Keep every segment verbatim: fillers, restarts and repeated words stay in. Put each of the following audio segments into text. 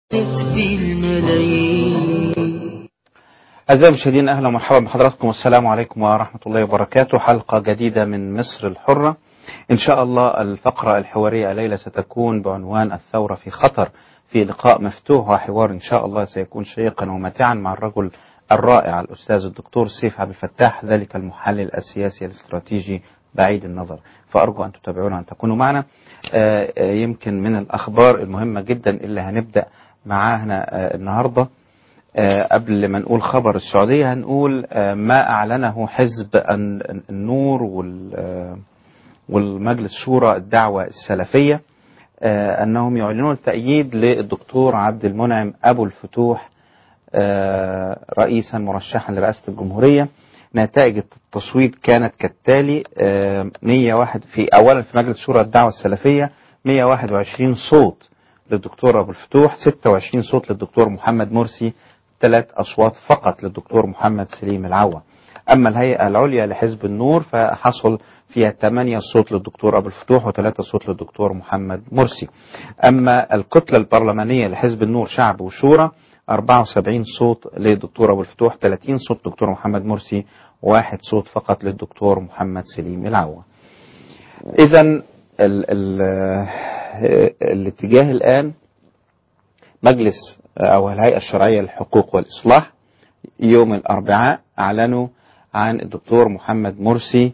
أعزائي المشاهدين، أهلا ومرحبا بحضراتكم والسلام عليكم ورحمة الله وبركاته. حلقة جديدة من مصر الحرة. إن شاء الله الفقرة الحوارية الليلة ستكون بعنوان الثورة في خطر، في لقاء مفتوح وحوار إن شاء الله سيكون شيقا وماتعا مع الرجل الرائع الأستاذ الدكتور سيف عبد الفتاح، ذلك المحلل السياسي الاستراتيجي بعيد النظر. فأرجو أن تتابعونا وأن تكونوا معنا. يمكن من الأخبار المهمة جدا اللي هنبدأ معاها النهاردة، قبل ما نقول خبر السعودية هنقول ما أعلنه حزب النور والمجلس شورى الدعوة السلفية، أنهم يعلنون التأييد للدكتور عبد المنعم أبو الفتوح رئيسا مرشحا لرئاسة الجمهورية. نتائج التصويت كانت كالتالي: مئة وواحد في أولا في مجلس شورى الدعوة السلفية مئة وواحد وعشرين صوت للدكتور أبو الفتوح، ستة وعشرين صوت للدكتور محمد مرسي، ثلاث أصوات فقط للدكتور محمد سليم العوا. أما الهيئة العليا لحزب النور فحصل فيها ثمانية صوت للدكتور أبو الفتوح وثلاثة صوت للدكتور محمد مرسي. أما الكتلة البرلمانية لحزب النور شعب وشورى أربعة وسبعين صوت للدكتور أبو الفتوح، ثلاثين صوت للدكتور محمد مرسي، واحد صوت فقط للدكتور محمد سليم العوا. إذن ال ال الاتجاه الآن مجلس أو الهيئة الشرعية للحقوق والإصلاح يوم الأربعاء أعلنوا عن الدكتور محمد مرسي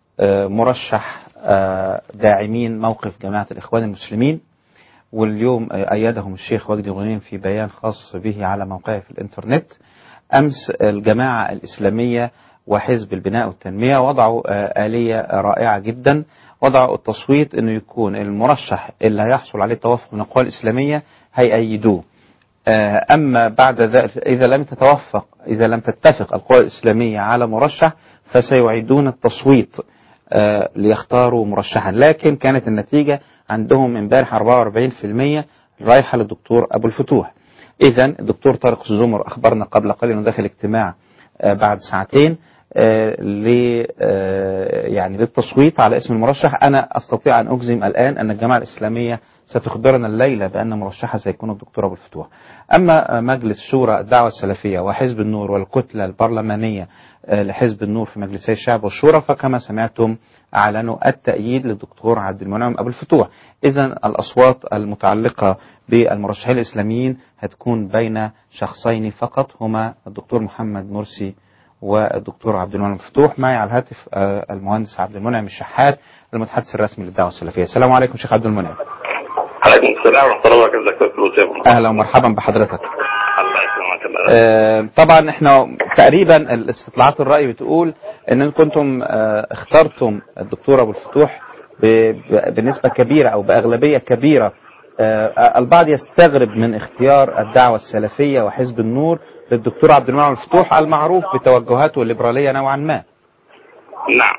مرشح داعمين موقف جماعة الإخوان المسلمين، واليوم أيدهم الشيخ وجدي غنيم في بيان خاص به على موقعه في الإنترنت. أمس الجماعة الإسلامية وحزب البناء والتنمية وضعوا آلية رائعة جدا، وضعوا التصويت أنه يكون المرشح اللي هيحصل عليه توافق من القوى الإسلامية هيأيدوه. أما بعد ذلك إذا لم تتوافق إذا لم تتفق القوى الإسلامية على مرشح فسيعيدون التصويت ليختاروا مرشحا. لكن كانت النتيجة عندهم امبارح أربعة وأربعين بالمئة رايحة للدكتور أبو الفتوح. إذا الدكتور طارق الزمر أخبرنا قبل قليل أنه داخل اجتماع بعد ساعتين ل يعني للتصويت على اسم المرشح. أنا أستطيع أن أجزم الآن أن الجماعة الإسلامية ستخبرنا الليلة بأن مرشحها سيكون الدكتور أبو الفتوح. أما مجلس شورى الدعوة السلفية وحزب النور والكتلة البرلمانية لحزب النور في مجلسي الشعب والشورى فكما سمعتم أعلنوا التأييد للدكتور عبد المنعم أبو الفتوح. إذن الأصوات المتعلقة بالمرشحين الإسلاميين هتكون بين شخصين فقط، هما الدكتور محمد مرسي والدكتور عبد المنعم الفتوح. معي على الهاتف المهندس عبد المنعم الشحات المتحدث الرسمي للدعوة السلفية. السلام عليكم شيخ عبد المنعم. عليكم السلام ورحمة الله وبركاته. أهلا ومرحبا بحضرتك. الله يسلمك. آه طبعا احنا تقريبا الاستطلاعات الرأي بتقول ان كنتم آه اخترتم الدكتور أبو الفتوح بنسبة كبيرة او بأغلبية كبيرة. آه البعض يستغرب من اختيار الدعوة السلفية وحزب النور للدكتور عبد المنعم الفتوح المعروف بتوجهاته الليبرالية نوعا ما. نعم،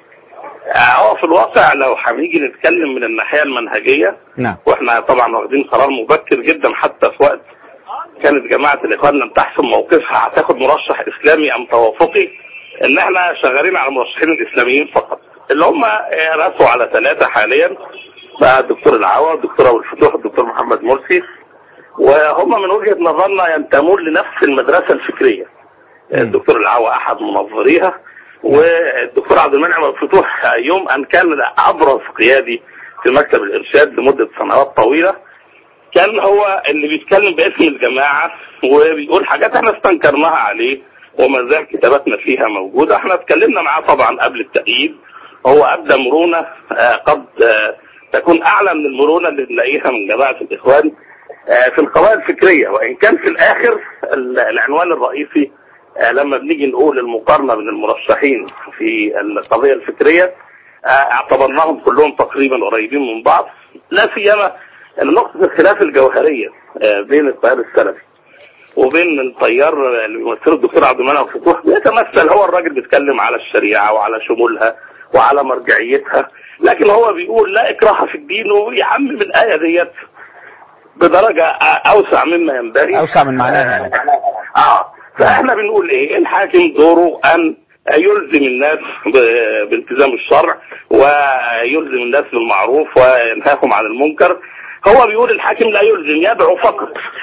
هو في الواقع لو هنيجي نتكلم من الناحية المنهجية، نعم، واحنا طبعا واخدين قرار مبكر جدا حتى في وقت كانت جماعة الإخوان لم تحسم موقفها هتاخد مرشح إسلامي أم توافقي، إن احنا شغالين على المرشحين الإسلاميين فقط اللي هم رأسوا على ثلاثة حاليا بقى: الدكتور العوا، الدكتور أبو الفتوح، الدكتور محمد مرسي، وهم من وجهة نظرنا ينتمون لنفس المدرسة الفكرية. الدكتور العوا أحد منظريها، والدكتور عبد المنعم أبو الفتوح يوم أن كان أبرز قيادي في مكتب الإرشاد لمدة سنوات طويلة، كان هو اللي بيتكلم باسم الجماعة وبيقول حاجات احنا استنكرناها عليه وما زال كتاباتنا فيها موجودة. احنا اتكلمنا معاه طبعا قبل التأييد، هو أبدى مرونة قد تكون أعلى من المرونة اللي نلاقيها من جماعة الإخوان في القضايا الفكرية، وإن كان في الآخر العنوان الرئيسي لما بنيجي نقول المقارنة بين المرشحين في القضية الفكرية اعتبرناهم كلهم تقريبا قريبين من بعض، لا سيما ان نقطة الخلاف الجوهرية بين التيار السلفي وبين التيار اللي بيمثله الدكتور عبد المنعم الفتوح بيتمثل هو الراجل بيتكلم على الشريعة وعلى شمولها وعلى مرجعيتها، لكن هو بيقول لا إكراه في الدين ويعمم الآية ديت بدرجة أوسع مما ينبغي، أوسع من معناها. آه فإحنا بنقول إيه؟ الحاكم دوره أن يلزم الناس بالتزام الشرع ويلزم الناس بالمعروف وينهاهم عن المنكر. هو بيقول الحاكم لا يلزم، يدعو فقط.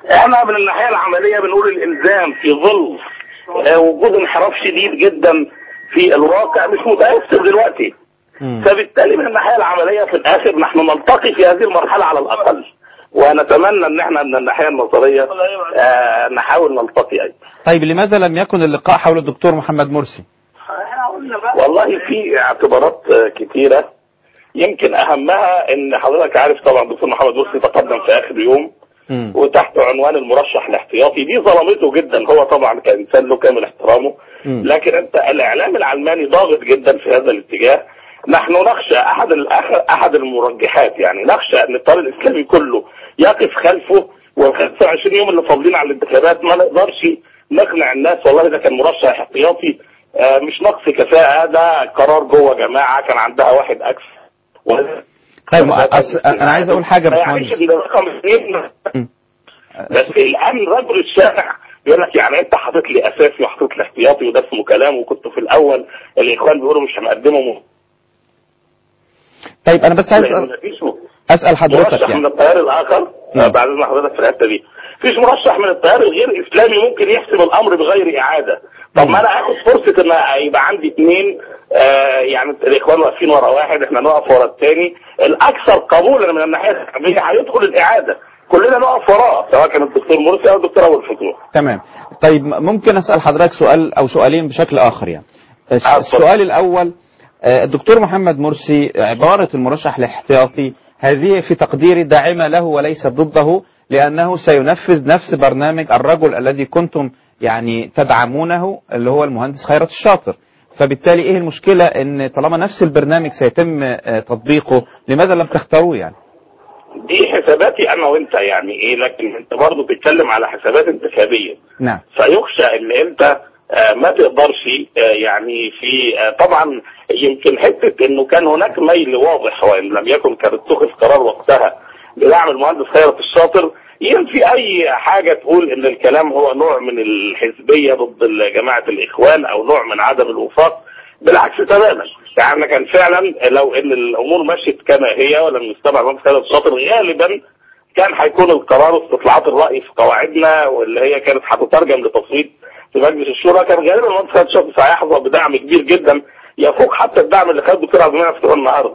احنا من الناحيه العمليه بنقول الالزام في ظل آه وجود انحراف شديد جدا في الواقع مش متاثر دلوقتي. م. فبالتالي من الناحيه العمليه في الاخر نحن نلتقي في هذه المرحله على الاقل، ونتمنى ان احنا من الناحيه النظريه آه نحاول نلتقي ايضا. طيب لماذا لم يكن اللقاء حول الدكتور محمد مرسي؟ والله في اعتبارات كثيره، يمكن اهمها ان حضرتك عارف طبعا الدكتور محمد مرسي تقدم في اخر يوم م. وتحت عنوان المرشح الاحتياطي. دي ظلمته جدا، هو طبعا كانسان له كامل احترامه، م. لكن انت الاعلام العلماني ضاغط جدا في هذا الاتجاه. نحن نخشى احد الاخر احد المرجحات، يعني نخشى ان الطريق الاسلامي كله يقف خلفه، وال خمسة وعشرين يوم اللي فاضلين على الانتخابات ما نقدرش نقنع الناس والله ده كان مرشح احتياطي. آه مش نقص كفاءه، ده قرار جوه جماعه كان عندها واحد اكس. طيب انا عايز اقول حاجه يا باشمهندس، بس الان رجل الشارع يقول لك يعني انت حاطط لي اساسي وحاطط لي احتياطي، وده اسمه كلام، وكنت في الاول الاخوان بيقولوا مش هنقدمه. طيب انا بس عايز اسال حضرتك مرشح يعني من التيار الاخر بعد ما حضرتك في الحته دي فيش مرشح من التيار الغير اسلامي ممكن يحسم الامر بغير اعاده. طب ما انا اخد فرصه ان يبقى عندي اثنين آه يعني الاخوان واقفين ورا واحد، احنا نقف ورا الثاني، الاكثر قبولا من الناحيه الشعبيه هيدخل الاعاده، كلنا نقف وراه سواء كان الدكتور مرسي او الدكتور ابو الفتوح. تمام. طيب ممكن اسال حضرتك سؤال او سؤالين بشكل اخر؟ يعني السؤال الاول، الدكتور محمد مرسي عباره المرشح الاحتياطي هذه في تقديري داعمه له وليست ضده، لانه سينفذ نفس برنامج الرجل الذي كنتم يعني تدعمونه اللي هو المهندس خيرت الشاطر. فبالتالي ايه المشكله ان طالما نفس البرنامج سيتم تطبيقه لماذا لم تختاروه؟ يعني دي حساباتي انا وانت يعني ايه، لكن انت برضه بتتكلم على حسابات انتخابيه. نعم. فيخشى ان انت ما تقدرش يعني في طبعا يمكن حته انه كان هناك ميل واضح، وان لم يكن كان اتخذ قرار وقتها بدعم المهندس خيرت الشاطر، ينفي اي حاجه تقول ان الكلام هو نوع من الحزبيه ضد جماعه الاخوان او نوع من عدم الوفاق. بالعكس تماما، يعني كان فعلا لو ان الامور مشيت كما هي ولم يستبعد المهندس خيرت الشاطر غالبا كان هيكون القرار استطلاعات الراي في قواعدنا واللي هي كانت هتترجم لتصويت في مجلس الشورى، كان غالبا المهندس خيرت الشاطر سيحظى بدعم كبير جدا يفوق حتى الدعم اللي خد الدكتور عبد المنعم فتوح النهارده.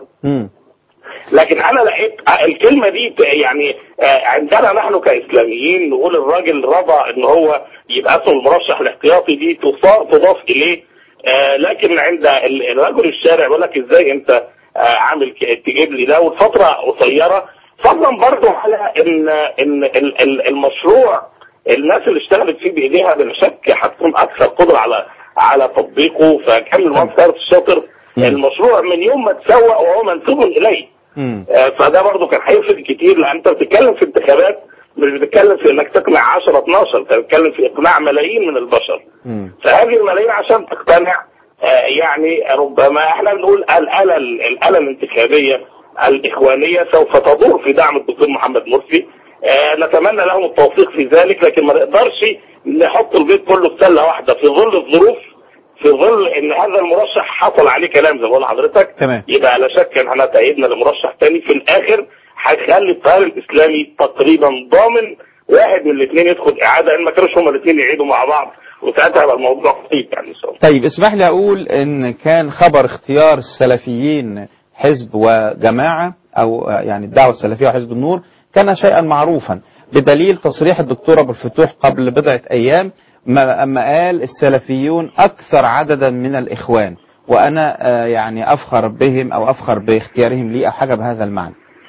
لكن انا لقيت الكلمه دي يعني عندنا نحن كاسلاميين نقول الراجل رضى ان هو يبقى اسمه المرشح الاحتياطي، دي تضاف اليه. لكن عند الرجل الشارع يقول لك ازاي انت عامل تجيب لي ده والفتره قصيره، فضلا برضه على ان ان المشروع الناس اللي اشتغلت فيه بايديها بلا شك هتكون اكثر قدره على على تطبيقه. فكان المهندس خيرت الشاطر المشروع من يوم ما تسوق وهو منسوب اليه. آه فده برضه كان هيفرق كتير، لان انت بتتكلم في انتخابات مش بتتكلم في انك تقنع عشرة اتناشر، انت بتتكلم في اقناع ملايين من البشر. مم. فهذه الملايين عشان تقتنع آه يعني ربما احنا بنقول الاله الاله الانتخابيه الاخوانيه سوف تدور في دعم الدكتور محمد مرسي. آه نتمنى لهم التوفيق في ذلك، لكن ما نقدرش نحط البيت كله في سله واحده في ظل الظروف، في ظل ان هذا المرشح حصل عليه كلام زي ما بقول لحضرتك. تمام. يبقى لا شك ان احنا تأيدنا لمرشح تاني في الاخر هيخلي التيار الاسلامي تقريبا ضامن واحد من الاثنين يدخل اعاده، ان ما كانوش هما الاثنين يعيدوا مع بعض، وساعتها هيبقى الموضوع خطير يعني. طيب اسمح لي اقول ان كان خبر اختيار السلفيين حزب وجماعه او يعني الدعوه السلفيه وحزب النور كان شيئا معروفا، بدليل تصريح الدكتور ابو الفتوح قبل بضعه ايام أما قال السلفيون أكثر عددا من الإخوان، وأنا يعني أفخر بهم أو أفخر باختيارهم لي أو حاجة بهذا المعنى.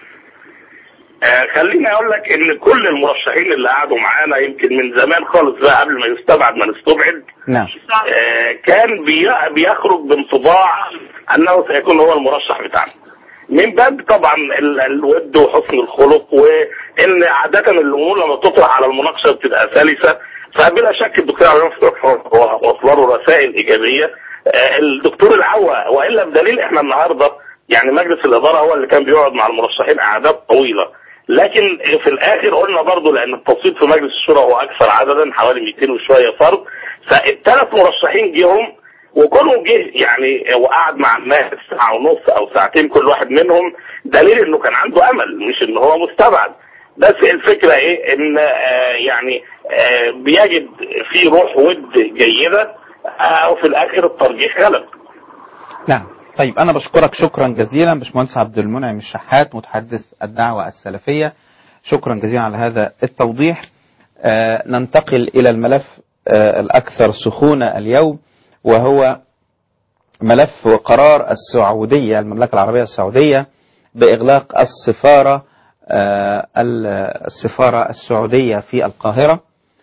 آه خليني أقول لك إن كل المرشحين اللي قعدوا معانا يمكن من زمان خالص بقى قبل ما يستبعد ما نستبعد. نعم. آه كان بي بيخرج بانطباع أنه سيكون هو المرشح بتاعنا، من باب طبعا الود وحسن الخلق، وإن عادة الأمور لما تطرح على المناقشة بتبقى سلسة. فبلا شك الدكتور عبد المنعم وصل له رسائل ايجابيه. الدكتور العوا والا بدليل احنا النهارده يعني مجلس الاداره هو اللي كان بيقعد مع المرشحين اعداد طويله، لكن في الاخر قلنا برضه لان التصويت في مجلس الشورى هو اكثر عددا حوالي مئتين وشويه فرد، فالثلاث مرشحين جيهم وكلهم جه يعني وقعد مع الناس ساعه ونص او ساعتين كل واحد منهم، دليل انه كان عنده امل مش ان هو مستبعد. بس الفكره ايه ان آه يعني آه بيجد في روح ود جيده آه وفي الاخر الترجيح غلب. نعم. طيب أنا بشكرك شكرا جزيلا باشمهندس عبد المنعم الشحات متحدث الدعوة السلفية، شكرا جزيلا على هذا التوضيح. آه ننتقل إلى الملف آه الأكثر سخونة اليوم، وهو ملف قرار السعودية المملكة العربية السعودية بإغلاق السفارة آه السفارة السعودية في القاهرة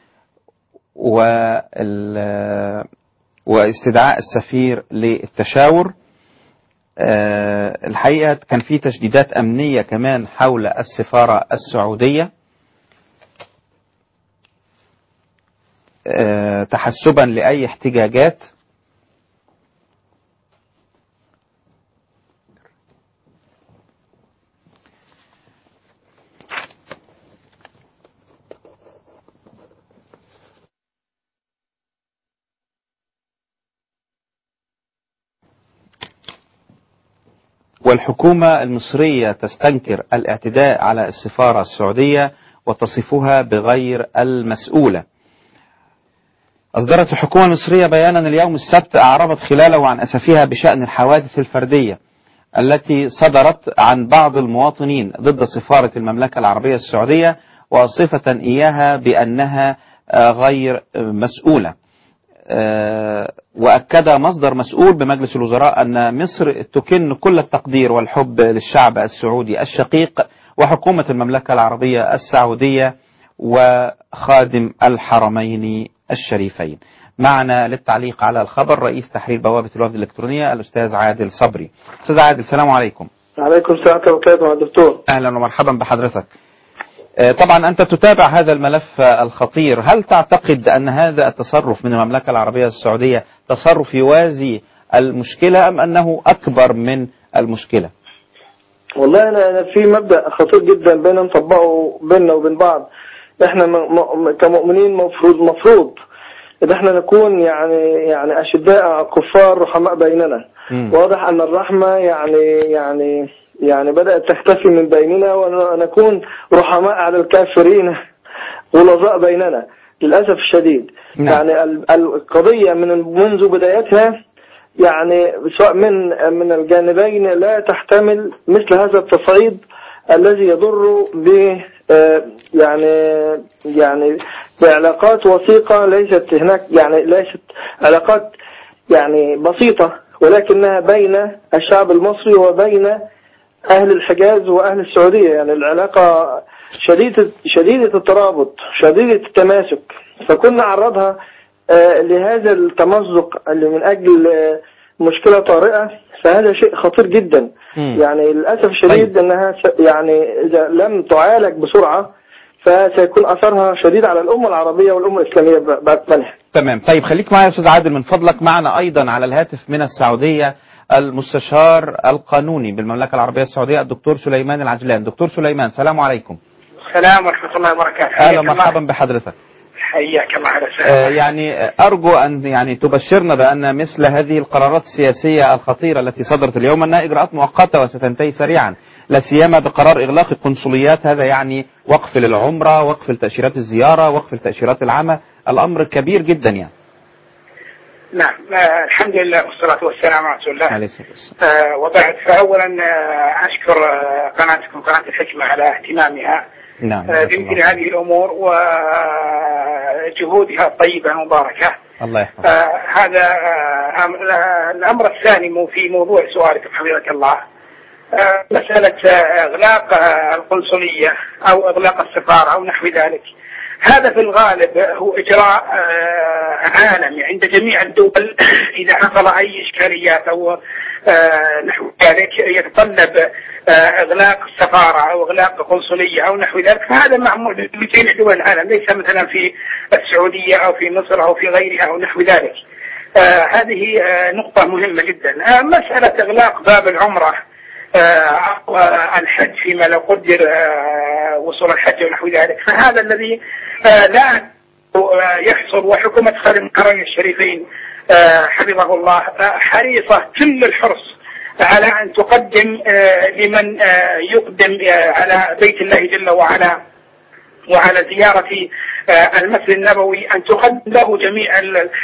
واستدعاء السفير للتشاور. أه الحقيقة كان في تشديدات أمنية كمان حول السفارة السعودية أه تحسبا لأي احتجاجات. والحكومة المصرية تستنكر الاعتداء على السفارة السعودية وتصفها بغير المسؤولة. أصدرت الحكومة المصرية بيانا اليوم السبت أعربت خلاله عن أسفها بشأن الحوادث الفردية التي صدرت عن بعض المواطنين ضد سفارة المملكة العربية السعودية، وصفة إياها بأنها غير مسؤولة. وأكد مصدر مسؤول بمجلس الوزراء أن مصر تكن كل التقدير والحب للشعب السعودي الشقيق وحكومة المملكة العربية السعودية وخادم الحرمين الشريفين. معنا للتعليق على الخبر رئيس تحرير بوابة الوفد الإلكترونية الأستاذ عادل صبري. أستاذ عادل السلام عليكم. وعليكم السلام ورحمة الله وبركاته دكتور. أهلا ومرحبا بحضرتك. طبعا أنت تتابع هذا الملف الخطير، هل تعتقد أن هذا التصرف من المملكة العربية السعودية تصرف يوازي المشكلة أم أنه أكبر من المشكلة؟ والله أنا أنا في مبدأ خطير جدا بين نطبقه بيننا وبين بعض. إحنا كمؤمنين مفروض مفروض إن إحنا نكون يعني يعني أشداء على الكفار رحماء بيننا. م. واضح أن الرحمة يعني يعني يعني بدأت تختفي من بيننا، ونكون رحماء على الكافرين غلظاء بيننا للأسف الشديد. نعم. يعني القضية من منذ بدايتها يعني سواء من من الجانبين لا تحتمل مثل هذا التصعيد الذي يضر ب يعني يعني بعلاقات وثيقة ليست هناك، يعني ليست علاقات يعني بسيطة، ولكنها بين الشعب المصري وبين أهل الحجاز وأهل السعودية. يعني العلاقة شديدة شديدة الترابط شديدة التماسك، فكنا عرضها لهذا التمزق اللي من أجل مشكلة طارئة، فهذا شيء خطير جدا. م. يعني للأسف الشديد أنها يعني إذا لم تعالج بسرعة فسيكون أثرها شديد على الأمة العربية والأمة الإسلامية بأكملها. تمام. طيب خليك معي يا أستاذ عادل من فضلك. معنا أيضا على الهاتف من السعودية المستشار القانوني بالمملكة العربية السعودية الدكتور سليمان العجلان. دكتور سليمان السلام عليكم. السلام ورحمة الله وبركاته. أهلا مرحبا بحضرتك. حياك الله على آه يعني أرجو أن يعني تبشرنا بأن مثل هذه القرارات السياسية الخطيرة التي صدرت اليوم أنها إجراءات مؤقتة وستنتهي سريعا، لا سيما بقرار إغلاق القنصليات. هذا يعني وقف للعمرة، وقف لتأشيرات الزيارة، وقف لتأشيرات العمل، الأمر كبير جدا يعني. نعم آه الحمد لله والصلاة والسلام على رسول الله عليه الصلاة والسلام. آه وبعد، فأولا آه أشكر آه قناتكم قناة الحكمة على اهتمامها نعم بمثل هذه الأمور وجهودها الطيبة المباركة. الله يحفظك. آه هذا آه الأمر الثاني في موضوع سؤالك حفظك الله، آه مسألة آه إغلاق آه القنصلية أو إغلاق السفارة أو نحو ذلك. هذا في الغالب هو إجراء آه عالمي عند جميع الدول. إذا حصل أي إشكاليات أو آه نحو ذلك يتطلب آه إغلاق السفارة أو إغلاق قنصلية أو نحو ذلك، فهذا معمول بجميع دول العالم، ليس مثلا في السعودية أو في مصر أو في غيرها أو نحو ذلك. آه هذه آه نقطة مهمة جدا. آه مسألة إغلاق باب العمرة أو آه الحج فيما لو قدر آه وصول الحج ونحو ذلك، فهذا الذي آه لا يحصل. وحكومة خادم الحرمين الشريفين آه حفظه الله آه حريصة كل الحرص على أن تقدم آه لمن آه يقدم آه على بيت الله جل وعلا وعلى زيارة المسجد النبوي أن تقدم له جميع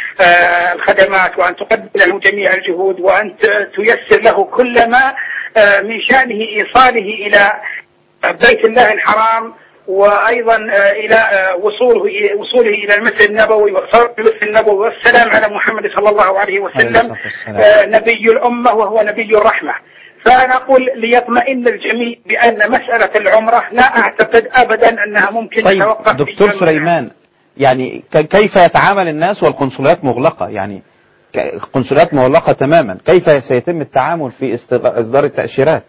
الخدمات، وأن تقدم له جميع الجهود، وأن تيسر له كل ما من شأنه إيصاله إلى بيت الله الحرام، وأيضا إلى وصوله وصوله إلى المسجد النبوي وصلاة المسجد النبوي والسلام على محمد صلى الله عليه وسلم نبي الأمة وهو نبي الرحمة. فأنا أقول ليطمئن الجميع بأن مسألة العمرة لا أعتقد أبدا أنها ممكن طيب توقف. دكتور سليمان، يعني كيف يتعامل الناس والقنصليات مغلقة؟ يعني القنصليات مغلقة تماما، كيف سيتم التعامل في إصدار التأشيرات؟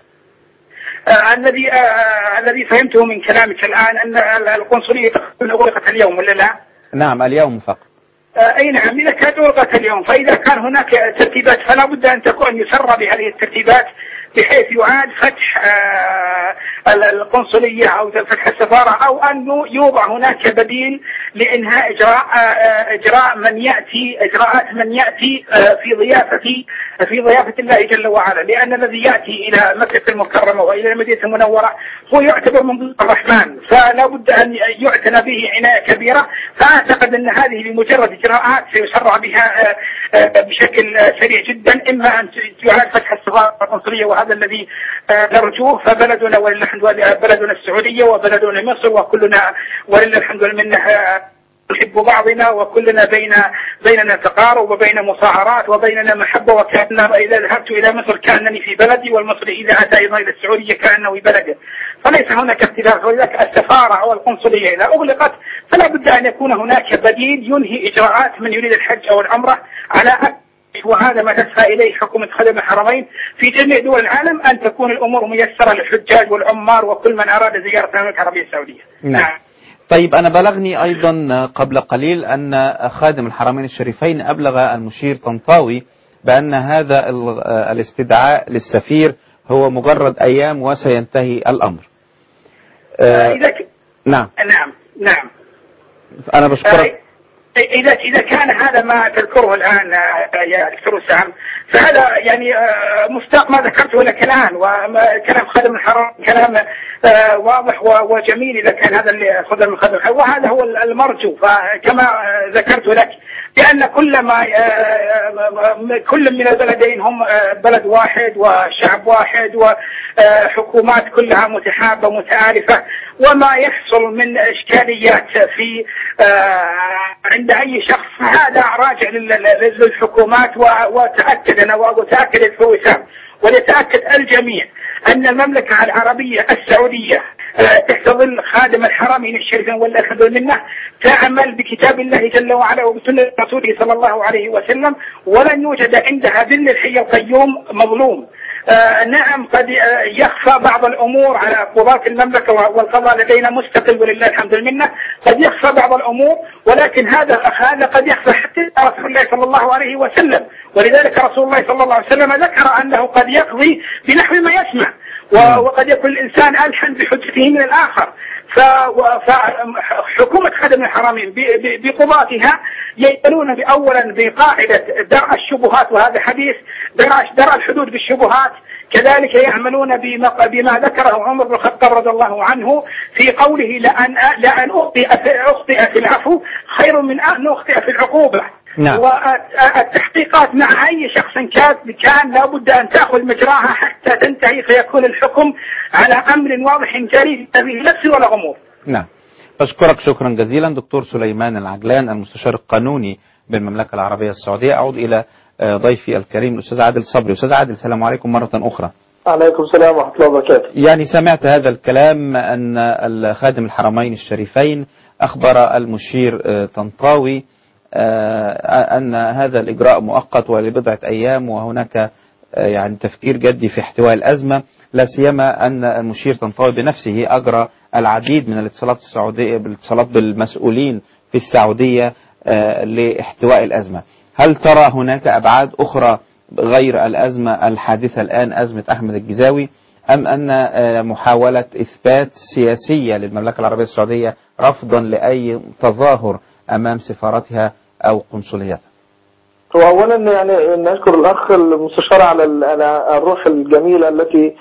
آه الذي آه الذي فهمته من كلامك الآن أن القنصلية أغلقت اليوم ولا لا؟ نعم اليوم فقط. آه أي نعم، إذا كانت أغلقت اليوم فإذا كان هناك ترتيبات فلا بد أن تكون يسرى بهذه الترتيبات بحيث يعاد فتح آه القنصلية أو فتح السفارة، أو أن يوضع هناك بديل لإنهاء إجراء آه إجراء من يأتي إجراءات من يأتي آه في ضيافة في ضيافة الله جل وعلا، لأن الذي يأتي إلى مكة المكرمة وإلى المدينة المنورة هو يعتبر من ضيوف الرحمن، فلا بد أن يعتنى به عناية كبيرة. فأعتقد أن هذه بمجرد إجراءات سيسرع بها آه آه بشكل سريع جدا، إما أن يعاد فتح السفارة القنصلية وهذا الذي نرجوه، فبلدنا ولله الحمد بلدنا السعودية وبلدنا مصر، وكلنا ولله الحمد منه نحب بعضنا، وكلنا بين بيننا تقارب وبين مصاهرات وبيننا محبة، وكأننا إذا ذهبت إلى مصر كأنني في بلدي، والمصري إذا أتى أيضا إلى السعودية كأنه في بلده، فليس هناك اختلاف. ولذلك السفارة أو القنصلية إذا أغلقت فلا بد أن يكون هناك بديل ينهي إجراءات من يريد الحج أو العمرة على، وهذا ما تسعى إليه حكومة خادم الحرمين في جميع دول العالم، أن تكون الأمور ميسرة للحجاج والعمار وكل من أراد زيارة المملكة العربية السعودية. نعم. طيب أنا بلغني أيضا قبل قليل أن خادم الحرمين الشريفين أبلغ المشير طنطاوي بأن هذا الاستدعاء للسفير هو مجرد أيام وسينتهي الأمر. آه إذا ك... نعم نعم نعم أنا بشكرك. آه إذا إذا كان هذا ما تذكره الآن يا دكتور سام، فهذا يعني مستاق ما ذكرته لك الآن، وكلام خادم الحرم كلام واضح وجميل إذا كان هذا اللي خادم الخادم، وهذا هو المرجو. فكما ذكرت لك بأن كل ما كل من البلدين هم بلد واحد وشعب واحد وحكومات كلها متحابة متآلفة، وما يحصل من إشكاليات في عند أي شخص هذا راجع للحكومات. وتأكد أنا وأتأكد الفوسام وليتأكد الجميع أن المملكة العربية السعودية تحت ظل خادم الحرمين الشريفين والأخذ منه تعمل بكتاب الله جل وعلا وبسنة رسوله صلى الله عليه وسلم، ولن يوجد عندها ذل الحي القيوم مظلوم. آه نعم قد يخفى بعض الأمور على قضاة المملكة، والقضاء لدينا مستقل ولله الحمد منه، قد يخفى بعض الأمور، ولكن هذا هذا قد يخفى حتى رسول الله صلى الله عليه وسلم. ولذلك رسول الله صلى الله عليه وسلم ذكر أنه قد يقضي بنحو ما يسمع، وقد يكون الإنسان ألحن بحجته من الآخر. فحكومة خادم الحرمين بقضاتها يعملون بأولا بقاعدة درء الشبهات، وهذا حديث درء الحدود بالشبهات. كذلك يعملون بما ذكره عمر بن الخطاب رضي الله عنه في قوله لأن لأن أخطئ أخطئ في العفو خير من أن أخطئ في العقوبة. نعم. والتحقيقات مع أي شخص كان كان لابد أن تأخذ مجراها حتى تنتهي، فيكون الحكم على أمر واضح جريء فيه لبس ولا غموض. نعم. أشكرك شكرا جزيلا دكتور سليمان العجلان المستشار القانوني بالمملكة العربية السعودية. أعود إلى ضيفي الكريم الأستاذ عادل صبري. أستاذ عادل السلام عليكم مرة أخرى. عليكم السلام ورحمة الله وبركاته. يعني سمعت هذا الكلام أن خادم الحرمين الشريفين أخبر المشير طنطاوي أن هذا الإجراء مؤقت ولبضعة أيام، وهناك يعني تفكير جدي في احتواء الأزمة، لا سيما أن المشير طنطاوي بنفسه أجرى العديد من الاتصالات السعودية بالاتصالات بالمسؤولين في السعودية لاحتواء الأزمة. هل ترى هناك أبعاد أخرى غير الأزمة الحادثة الآن أزمة أحمد الجزاوي، أم أن محاولة إثبات سياسية للمملكة العربية السعودية رفضا لأي تظاهر أمام سفارتها أو قنصلياتها؟ هو أولا يعني نشكر الأخ المستشار على الروح الجميلة التي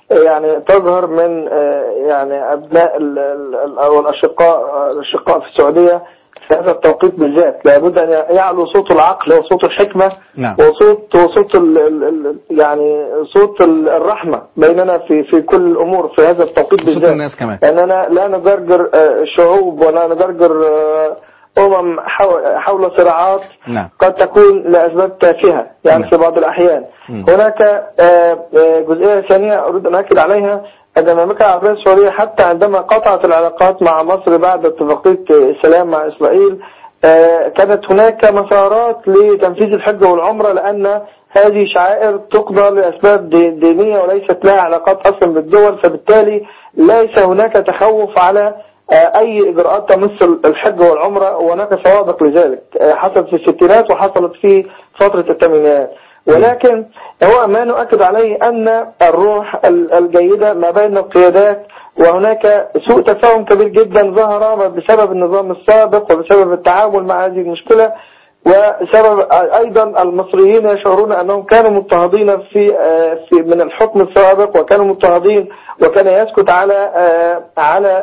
يعني تظهر من يعني أبناء أو الأشقاء الأشقاء في السعودية في هذا التوقيت بالذات. لابد أن يعلو صوت العقل وصوت الحكمة. نعم. وصوت وصوت ال ال يعني صوت الرحمة بيننا في في كل الأمور في هذا التوقيت بالذات. الناس كمان. لأننا لا نجرجر شعوب ولا نجرجر أمم حول صراعات. نعم. قد تكون لأسباب تافهة يعني. نعم. في بعض الأحيان. م. هناك جزئية ثانية أريد أن أكد عليها، أن المملكة العربية السعودية حتى عندما قطعت العلاقات مع مصر بعد اتفاقية السلام مع إسرائيل كانت هناك مسارات لتنفيذ الحج والعمرة، لأن هذه شعائر تقضى لأسباب دينية وليست لها علاقات أصلا بالدول، فبالتالي ليس هناك تخوف على أي إجراءات تمس الحج والعمرة، وهناك سوابق لذلك حصلت في الستينات وحصلت في فترة الثمانينات. ولكن هو ما نؤكد عليه أن الروح الجيدة ما بين القيادات، وهناك سوء تفاهم كبير جدا ظهر بسبب النظام السابق وبسبب التعامل مع هذه المشكلة، وسبب أيضا المصريين يشعرون أنهم كانوا مضطهدين في في من الحكم السابق، وكانوا مضطهدين وكان يسكت على على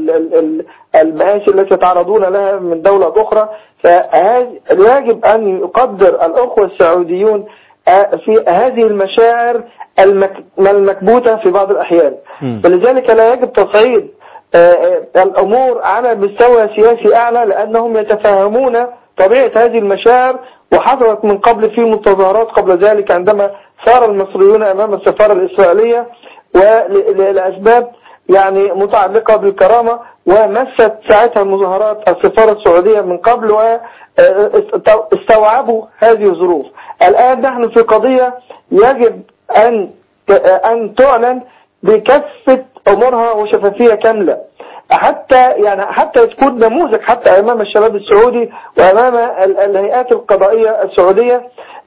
المآسي التي يتعرضون لها من دولة أخرى. فيجب أن يقدر الأخوة السعوديون في هذه المشاعر المكبوتة في بعض الأحيان. فلذلك لا يجب تصعيد الأمور على مستوى سياسي أعلى، لأنهم يتفهمون طبيعة هذه المشاعر. وحصلت من قبل في متظاهرات قبل ذلك عندما صار المصريون أمام السفارة الإسرائيلية ولأسباب يعني متعلقة بالكرامة، ومست ساعتها المظاهرات السفارة السعودية من قبل واستوعبوا هذه الظروف. الآن نحن في قضية يجب أن أن تعلن بكافة أمورها وشفافية كاملة، حتى يعني حتى تكون نموذج حتى أمام الشباب السعودي وأمام الهيئات القضائية السعودية،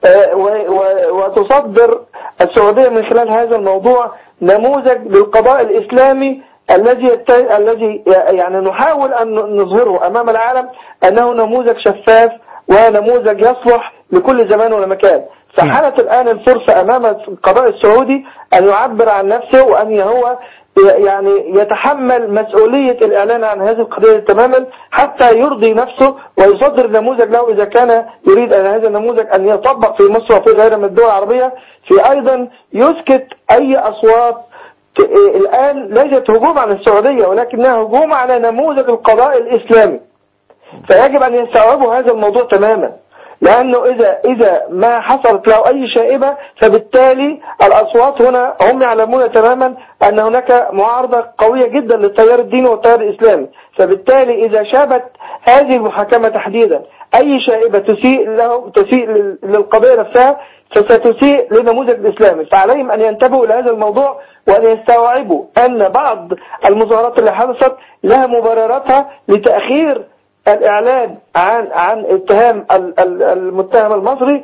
وتصدر السعودية من خلال هذا الموضوع نموذج للقضاء الإسلامي الذي الذي يعني نحاول أن نظهره أمام العالم أنه نموذج شفاف ونموذج يصلح لكل زمان ومكان. فحالت الآن الفرصة أمام القضاء السعودي أن يعبر عن نفسه، وأن هو يعني يتحمل مسؤولية الإعلان عن هذه القضية تماما حتى يرضي نفسه ويصدر نموذج له إذا كان يريد أن هذا النموذج أن يطبق في مصر وفي غيرها من الدول العربية. في أيضا يسكت أي أصوات الآن ليست هجوم على السعودية ولكنها هجوم على نموذج القضاء الإسلامي. فيجب أن يستوعبوا هذا الموضوع تماما، لأنه إذا إذا ما حصلت له أي شائبة فبالتالي الأصوات هنا هم يعلمون تماما أن هناك معارضة قوية جدا للتيار الديني والتيار الإسلامي. فبالتالي إذا شابت هذه المحاكمة تحديدا أي شائبة تسيء له تسيء للقضية نفسها فستسيء للنموذج الإسلامي. فعليهم أن ينتبهوا إلى هذا الموضوع وأن يستوعبوا أن بعض المظاهرات اللي حدثت لها مبرراتها لتأخير الإعلان عن عن اتهام المتهم المصري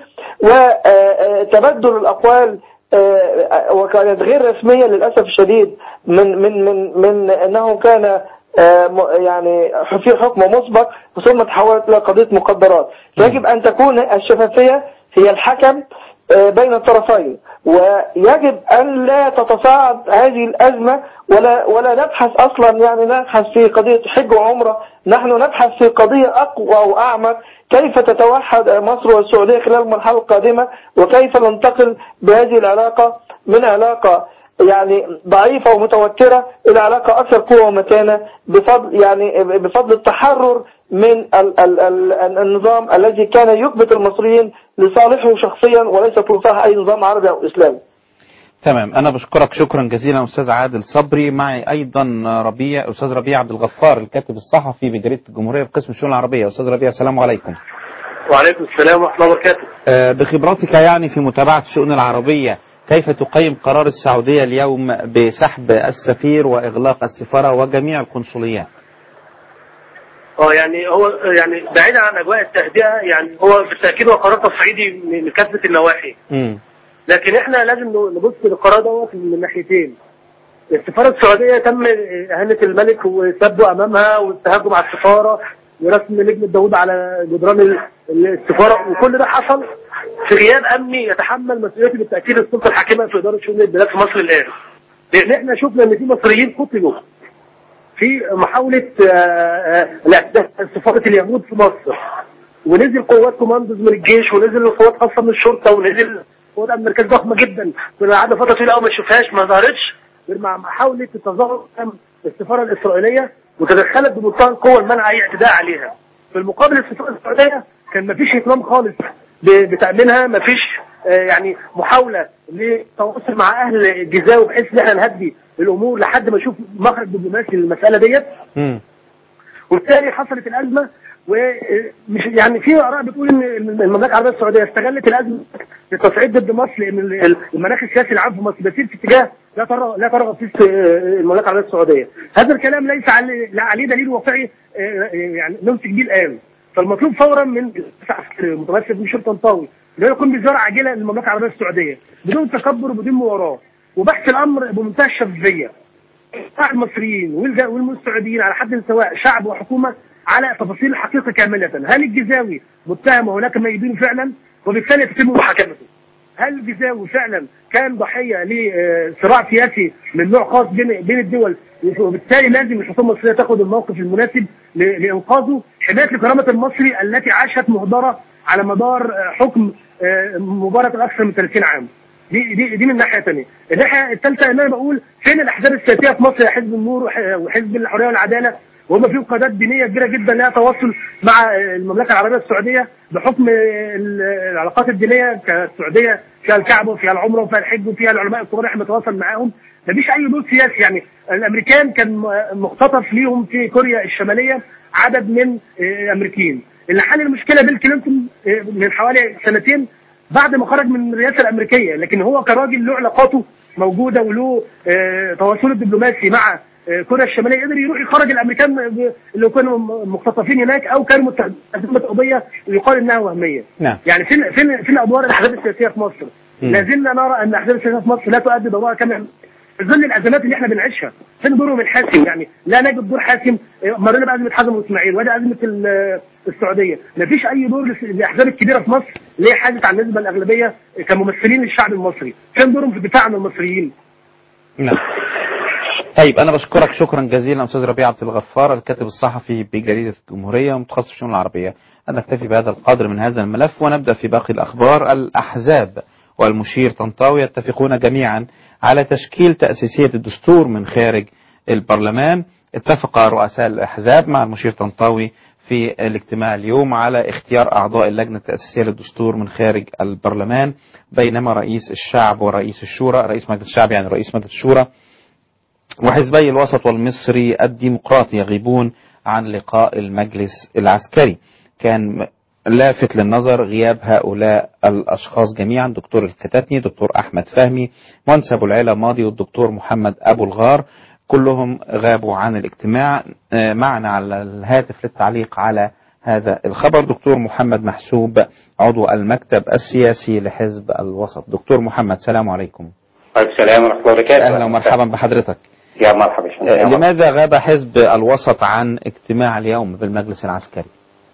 وتبدل الأقوال، وكانت غير رسمية للأسف الشديد من من من من أنه كان يعني في حكم مسبق ثم تحولت إلى قضية مخدرات. يجب أن تكون الشفافية هي الحكم بين الطرفين، ويجب أن لا تتصاعد هذه الأزمة ولا ولا نبحث أصلا يعني نبحث في قضية حج وعمرة. نحن نبحث في قضية أقوى وأعمق، كيف تتوحد مصر والسعودية خلال المرحلة القادمة، وكيف ننتقل بهذه العلاقة من علاقة يعني ضعيفة ومتوترة إلى علاقة أكثر قوة ومتانة بفضل يعني بفضل التحرر من ال ال ال النظام الذي كان يكبت المصريين لصالحه شخصيا وليس لصالح أي نظام عربي أو إسلامي. تمام، أنا بشكرك شكرا جزيلا أستاذ عادل صبري. معي أيضا ربيع أستاذ ربيع عبد الغفار الكاتب الصحفي بجريدة الجمهورية بقسم الشؤون العربية. أستاذ ربيع السلام عليكم. وعليكم السلام ورحمة الله وبركاته. أه بخبرتك يعني في متابعة الشؤون العربية، كيف تقيم قرار السعودية اليوم بسحب السفير وإغلاق السفارة وجميع القنصليات؟ اه يعني هو يعني بعيدا عن أجواء التهدئة، يعني هو بالتأكيد هو قرار تصعيدي من كافة النواحي. م. لكن احنا لازم نبص للقرار دوت من ناحيتين. السفارة السعودية تم إهانة الملك وسبه أمامها والتهجم على السفارة ورسم نجمة داوود على جدران السفارة، وكل ده حصل في غياب أمني يتحمل مسؤوليته بالتأكيد السلطة الحاكمة في إدارة شؤون البلاد في مصر الآن. لان احنا شفنا ان في مصريين قتلوا في محاوله الاعتداء سفاره اليهود في مصر، ونزل قوات كوماندوز من الجيش، ونزل قوات خاصه من الشرطه، ونزل قوات امن مركز ضخمه جدا. كنا قعدنا فتره طويله قوي ما نشوفهاش، ما ظهرتش غير مع محاوله التظاهر امام السفاره الاسرائيليه، وتدخلت بمنتهى القوه لمنع اي اعتداء عليها. في المقابل السفاره السعوديه كان ما فيش اهتمام خالص بتامينها، ما فيش يعني محاوله للتواصل مع اهل الجزاوي بحيث ان احنا نهدي الامور لحد ما نشوف مخرج دبلوماسي للمساله ديت. وبالتالي حصلت الازمه. ومش يعني في اراء بتقول ان المملكه العربيه السعوديه استغلت الازمه للتصعيد ضد مصر، لان المناخ السياسي العام في مصر بيسير في اتجاه لا ترى لا ترغب فيه المملكه العربيه السعوديه. هذا الكلام ليس عليه, عليه دليل واقعي يعني نمسك بيه الان. فالمطلوب فورا من العسكري متمثل بمشير طنطاوي انه يقوم بزياره عاجله للمملكه العربيه السعوديه بدون تكبر وبدون مواراه، وبحث الامر بمنتهى الشفافيه. المصريين والمستعدين على حد سواء شعب وحكومه على تفاصيل الحقيقه كامله. هل الجزاوي متهم وهناك ما يدين فعلا وبالتالي تتم محاكمته؟ هل الجزاوي فعلا كان ضحيه لصراع سياسي من نوع خاص بين بين الدول وبالتالي لازم الحكومه المصريه تاخذ الموقف المناسب لانقاذه، حمايه لكرامه المصري التي عاشت مهدره على مدار حكم مبارك اكثر من ثلاثين عام. دي دي دي من ناحيه ثانيه. الناحيه الثالثه ان انا بقول فين الاحزاب السياسيه في مصر، حزب النور وحزب الحريه والعداله، وهم فيهم قيادات دينيه كبيره جدا لها تواصل مع المملكه العربيه السعوديه بحكم العلاقات الدينيه كالسعوديه فيها الكعبه وفيها العمره وفيها الحج وفيها العلماء الكبار احنا بنتواصل معاهم. مفيش اي دور سياسي. يعني الامريكان كان مختطف ليهم في كوريا الشماليه عدد من الامريكيين اللي حل المشكله بيل كلينتون من حوالي سنتين بعد ما خرج من الرئاسه الامريكيه، لكن هو كراجل له علاقاته موجوده وله تواصل الدبلوماسي مع كوريا الشماليه قدر يروح يخرج الامريكان اللي كانوا مختطفين هناك او كانوا متهمين قضيه يقال انها وهميه. نعم. يعني فين فين فين ادوار الاحزاب السياسيه في مصر؟ لا زلنا نرى ان الاحزاب السياسيه في مصر لا تؤدي دورها كما في ظل الازمات اللي احنا بنعيشها. فين دورهم الحاسم؟ يعني لا نجد دور حاسم. مرينا بازمه حازم واسماعيل وادي ازمه السعوديه، ما فيش اي دور للاحزاب الكبيره في مصر اللي هي حاجت عن النسبه الاغلبيه كممثلين للشعب المصري. فين دورهم في الدفاع عن المصريين؟ نعم. طيب أنا بشكرك شكرا جزيلا أستاذ ربيع عبد الغفار الكاتب الصحفي بجريدة الجمهورية ومتخصص في الشؤون العربية. أنا نكتفي بهذا القدر من هذا الملف ونبدأ في باقي الأخبار. الأحزاب والمشير طنطاوي يتفقون جميعا على تشكيل تأسيسية الدستور من خارج البرلمان. اتفق رؤساء الأحزاب مع المشير طنطاوي في الاجتماع اليوم على اختيار أعضاء اللجنة التأسيسية للدستور من خارج البرلمان، بينما رئيس الشعب ورئيس الشورى، رئيس مجلس الشعب يعني رئيس مجلس الشورى، وحزبي الوسط والمصري الديمقراطي يغيبون عن لقاء المجلس العسكري. كان لافت للنظر غياب هؤلاء الأشخاص جميعا، دكتور الكتاتني، دكتور أحمد فهمي، مهندس أبو العلا ماضي، والدكتور محمد أبو الغار، كلهم غابوا عن الاجتماع. معنا على الهاتف للتعليق على هذا الخبر دكتور محمد محسوب عضو المكتب السياسي لحزب الوسط. دكتور محمد سلام عليكم. السلام ورحمة الله وبركاته. أهلا ومرحبا بحضرتك. يا مرحبا. لماذا غاب حزب الوسط عن اجتماع اليوم بالمجلس العسكري؟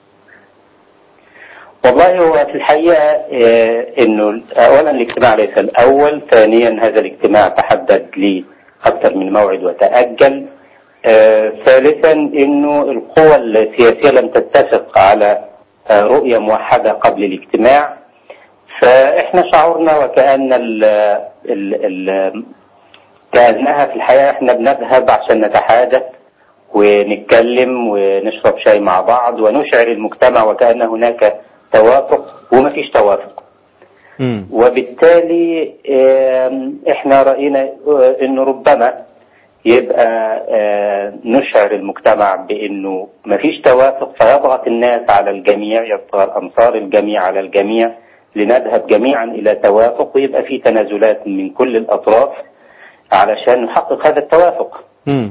والله هو في الحقيقة انه اولا الاجتماع ليس الاول، ثانيا هذا الاجتماع تحدد لي اكثر من موعد وتأجل، ثالثا انه القوى السياسية لم تتفق على رؤية موحدة قبل الاجتماع، فاحنا شعرنا وكأن ال ال ال كأنها في الحقيقة احنا بنذهب عشان نتحادث ونتكلم ونشرب شاي مع بعض ونشعر المجتمع وكأن هناك توافق وما فيش توافق. م. وبالتالي احنا رأينا انه ربما يبقى نشعر المجتمع بانه ما فيش توافق فيضغط الناس على الجميع، يضغط انصار الجميع على الجميع لنذهب جميعا الى توافق ويبقى في تنازلات من كل الاطراف علشان نحقق هذا التوافق. م.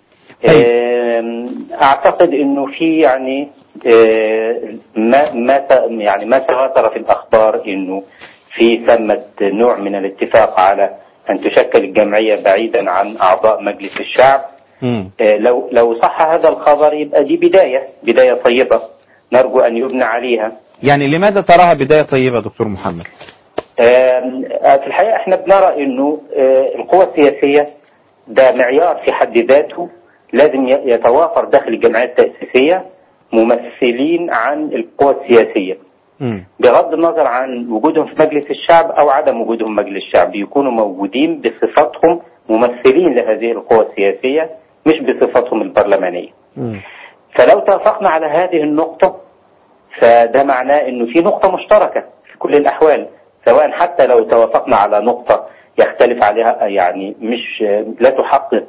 اعتقد انه في يعني ما ما يعني ما تواتر في الاخبار انه في ثمة نوع من الاتفاق على ان تشكل الجمعية بعيدا عن اعضاء مجلس الشعب. م. لو لو صح هذا الخبر يبقى دي بداية بداية طيبة نرجو ان يبنى عليها. يعني لماذا تراها بداية طيبة دكتور محمد؟ في الحقيقة احنا بنرى انه القوى السياسية ده معيار في حد ذاته. لازم يتوافر داخل الجمعيات التأسيسية ممثلين عن القوى السياسية بغض النظر عن وجودهم في مجلس الشعب أو عدم وجودهم في مجلس الشعب، يكونوا موجودين بصفتهم ممثلين لهذه القوى السياسية مش بصفتهم البرلمانية. م. فلو توافقنا على هذه النقطة فده معناه إنه في نقطة مشتركة في كل الأحوال، سواء حتى لو توافقنا على نقطة يختلف عليها يعني مش لا تحقق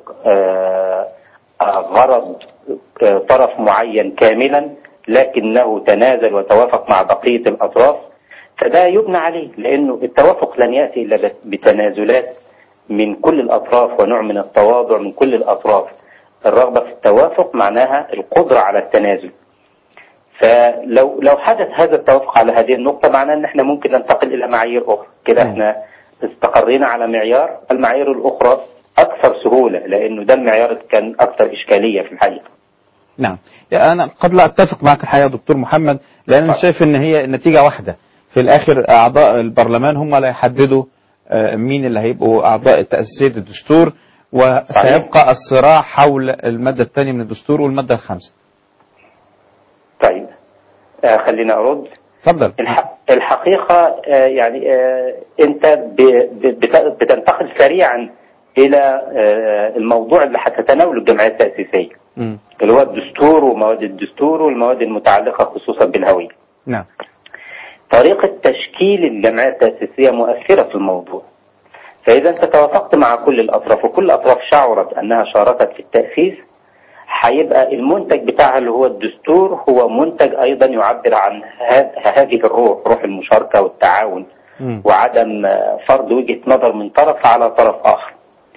غرض طرف معين كاملا لكنه تنازل وتوافق مع بقية الأطراف، فده يبنى عليه، لأنه التوافق لن يأتي إلا بتنازلات من كل الأطراف ونوع من التواضع من كل الأطراف. الرغبة في التوافق معناها القدرة على التنازل. فلو لو حدث هذا التوافق على هذه النقطة معناه أن احنا ممكن ننتقل إلى معايير أخرى. كده احنا استقرينا على معيار، المعايير الأخرى أكثر سهولة لأنه ده المعيار كان أكثر إشكالية في الحقيقة. نعم، أنا قد لا أتفق معك الحقيقة دكتور محمد، لأن أنا شايف أن هي النتيجة واحدة في الآخر. أعضاء البرلمان هم اللي يحددوا مين اللي هيبقوا أعضاء تأسيس الدستور، وسيبقى الصراع حول المادة الثانية من الدستور والمادة الخامسة. طيب آه خلينا أرد. تفضل. الحقيقة آه يعني آه أنت بتنتقل سريعا إلى آه الموضوع اللي هتتناوله الجمعية التأسيسية م. اللي هو الدستور ومواد الدستور والمواد المتعلقة خصوصا بالهوية. نعم. طريقة تشكيل الجمعية التأسيسية مؤثرة في الموضوع، فإذا أنت توافقت مع كل الأطراف وكل الأطراف شعرت أنها شاركت في التأسيس، هيبقى المنتج بتاعها اللي هو الدستور هو منتج أيضا يعبر عن هذه الروح، روح المشاركة والتعاون م. وعدم فرض وجهة نظر من طرف على طرف آخر.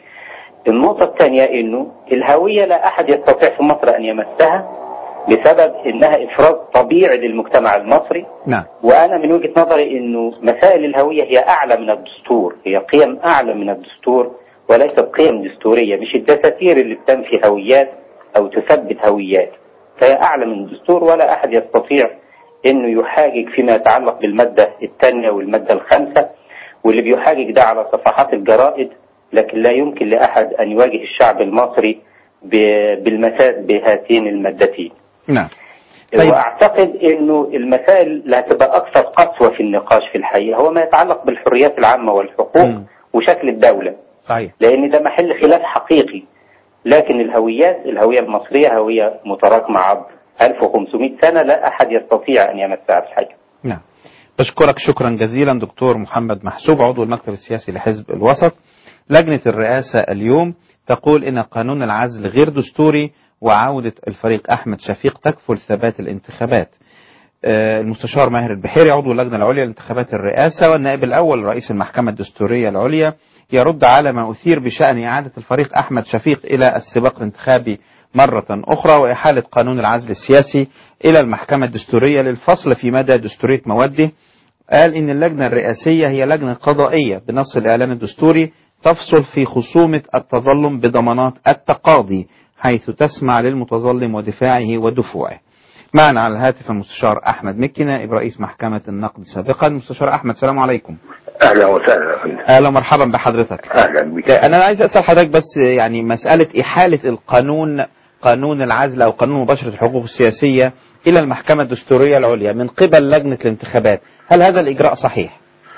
النقطة الثانية إنه الهوية لا أحد يستطيع في مصر أن يمسها بسبب إنها إفراز طبيعي للمجتمع المصري. نعم. وأنا من وجهة نظري إنه مسائل الهوية هي أعلى من الدستور، هي قيم أعلى من الدستور وليست قيم دستورية، مش الدساتير اللي بتنفي هويات أو تثبت هويات، فهي أعلى من الدستور. ولا أحد يستطيع إنه يحاجج فيما يتعلق بالمادة الثانية والمادة الخامسة، واللي بيحاجج ده على صفحات الجرائد، لكن لا يمكن لأحد أن يواجه الشعب المصري بالمساس بهاتين المادتين. نعم. طيب. وأعتقد أنه المسائل اللي هتبقى أكثر قسوة في النقاش في الحقيقة هو ما يتعلق بالحريات العامة والحقوق م. وشكل الدولة. صحيح. لأن ده محل خلاف حقيقي، لكن الهويات الهوية المصرية هوية متراكمة عبر ألف وخمسمائة سنة لا أحد يستطيع أن يمسها في الحقيقة. نعم. بشكرك شكرا جزيلا دكتور محمد محسوب عضو المكتب السياسي لحزب الوسط. لجنة الرئاسة اليوم تقول إن قانون العزل غير دستوري وعودة الفريق أحمد شفيق تكفل ثبات الانتخابات. المستشار ماهر البحيري عضو اللجنة العليا لانتخابات الرئاسة والنائب الأول رئيس المحكمة الدستورية العليا يرد على ما أثير بشأن إعادة الفريق أحمد شفيق إلى السباق الانتخابي مرة أخرى وإحالة قانون العزل السياسي إلى المحكمة الدستورية للفصل في مدى دستورية مواده. قال إن اللجنة الرئاسية هي لجنة قضائية بنص الإعلان الدستوري تفصل في خصومة التظلم بضمانات التقاضي حيث تسمع للمتظلم ودفاعه ودفوعه. معنا على الهاتف المستشار أحمد مكي نائب رئيس محكمة النقد سابقا. مستشار أحمد السلام عليكم. أهلا وسهلا. أهلا مرحبا بحضرتك. أهلا بك. أنا عايز أسأل حضرتك بس يعني مسألة إحالة القانون قانون العزل أو قانون مباشرة الحقوق السياسية إلى المحكمة الدستورية العليا من قبل لجنة الانتخابات، هل هذا الإجراء صحيح؟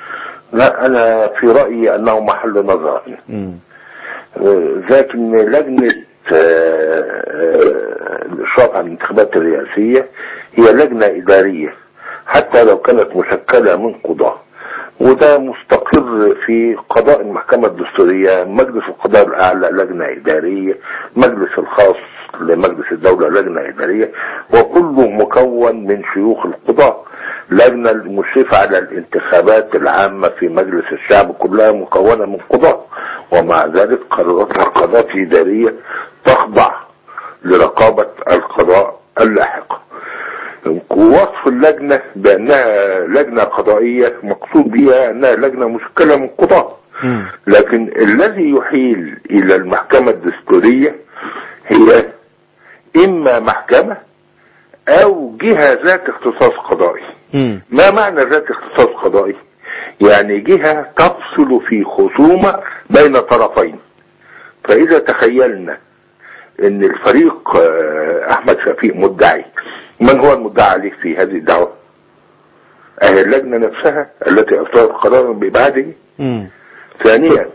لا، أنا في رأيي أنه محل نظر، لكن لجنة الإشراف على الانتخابات الرئاسية هي لجنة إدارية حتى لو كانت مشكلة من قضاة، وده مستقر في قضاء المحكمة الدستورية. مجلس القضاء الأعلى لجنة إدارية، مجلس الخاص لمجلس الدولة لجنة إدارية، وكله مكون من شيوخ القضاء. لجنة المشرفة على الانتخابات العامة في مجلس الشعب كلها مكونة من قضاء، ومع ذلك قراراتها قضاء إدارية تخضع لرقابة القضاء اللاحقة. ووصف اللجنة بأنها لجنة قضائية مقصود بها أنها لجنة مشكلة من قضاء، لكن الذي يحيل إلى المحكمة الدستورية هي إما محكمة أو جهة ذات اختصاص قضائي. ما معنى ذات اختصاص قضائي؟ يعني جهة تفصل في خصومة بين طرفين، فإذا تخيلنا ان الفريق احمد شفيق مدعي، من هو المدعي عليه في هذه الدعوة؟ اهي اللجنة نفسها التي اصدرت قرارا بابعاده. ثانيا،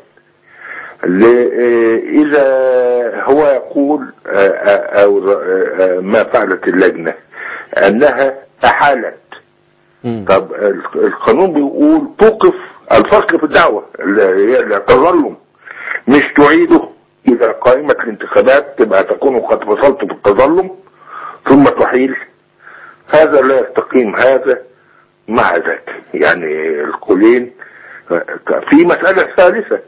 اذا هو يقول او ما فعلت اللجنة انها احالت، طب القانون بيقول توقف الفرق في الدعوة اللي هي التظلم، مش تعيده. إذا قائمة الانتخابات تبقى تكون قد وصلت بالتظلم ثم تحيل، هذا لا يستقيم هذا مع ذاك. يعني القولين. في مسألة ثالثة،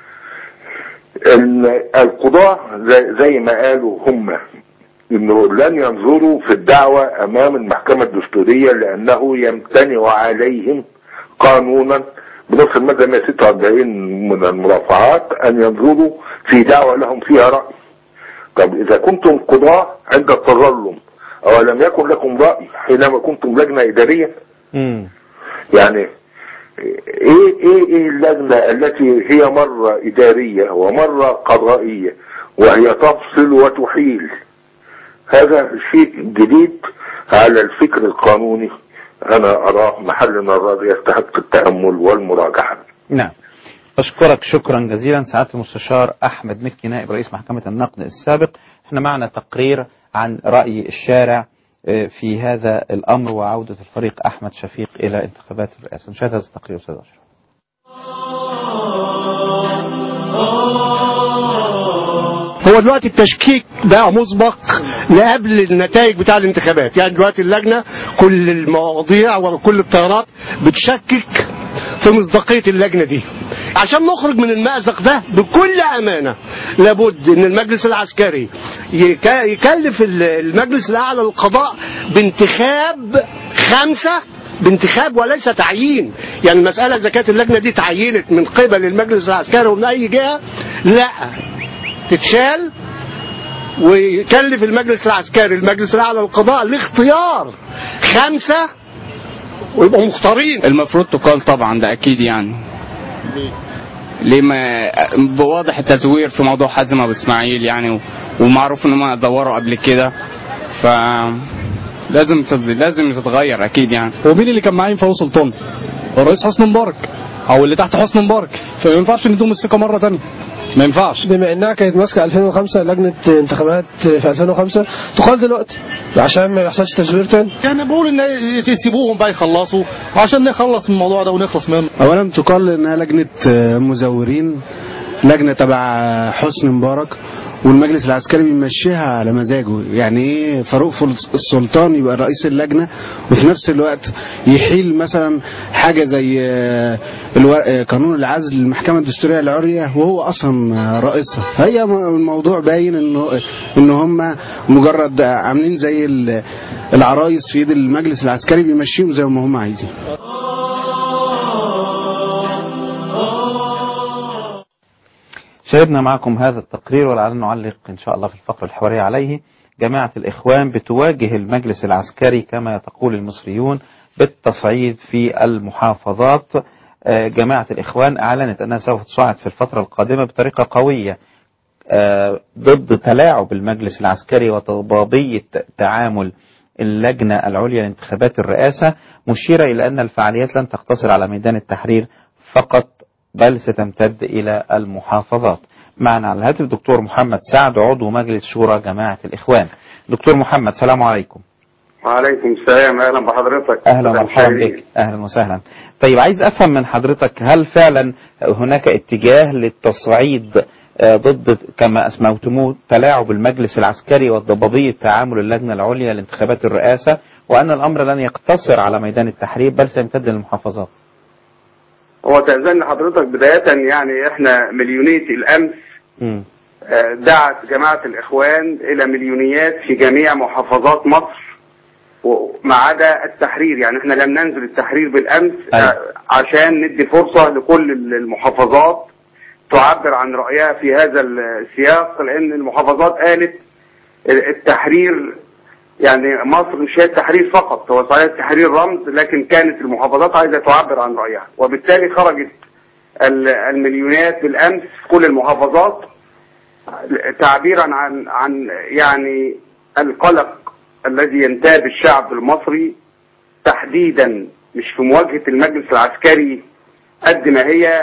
ان القضاة زي, زي ما قالوا هم انه لن ينظروا في الدعوة امام المحكمة الدستورية لانه يمتنع عليهم قانونا بنص المادة مئة وستة وأربعين من المرافعات ان ينظروا في دعوة لهم فيها رأي. طب اذا كنتم قضاة عند التظلم او لم يكن لكم رأي حينما كنتم لجنة ادارية؟ مم. يعني ايه ايه ايه اللجنة التي هي مرة ادارية ومرة قضائية وهي تفصل وتحيل؟ هذا شيء جديد على الفكر القانوني، انا اراه محل نظر يستحق التأمل والمراجعة. نعم، أشكرك شكرا جزيلا سعادة المستشار أحمد مكي نائب رئيس محكمة النقد السابق. احنا معنا تقرير عن رأي الشارع في هذا الأمر وعودة الفريق أحمد شفيق إلى انتخابات الرئاسة. نشاهد هذا التقرير أستاذ أشرف. هو دلوقتي التشكيك بقى مسبق لقبل النتائج بتاع الانتخابات، يعني دلوقتي اللجنة كل المواضيع وكل التيارات بتشكك في مصداقية اللجنة دي. عشان نخرج من المأزق ده بكل أمانة لابد ان المجلس العسكري يكلف المجلس الأعلى للقضاء بانتخاب خمسة، بانتخاب وليس تعيين. يعني المسألة إذا كانت اللجنة دي تعينت من قبل المجلس العسكري ومن أي جهة، لا، تتشال ويكلف المجلس العسكري المجلس الأعلى للقضاء لاختيار خمسة ويبقوا مختارين. المفروض تقال طبعا، ده أكيد. يعني ليه ما بواضح التزوير في موضوع حازم أبو إسماعيل يعني، ومعروف إن هم زوروا قبل كده، ف لازم لازم تتغير أكيد. يعني هو مين اللي كان معين فاروق سلطان؟ الرئيس حسني مبارك او اللي تحت حسني مبارك، فما ينفعش ندوم الثقه مره ثانيه، ما ينفعش. بما انها كانت ماسكه ألفين وخمسة لجنه انتخابات في ألفين وخمسة تقال دلوقتي عشان ما يحصلش تزوير تاني. يعني بقول ان يسيبوهم بقى يخلصوا عشان نخلص من الموضوع ده ونخلص منه. اولا تقال انها لجنه مزورين، لجنه تبع حسني مبارك، والمجلس العسكري بيمشيها على مزاجه. يعني ايه فاروق السلطان يبقى رئيس اللجنه وفي نفس الوقت يحيل مثلا حاجه زي قانون العزل للمحكمه الدستوريه العليا وهو اصلا رئيسها؟ فهي الموضوع باين انه ان هم مجرد عاملين زي العرايس في ايد المجلس العسكري بيمشيهم زي ما هم عايزين. شاهدنا معكم هذا التقرير ولعلنا نعلق إن شاء الله في الفقرة الحوارية عليه. جماعة الإخوان بتواجه المجلس العسكري كما تقول المصريون بالتصعيد في المحافظات. جماعة الإخوان أعلنت أنها سوف تصعد في الفترة القادمة بطريقة قوية ضد تلاعب المجلس العسكري وضبابية تعامل اللجنة العليا لانتخابات الرئاسة، مشيرة إلى أن الفعاليات لن تقتصر على ميدان التحرير فقط بل ستمتد إلى المحافظات. معنا على الهاتف الدكتور محمد سعد عضو مجلس شورى جماعة الإخوان. دكتور محمد السلام عليكم. وعليكم السلام، أهلا بحضرتك. أهلا ومرحبا بك. أهلا وسهلا. طيب عايز أفهم من حضرتك، هل فعلا هناك اتجاه للتصعيد ضد كما أسموتموه تلاعب المجلس العسكري والضبابية تعامل اللجنة العليا لانتخابات الرئاسة، وأن الأمر لن يقتصر على ميدان التحرير بل سيمتد للمحافظات؟ هو تأذن حضرتك بداية، يعني احنا مليونية الأمس م. دعت جماعة الإخوان إلى مليونيات في جميع محافظات مصر وما عدا التحرير. يعني احنا لم ننزل التحرير بالأمس أي. عشان ندي فرصة لكل المحافظات تعبر عن رأيها في هذا السياق، لأن المحافظات قالت التحرير يعني مصر مش هي التحرير فقط، هو صحيح التحرير رمز، لكن كانت المحافظات عايزة تعبر عن رأيها، وبالتالي خرجت المليونيات بالأمس في كل المحافظات تعبيرا عن عن يعني القلق الذي ينتاب الشعب المصري تحديدا، مش في مواجهة المجلس العسكري قد ما هي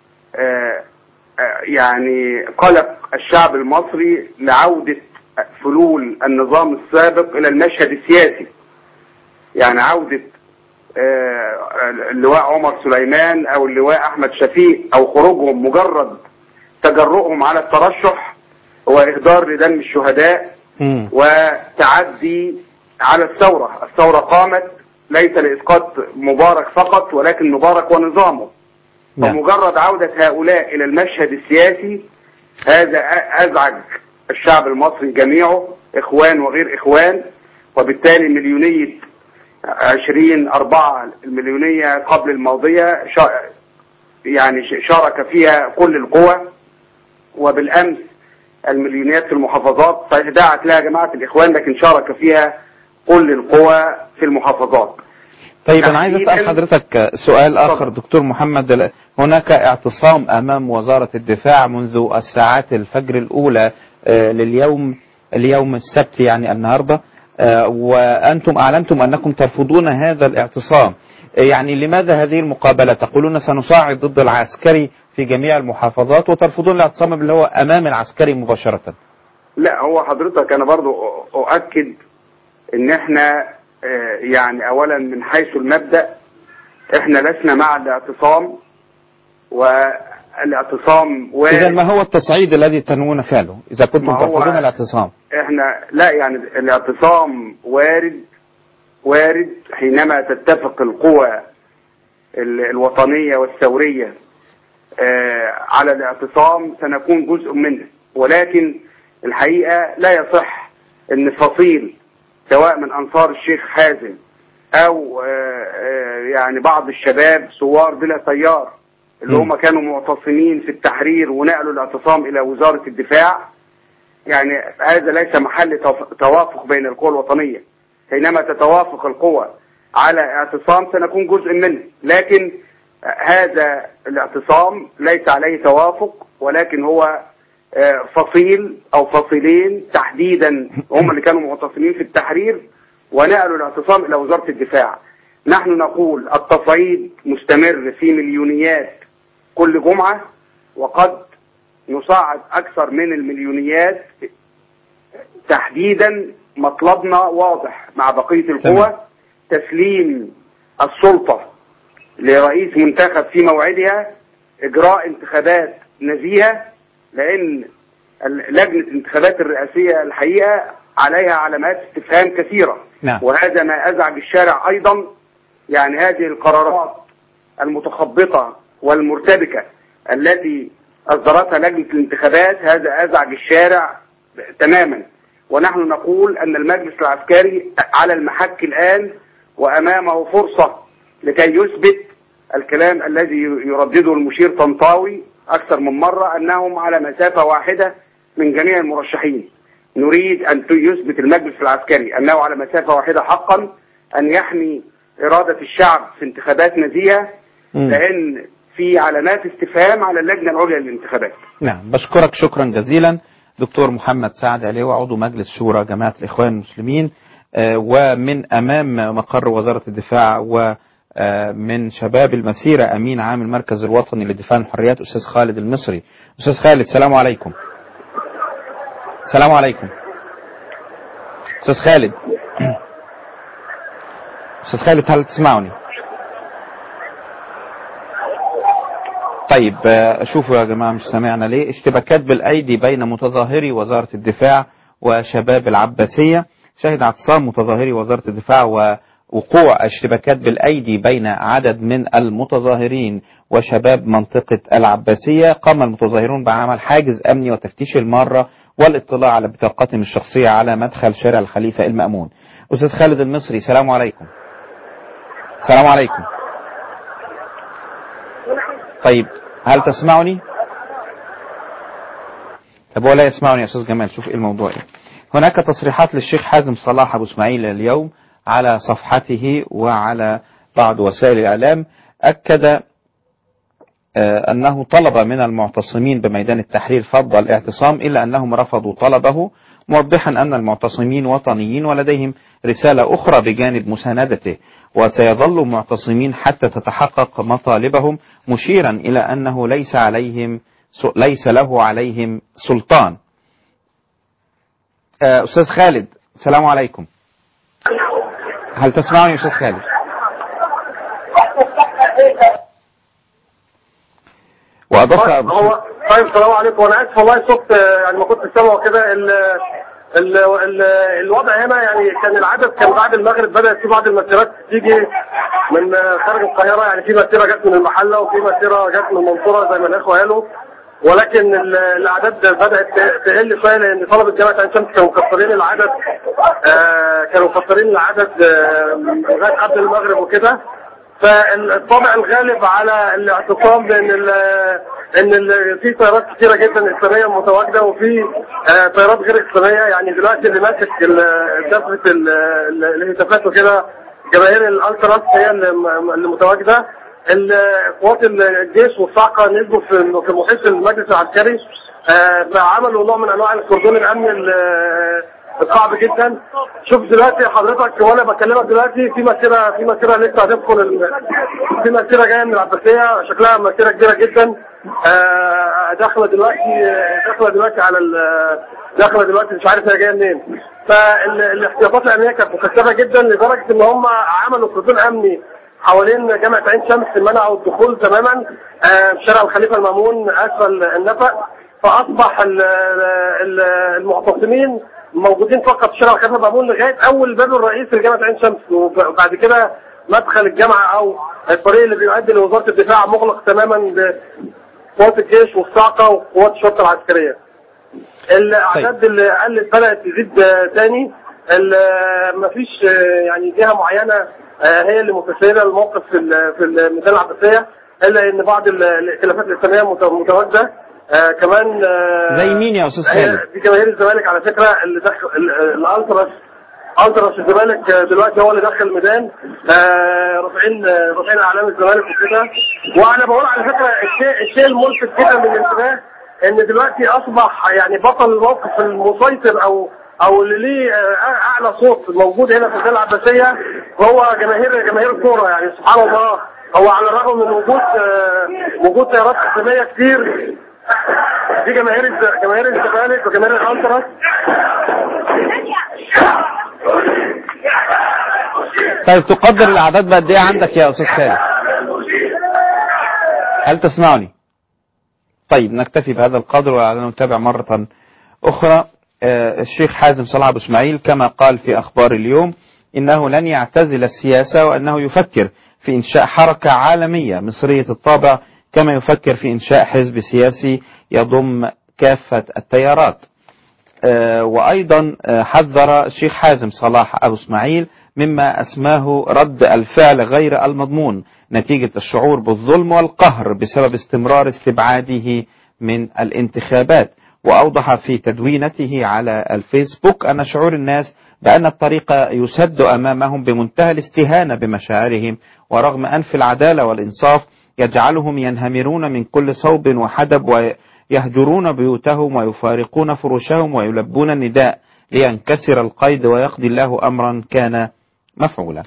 يعني قلق الشعب المصري لعودة فلول النظام السابق إلى المشهد السياسي، يعني عودة اللواء عمر سليمان أو اللواء أحمد شفيق أو خروجهم، مجرد تجرؤهم على الترشح هو إهدار لدم الشهداء وتعدي على الثورة. الثورة قامت ليس لإسقاط مبارك فقط ولكن مبارك ونظامه، ومجرد عودة هؤلاء إلى المشهد السياسي هذا أزعج الشعب المصري جميعه، إخوان وغير إخوان. وبالتالي مليونية عشرين أربعة المليونية قبل الماضية يعني شارك فيها كل القوى، وبالأمس المليونيات في المحافظات صحيح دعت لها جماعة الإخوان لكن شارك فيها كل القوى في المحافظات. طيب أنا عايز أسأل حضرتك سؤال آخر دكتور محمد. هناك اعتصام أمام وزارة الدفاع منذ الساعات الفجر الأولى لليوم اليوم السبت يعني النهاردة، وأنتم أعلنتم أنكم ترفضون هذا الاعتصام. يعني لماذا هذه المقابلة؟ تقولون سنصاعد ضد العسكري في جميع المحافظات وترفضون الاعتصام اللي هو أمام العسكري مباشرة. لا هو حضرتك أنا برضو أؤكد إن إحنا يعني أولا من حيث المبدأ إحنا لسنا مع الاعتصام، والاعتصام إذا ما هو التصعيد الذي تنوون فعله إذا كنتم ترفضون الاعتصام؟ إحنا لا يعني الاعتصام وارد وارد حينما تتفق القوى الوطنية والثورية على الاعتصام سنكون جزء منه، ولكن الحقيقة لا يصح أن فصيل سواء من أنصار الشيخ حازم أو يعني بعض الشباب ثوار بلا طيار اللي هم كانوا معتصمين في التحرير ونقلوا الاعتصام إلى وزارة الدفاع، يعني هذا ليس محل توافق بين القوى الوطنية. حينما تتوافق القوى على اعتصام سنكون جزء منه، لكن هذا الاعتصام ليس عليه توافق، ولكن هو فصيل أو فصيلين تحديدا هم اللي كانوا معتصمين في التحرير ونقلوا الاعتصام إلى وزارة الدفاع. نحن نقول التصعيد مستمر في مليونيات كل جمعة، وقد نصعد أكثر من المليونيات. تحديدا مطلبنا واضح مع بقية القوى، تسليم السلطة لرئيس منتخب في موعدها، إجراء انتخابات نزيهة، لأن لجنة الانتخابات الرئاسية الحقيقة عليها علامات استفهام كثيرة. نعم. وهذا ما أزعج الشارع أيضا، يعني هذه القرارات المتخبطة والمرتبكة التي أصدرتها لجنة الانتخابات هذا أزعج الشارع تماما. ونحن نقول أن المجلس العسكري على المحك الآن وأمامه فرصة لكي يثبت الكلام الذي يردده المشير طنطاوي أكثر من مرة أنهم على مسافة واحدة من جميع المرشحين. نريد أن يثبت المجلس العسكري أنه على مسافة واحدة حقا، أن يحمي إرادة الشعب في انتخابات نزيهة، لأن في علامات استفهام على اللجنة العليا للانتخابات. نعم، بشكرك شكرا جزيلا دكتور محمد سعد عليوة، عضو مجلس شورى جماعة الإخوان المسلمين ومن أمام مقر وزارة الدفاع ومن شباب المسيرة أمين عام المركز الوطني للدفاع عن الحريات أستاذ خالد المصري. أستاذ خالد السلام عليكم. السلام عليكم أستاذ خالد. أستاذ خالد هل تسمعني؟ طيب شوفوا يا جماعة مش سامعنا ليه. اشتباكات بالأيدي بين متظاهري وزارة الدفاع وشباب العباسية. شهد اعتصام متظاهري وزارة الدفاع ووقوع اشتباكات بالأيدي بين عدد من المتظاهرين وشباب منطقة العباسية. قام المتظاهرون بعمل حاجز أمني وتفتيش المارة والاطلاع على بطاقتهم الشخصية على مدخل شارع الخليفة المأمون. أستاذ خالد المصري السلام عليكم. السلام عليكم. طيب هل تسمعني؟ طب ولا يسمعني يا أستاذ جمال؟ شوف إيه الموضوع إيه. هناك تصريحات للشيخ حازم صلاح أبو إسماعيل اليوم على صفحته وعلى بعض وسائل الإعلام. أكد أنه طلب من المعتصمين بميدان التحرير فض الاعتصام إلا أنهم رفضوا طلبه، موضحا أن المعتصمين وطنيين ولديهم رسالة أخرى بجانب مساندته، وسيظل معتصمين حتى تتحقق مطالبهم، مشيرا إلى أنه ليس عليهم ليس له عليهم سلطان. أستاذ خالد، السلام عليكم. هل تسمعني أستاذ خالد؟ وأضاف هو طيب السلام عليكم. وانا اسف والله صوت يعني ما كنت سامعه كده. ال ال ال الوضع هنا يعني كان العدد كان بعد المغرب بدات في بعض المسيرات تيجي من خارج القاهره، يعني في مسيره جت من المحله وفي مسيره جت من المنصوره زي ما الاخوه قالوا، ولكن الاعداد بدات تقل شويه لان طلبه جامعه عين شمس كانوا مكسرين العدد آه كانوا مكسرين العدد لغايه آه قبل المغرب وكده. فالطابع الغالب على الاعتصام بان ال ان ال في طيارات كثيره جدا اسلاميه متواجده وفي آه طيارات غير اسلاميه. يعني دلوقتي اللي ماسك كافه الهتافات وكده جماهير الالتراس هي اللي متواجده. قوات الجيش والصاعقه نزلوا في محيط المجلس العسكري، آه عملوا نوع من انواع الكردون الامن صعب جدا. شوف دلوقتي حضرتك وانا بكلمك دلوقتي في مسيره في مسيره لسه هتدخل، في مسيره جايه من العباسيه شكلها مسيره كبيره جدا آه داخله دلوقتي داخله دلوقتي على داخله دلوقتي مش عارف هي جايه منين. فالاحتياطات الامنيه كانت مكثفه جدا لدرجه ان هم عملوا كردون امني حوالين جامعه عين شمس، منعوا الدخول تماما آه شارع الخليفه المامون اسفل النفق. فاصبح المعتصمين موجودين فقط في شارع الخليفه المامون لغايه اول باب الرئيسي لجامعه عين شمس، وبعد كده مدخل الجامعه او الطريق اللي بيؤدي لوزاره الدفاع مغلق تماما بقوات الجيش والصاعقه وقوات الشرطه العسكريه. الاعداد اللي قلت بدات تزيد تاني. مفيش يعني جهه معينه هي اللي متسيده الموقف في في الميدان العباسيه، الا ان بعض الائتلافات الاسلاميه متواجده. آه كمان آه زي مين يا استاذ خالد؟ في جماهير الزمالك على فكره اللي دخل الالتراس التراس الزمالك دلوقتي هو اللي دخل الميدان آه رافعين رافعين اعلام الزمالك وكده. وانا بقول على فكره الشيء الشيء الملفت جدا من الانتباه ان دلوقتي اصبح يعني بطل الموقف المسيطر او او اللي ليه اعلى صوت موجود هنا في الميدان العباسيه هو جماهير جماهير الكوره. يعني سبحان الله، هو على الرغم من وجود آه وجود تيارات اسلاميه كتير دي جماهير جماهير الزمالك وجماهير الالتراس. طيب تقدر الاعداد بقد ايه عندك يا استاذ خالد؟ هل تسمعني؟ طيب نكتفي بهذا القدر ولعلنا نتابع مرة أخرى. آه الشيخ حازم صلاح أبو إسماعيل كما قال في أخبار اليوم إنه لن يعتزل السياسة وأنه يفكر في إنشاء حركة عالمية مصرية الطابع كما يفكر في إنشاء حزب سياسي يضم كافة التيارات. آه وأيضا آه حذر الشيخ حازم صلاح أبو إسماعيل مما أسماه رد الفعل غير المضمون نتيجة الشعور بالظلم والقهر بسبب استمرار استبعاده من الانتخابات. وأوضح في تدوينته على الفيسبوك أن شعور الناس بأن الطريق يسد أمامهم بمنتهى الاستهانة بمشاعرهم ورغم أنف العدالة والإنصاف يجعلهم ينهمرون من كل صوب وحدب ويهجرون بيوتهم ويفارقون فروشهم ويلبون النداء لينكسر القيد ويقضي الله أمرا كان مفعولا.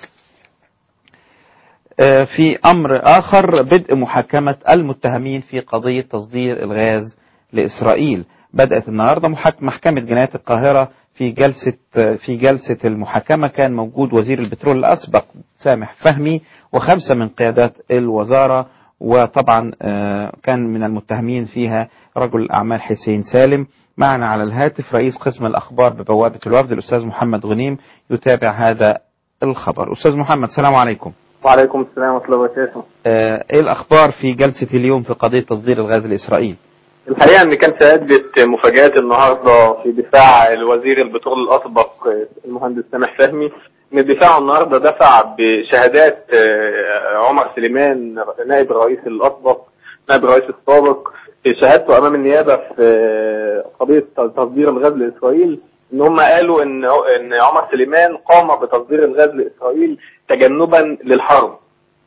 في أمر آخر، بدء محاكمة المتهمين في قضية تصدير الغاز لإسرائيل. بدأت النهاردة محكمة جنايات القاهرة في جلسة في جلسة المحاكمة كان موجود وزير البترول الأسبق سامح فهمي وخمسة من قيادات الوزارة، وطبعا كان من المتهمين فيها رجل الأعمال حسين سالم. معنا على الهاتف رئيس قسم الأخبار ببوابة الوفد الأستاذ محمد غنيم يتابع هذا الخبر. أستاذ محمد السلام عليكم. وعليكم السلام ورحمة الله وبركاته. ايه الأخبار في جلسة اليوم في قضية تصدير الغاز لإسرائيل؟ الحقيقة ان كان سيادة مفاجآت النهاردة في دفاع الوزير البترول الأسبق المهندس سامح فهمي، ان الدفاع النهاردة دفع بشهادات عمر سليمان نائب الرئيس الأسبق نائب الرئيس السابق في شهادته أمام النيابة في قضية تصدير الغاز لإسرائيل، ان هم قالوا ان ان عمر سليمان قام بتصدير الغاز لإسرائيل تجنبا للحرب،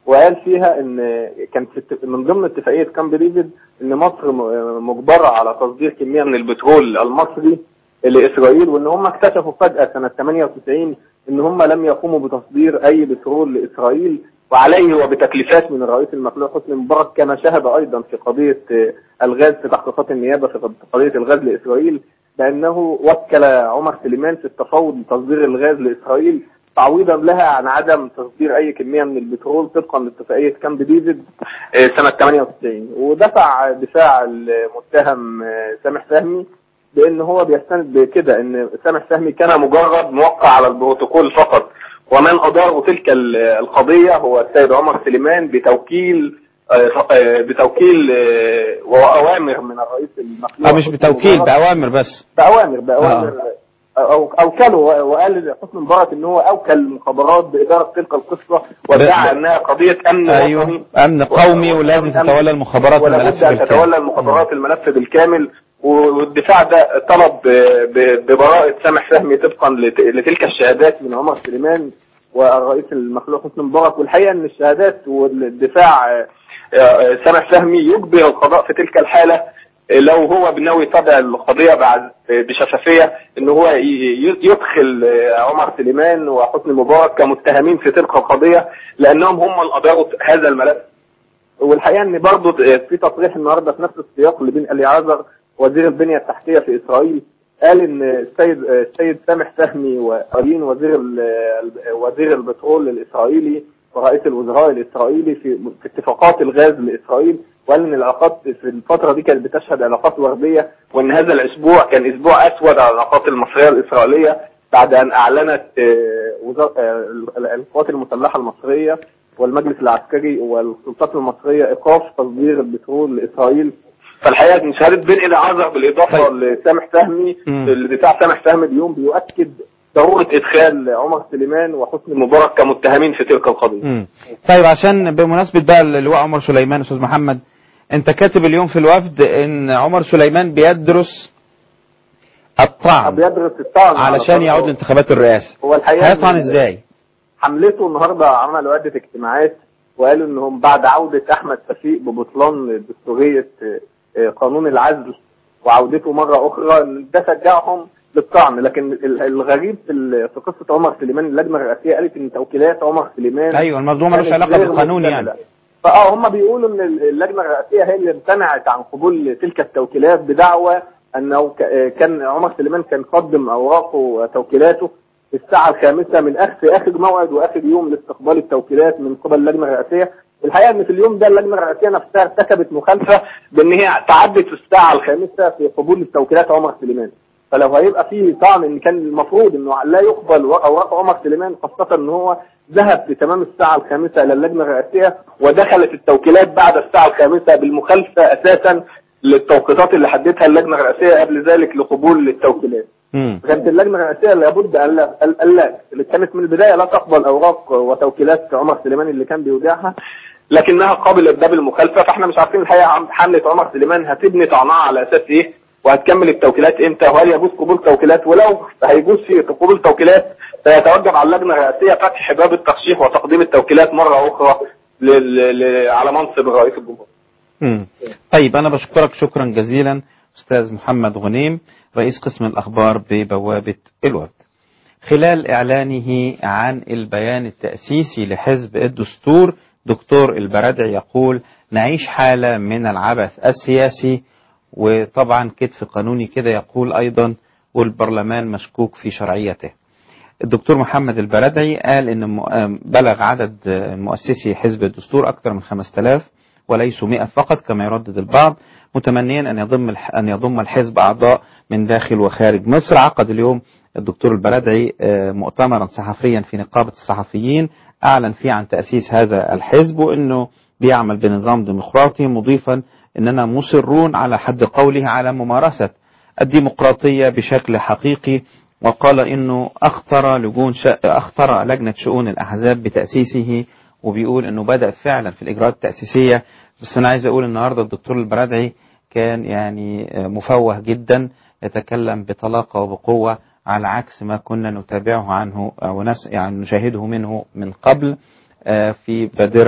وقال فيها ان كان من ضمن اتفاقيه كامب ديفيد ان مصر مجبره على تصدير كميه من البترول المصري لاسرائيل، وان هم اكتشفوا فجاه سنه ثمانية وتسعين ان هم لم يقوموا بتصدير اي بترول لاسرائيل، وعليه وبتكليفات من الرئيس المخلوع حسني مبارك، كما شهد ايضا في قضيه الغاز في تحقيقات النيابه في قضيه الغاز لاسرائيل، بانه وكل عمر سليمان في التفاوض لتصدير الغاز لاسرائيل تعويضا لها عن عدم تصدير اي كميه من البترول طبقا لاتفاقيه كامب ديفيد سنه ثمانية وتسعين. ودفع دفاع المتهم سامح فهمي بان هو بيستند بكده ان سامح فهمي كان مجرد موقع على البروتوكول فقط، ومن ادار تلك القضيه هو السيد عمر سليمان بتوكيل بتوكيل واوامر من الرئيس المخلوع. اه مش بتوكيل، باوامر بس. باوامر باوامر آه. أو أوكله، وقال حسني مبارك إن هو أوكل المخابرات بإدارة تلك القصة، وادعى أنها قضية أمن أيوه وطني أمن قومي ولازم تتولى المخابرات الملف بالكامل. تتولى المخابرات الملف بالكامل. والدفاع ده طلب ببراءة سامح فهمي طبقا لتلك الشهادات من عمر سليمان والرئيس المخلوع حسني مبارك. والحقيقة أن الشهادات والدفاع سامح فهمي يجبر القضاء في تلك الحالة لو هو بناوي يتابع القضية بعد بشفافية ان هو يدخل عمر سليمان وحسني مبارك كمتهمين في تلك القضية، لانهم هم اللي اداروا هذا الملف. والحقيقة ان برضه في تصريح النهارده في نفس السياق اللي بين اليعازر وزير البنية التحتية في اسرائيل، قال ان السيد السيد سامح فهمي وقرين وزير وزير البترول الاسرائيلي ورئيس الوزراء الاسرائيلي في في اتفاقات الغاز لاسرائيل، وقال ان العلاقات في الفتره دي كانت بتشهد علاقات ورديه، وان هذا الاسبوع كان اسبوع اسود على العلاقات المصريه الاسرائيليه بعد ان اعلنت القوات المسلحه المصريه والمجلس العسكري والسلطات المصريه ايقاف تصدير البترول لاسرائيل. فالحقيقه ان شهاده بن اليعازر بالاضافه لسامح فهمي الدفاع سامح فهمي اليوم بيؤكد ضرورة إدخال عمر سليمان وحسني مبارك كمتهمين في تلك القضية. مم. طيب عشان بمناسبة بقى اللواء عمر سليمان، أستاذ محمد أنت كاتب اليوم في الوفد إن عمر سليمان بيدرس الطعن بيدرس الطعن علشان يعود لانتخابات الرئاسة. هو الحقيقة هيطعن إزاي؟ حملته النهاردة عملوا عدة اجتماعات وقالوا إنهم بعد عودة أحمد شفيق ببطلان دستورية قانون العزل وعودته مرة أخرى ده شجعهم للطعن. لكن الغريب في في قصه عمر سليمان اللجنه الرئاسيه قالت ان توكيلات عمر سليمان ايوه الموضوع ملوش علاقه بالقانون يعني. فاه هم بيقولوا ان اللجنه الرئاسيه هي اللي امتنعت عن قبول تلك التوكيلات بدعوى انه كان عمر سليمان كان قدم اوراقه وتوكيلاته في الساعه الخامسه من اخر اخر موعد واخر يوم لاستقبال التوكيلات من قبل اللجنه الرئاسيه. الحقيقه ان في اليوم ده اللجنه الرئاسيه نفسها ارتكبت مخالفه بان هي تعدت في الساعه الخامسه في قبول التوكيلات عمر سليمان. فلو هيبقى فيه طعن ان كان المفروض انه لا يقبل اوراق عمر سليمان، خاصه ان هو ذهب في تمام الساعه الخامسه الى اللجنه الرئاسيه ودخلت التوكيلات بعد الساعه الخامسه بالمخالفه اساسا للتوقيتات اللي حددها اللجنه الرئاسيه قبل ذلك لقبول التوكيلات. كانت اللجنه الرئاسيه لابد ان لا اللي كانت من البدايه لا تقبل اوراق وتوكيلات عمر سليمان اللي كان بيودعها، لكنها قبلت ده بالمخالفه. فاحنا مش عارفين الحقيقه حمله عمر سليمان هتبني طعنها على اساس ايه، وهتكمل التوكيلات امتى، وهل يجوز قبول توكيلات، ولو هيجوز في قبول توكيلات فيتوجب على اللجنه الرئاسيه فتح باب الترشيح وتقديم التوكيلات مره اخرى على منصب رئيس الجمهوريه. امم طيب انا بشكرك شكرا جزيلا استاذ محمد غنيم رئيس قسم الاخبار ببوابه الوفد. خلال اعلانه عن البيان التاسيسي لحزب الدستور، دكتور البرادعي يقول نعيش حاله من العبث السياسي، وطبعا كتف قانوني كده يقول أيضا والبرلمان مشكوك في شرعيته. الدكتور محمد البرادعي قال إن بلغ عدد مؤسسي حزب الدستور أكثر من خمسة آلاف وليسوا مئة فقط كما يردد البعض، متمنيا أن يضم أن يضم الحزب أعضاء من داخل وخارج مصر. عقد اليوم الدكتور البرادعي مؤتمرا صحفيا في نقابة الصحفيين أعلن فيه عن تأسيس هذا الحزب وأنه بيعمل بنظام ديمقراطي، مضيفا إننا مصرون على حد قوله على ممارسة الديمقراطية بشكل حقيقي، وقال إنه أخطر لجون أخطر لجنة شؤون الأحزاب بتأسيسه، وبيقول إنه بدأ فعلا في الإجراءات التأسيسية. بس أنا عايز أقول النهاردة الدكتور البرادعي كان يعني مفوه جدا، يتكلم بطلاقة وبقوة على عكس ما كنا نتابعه عنه أو يعني نشاهده منه من قبل في بادرة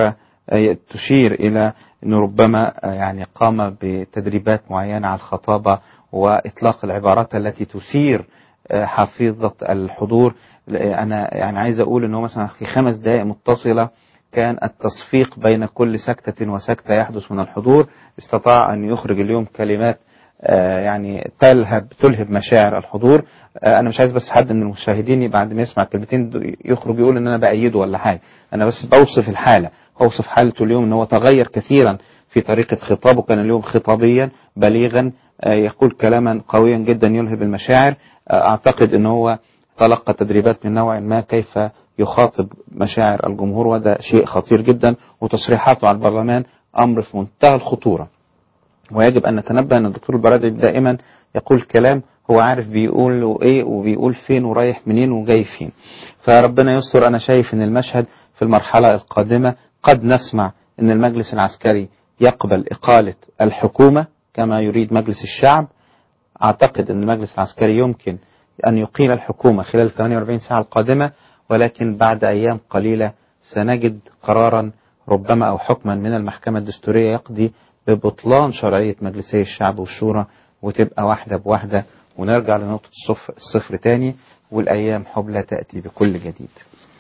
تشير إلى أنه ربما يعني قام بتدريبات معينة على الخطابة وإطلاق العبارات التي تثير حافظة الحضور. أنا يعني عايز أقول أنه مثلا في خمس دقائق متصلة كان التصفيق بين كل سكتة وسكتة يحدث من الحضور، استطاع أن يخرج اليوم كلمات يعني تلهب تلهب مشاعر الحضور. أنا مش عايز بس حد من المشاهدين بعد ما يسمع كلمتين يخرج يقول أن أنا بأيده ولا حاجة، أنا بس بوصف الحالة، أوصف حالته اليوم أنه تغير كثيرا في طريقة خطابه، كان اليوم خطابيا بليغا، يقول كلاما قويا جدا يلهب المشاعر. أعتقد أنه هو تلقى تدريبات من نوع ما كيف يخاطب مشاعر الجمهور، وهذا شيء خطير جدا، وتصريحاته على البرلمان أمر في منتهى الخطورة. ويجب أن نتنبه أن الدكتور البرادعي دائما يقول كلام هو عارف بيقول له إيه وبيقول فين ورايح منين وجاي فين. فربنا يستر. أنا شايف أن المشهد في المرحلة القادمة قد نسمع أن المجلس العسكري يقبل إقالة الحكومة كما يريد مجلس الشعب. أعتقد أن المجلس العسكري يمكن أن يقيل الحكومة خلال ثمانية وأربعين ساعة القادمة، ولكن بعد أيام قليلة سنجد قرارا ربما أو حكما من المحكمة الدستورية يقضي ببطلان شرعية مجلسي الشعب والشورى، وتبقى واحدة بواحدة ونرجع لنقطة الصفر, الصفر تاني، والأيام حبلى تأتي بكل جديد.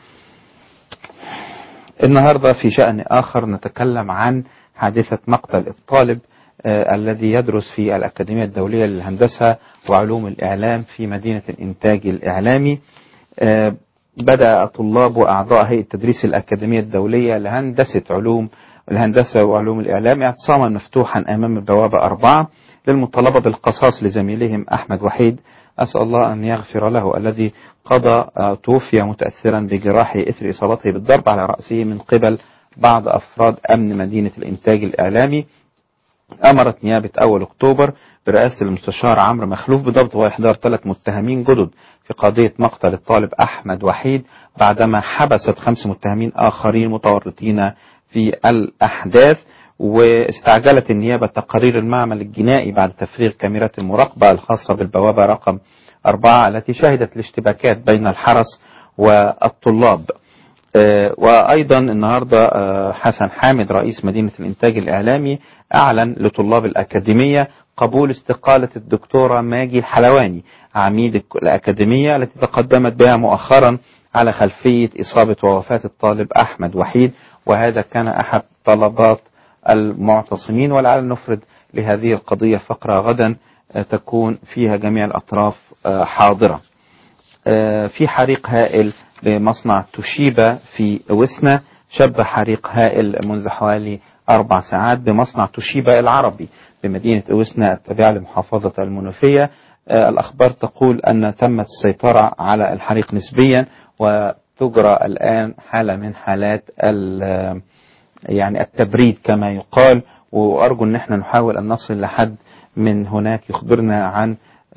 النهاردة في شأن آخر نتكلم عن حادثة مقتل الطالب آه الذي يدرس في الأكاديمية الدولية للهندسة وعلوم الإعلام في مدينة الإنتاج الإعلامي. آه بدأ طلاب وأعضاء هيئة تدريس الأكاديمية الدولية لهندسة علوم الهندسة وعلوم الإعلام اعتصاما مفتوحا أمام البوابة أربعة للمطالبة بالقصاص لزميلهم أحمد وحيد، أسأل الله أن يغفر له، الذي قضى توفي متأثرا بجراحه إثر إصابته بالضرب على رأسه من قبل بعض أفراد أمن مدينة الإنتاج الإعلامي. أمرت نيابة أول أكتوبر برئاسة المستشار عمرو مخلوف بضبط وإحضار ثلاث متهمين جدد في قضية مقتل الطالب أحمد وحيد، بعدما حبست خمس متهمين آخرين متورطين في الأحداث. واستعجلت النيابة تقارير المعمل الجنائي بعد تفريغ كاميرات المراقبة الخاصة بالبوابة رقم أربعة التي شهدت الاشتباكات بين الحرس والطلاب. وأيضا النهاردة حسن حامد رئيس مدينة الإنتاج الإعلامي أعلن لطلاب الأكاديمية قبول استقالة الدكتورة ماجي الحلواني عميد الأكاديمية التي تقدمت بها مؤخرا على خلفية إصابة ووفاة الطالب أحمد وحيد، وهذا كان أحد طلبات المعتصمين. ولعل نفرد لهذه القضية فقرة غدا تكون فيها جميع الأطراف حاضرة. في حريق هائل بمصنع توشيبا في وسنا، شب حريق هائل منذ حوالي أربع ساعات بمصنع توشيبا العربي بمدينة وسنا التابعة لمحافظة المنوفية. الأخبار تقول أن تمت السيطرة على الحريق نسبيا، وتجرى الآن حالة من حالات يعني التبريد كما يقال، وأرجو أن احنا نحاول أن نصل لحد من هناك يخبرنا عن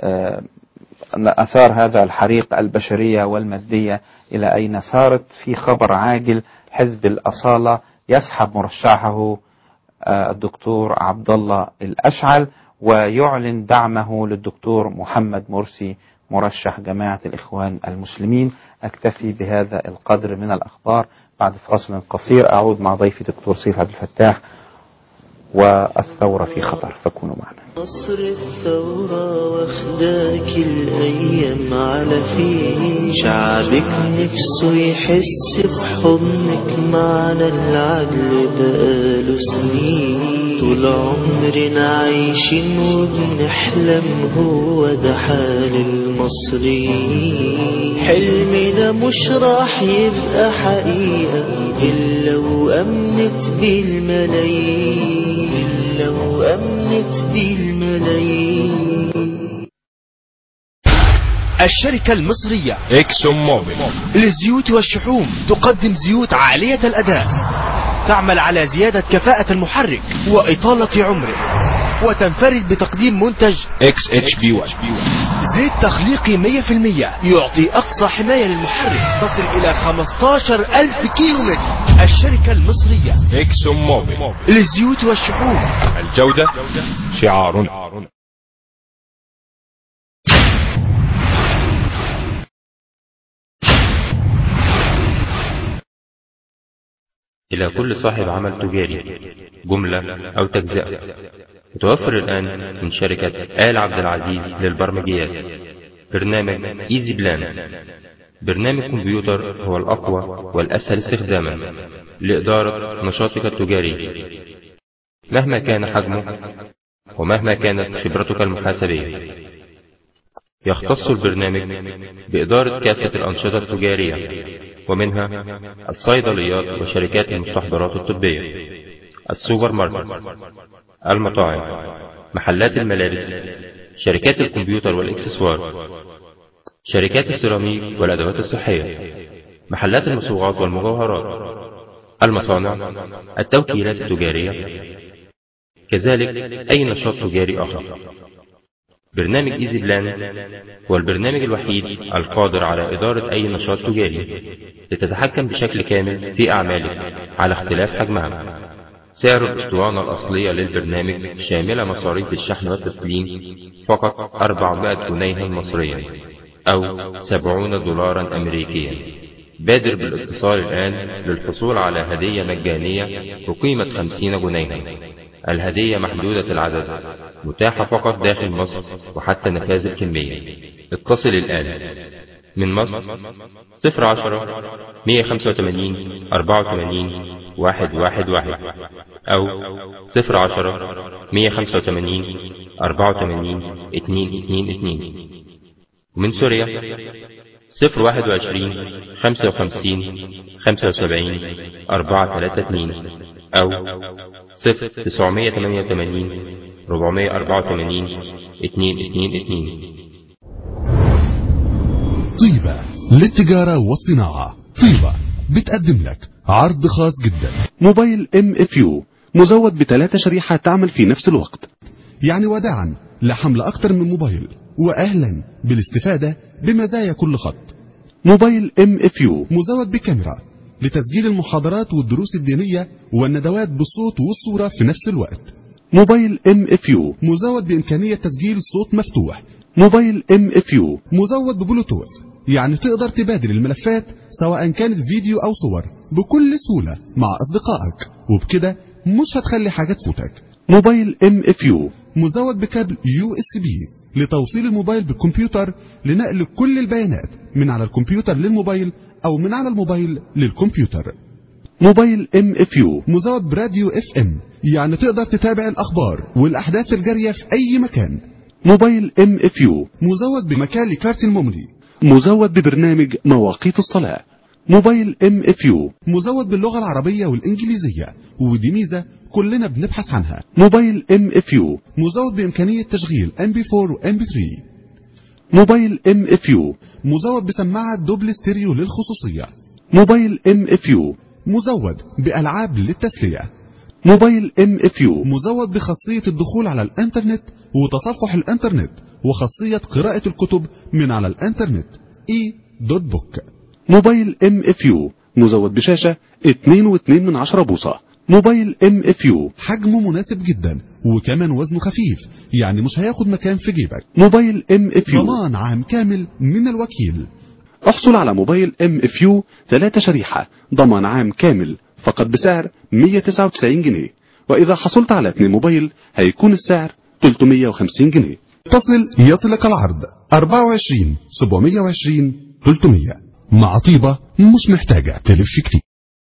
أثار هذا الحريق البشرية والمادية إلى أين صارت. في خبر عاجل، حزب الأصالة يسحب مرشحه الدكتور عبد الله الأشعل ويعلن دعمه للدكتور محمد مرسي مرشح جماعة الإخوان المسلمين. أكتفي بهذا القدر من الأخبار، بعد فاصل قصير أعود مع ضيفي دكتور سيف عبد الفتاح والثورة في خطر، فكونوا معنا. نصر الثورة واخداك الأيام على فيه، شعبك نفسه يحس بحضنك، معنا العدل بقاله سنين، طول عمرنا عايشين وبنحلم، هو ده حال المصريين. حلمنا مش راح يبقى حقيقة إلا وأمنت بالملايين، إلا وأمنت بالملايين. الشركة المصرية إكسون موبيل للزيوت والشحوم تقدم زيوت عالية الأداء، تعمل على زيادة كفاءة المحرك وإطالة عمره، وتنفرد بتقديم منتج إكس إتش بي واحد، زيت تخليقي مية في المية يعطي أقصى حماية للمحرك تصل إلى خمستاشر ألف كيلومتر. الشركة المصرية إكسون موبيل للزيوت والشحوم، الجودة شعارنا. إلى كل صاحب عمل تجاري جملة أو تجزئة. متوفر الآن من شركة آل عبد العزيز للبرمجيات برنامج إيزي بلان. برنامج كمبيوتر هو الأقوى والأسهل استخداما لإدارة نشاطك التجاري مهما كان حجمه ومهما كانت خبرتك المحاسبية. يختص البرنامج بإدارة كافة الأنشطة التجارية ومنها الصيدليات وشركات المستحضرات الطبية، السوبر ماركت، المطاعم، محلات الملابس، شركات الكمبيوتر والإكسسوار، شركات السيراميك والأدوات الصحية، محلات المصبوغات والمجوهرات، المصانع، التوكيلات التجارية، كذلك أي نشاط تجاري آخر. برنامج إيزي بلان هو البرنامج الوحيد القادر على إدارة أي نشاط تجاري لتتحكم بشكل كامل في أعمالك على اختلاف حجمها. سعر الأسطوانة الأصلية للبرنامج شاملة مصاريف الشحن والتسليم فقط أربعمائة جنيه مصريا أو سبعين دولارا أمريكيا. بادر بالاتصال الآن للحصول على هدية مجانية بقيمة خمسين جنيها. الهدية محدودة العدد، متاحة فقط داخل مصر وحتى نفاذ الكمية. اتصل الآن من مصر صفر عشرة مية خمسة وثمانين أربعة وثمانين واحد واحد واحد أو صفر عشرة مية خمسة وثمانين أربعة وثمانين اثنين اثنين اثنين. ومن سوريا صفر واحد وعشرين خمسة وخمسين خمسة وسبعين أربعة ثلاثة اثنين أو صفر تسعمية ثمانية وثمانين أربعمية أربعة وثمانين اثنين اثنين اثنين. طيبة للتجارة والصناعة. طيبة بتقدم لك عرض خاص جدا. موبايل ام اف يو مزود بثلاثة شريحة تعمل في نفس الوقت، يعني وداعا لحمل أكتر من موبايل، وأهلا بالاستفادة بمزايا كل خط. موبايل ام اف يو مزود بكاميرا لتسجيل المحاضرات والدروس الدينية والندوات بالصوت والصورة في نفس الوقت. موبايل ام اف يو مزود بإمكانية تسجيل صوت مفتوح. موبايل ام اف يو مزود ببلوتوث، يعني تقدر تبادل الملفات سواء كانت فيديو أو صور بكل سهولة مع أصدقائك، وبكده مش هتخلي حاجة تفوتك. موبايل ام اف يو مزود بكابل يو اس بي لتوصيل الموبايل بالكمبيوتر لنقل كل البيانات من على الكمبيوتر للموبايل أو من على الموبايل للكمبيوتر. موبايل ام اف يو مزود براديو اف ام، يعني تقدر تتابع الأخبار والأحداث الجارية في أي مكان. موبايل ام اف يو مزود بمكان لكارت الميموري. مزود ببرنامج مواقيت الصلاة. موبايل ام اف يو مزود باللغة العربية والإنجليزية، ودي ميزة كلنا بنبحث عنها. موبايل ام اف يو مزود بإمكانية تشغيل ام بي فور و ام بي ثري. موبايل ام اف يو مزود بسماعة دوبل ستيريو للخصوصية. موبايل ام اف يو مزود بألعاب للتسلية. موبايل ام اف يو مزود بخاصية الدخول على الانترنت وتصفح الانترنت، وخاصية قراءة الكتب من على الانترنت اي دوت بوك. موبايل ام اف يو مزود بشاشة اتنين واتنين من عشرة بوصة. موبايل ام اف يو حجمه مناسب جدا، وكمان وزنه خفيف، يعني مش هياخد مكان في جيبك. موبايل ام اف يو ضمان عام كامل من الوكيل. احصل على موبايل ام اف يو ثلاثة شريحة ضمان عام كامل فقط بسعر مية وتسعة وتسعين جنيه، واذا حصلت على اثنين موبايل هيكون السعر ثلاثمية وخمسين جنيه. اتصل يصلك العرض أربعة وعشرين سبعمية وعشرين ثلاثمية. مع طيبة مش محتاجة تلف كتير.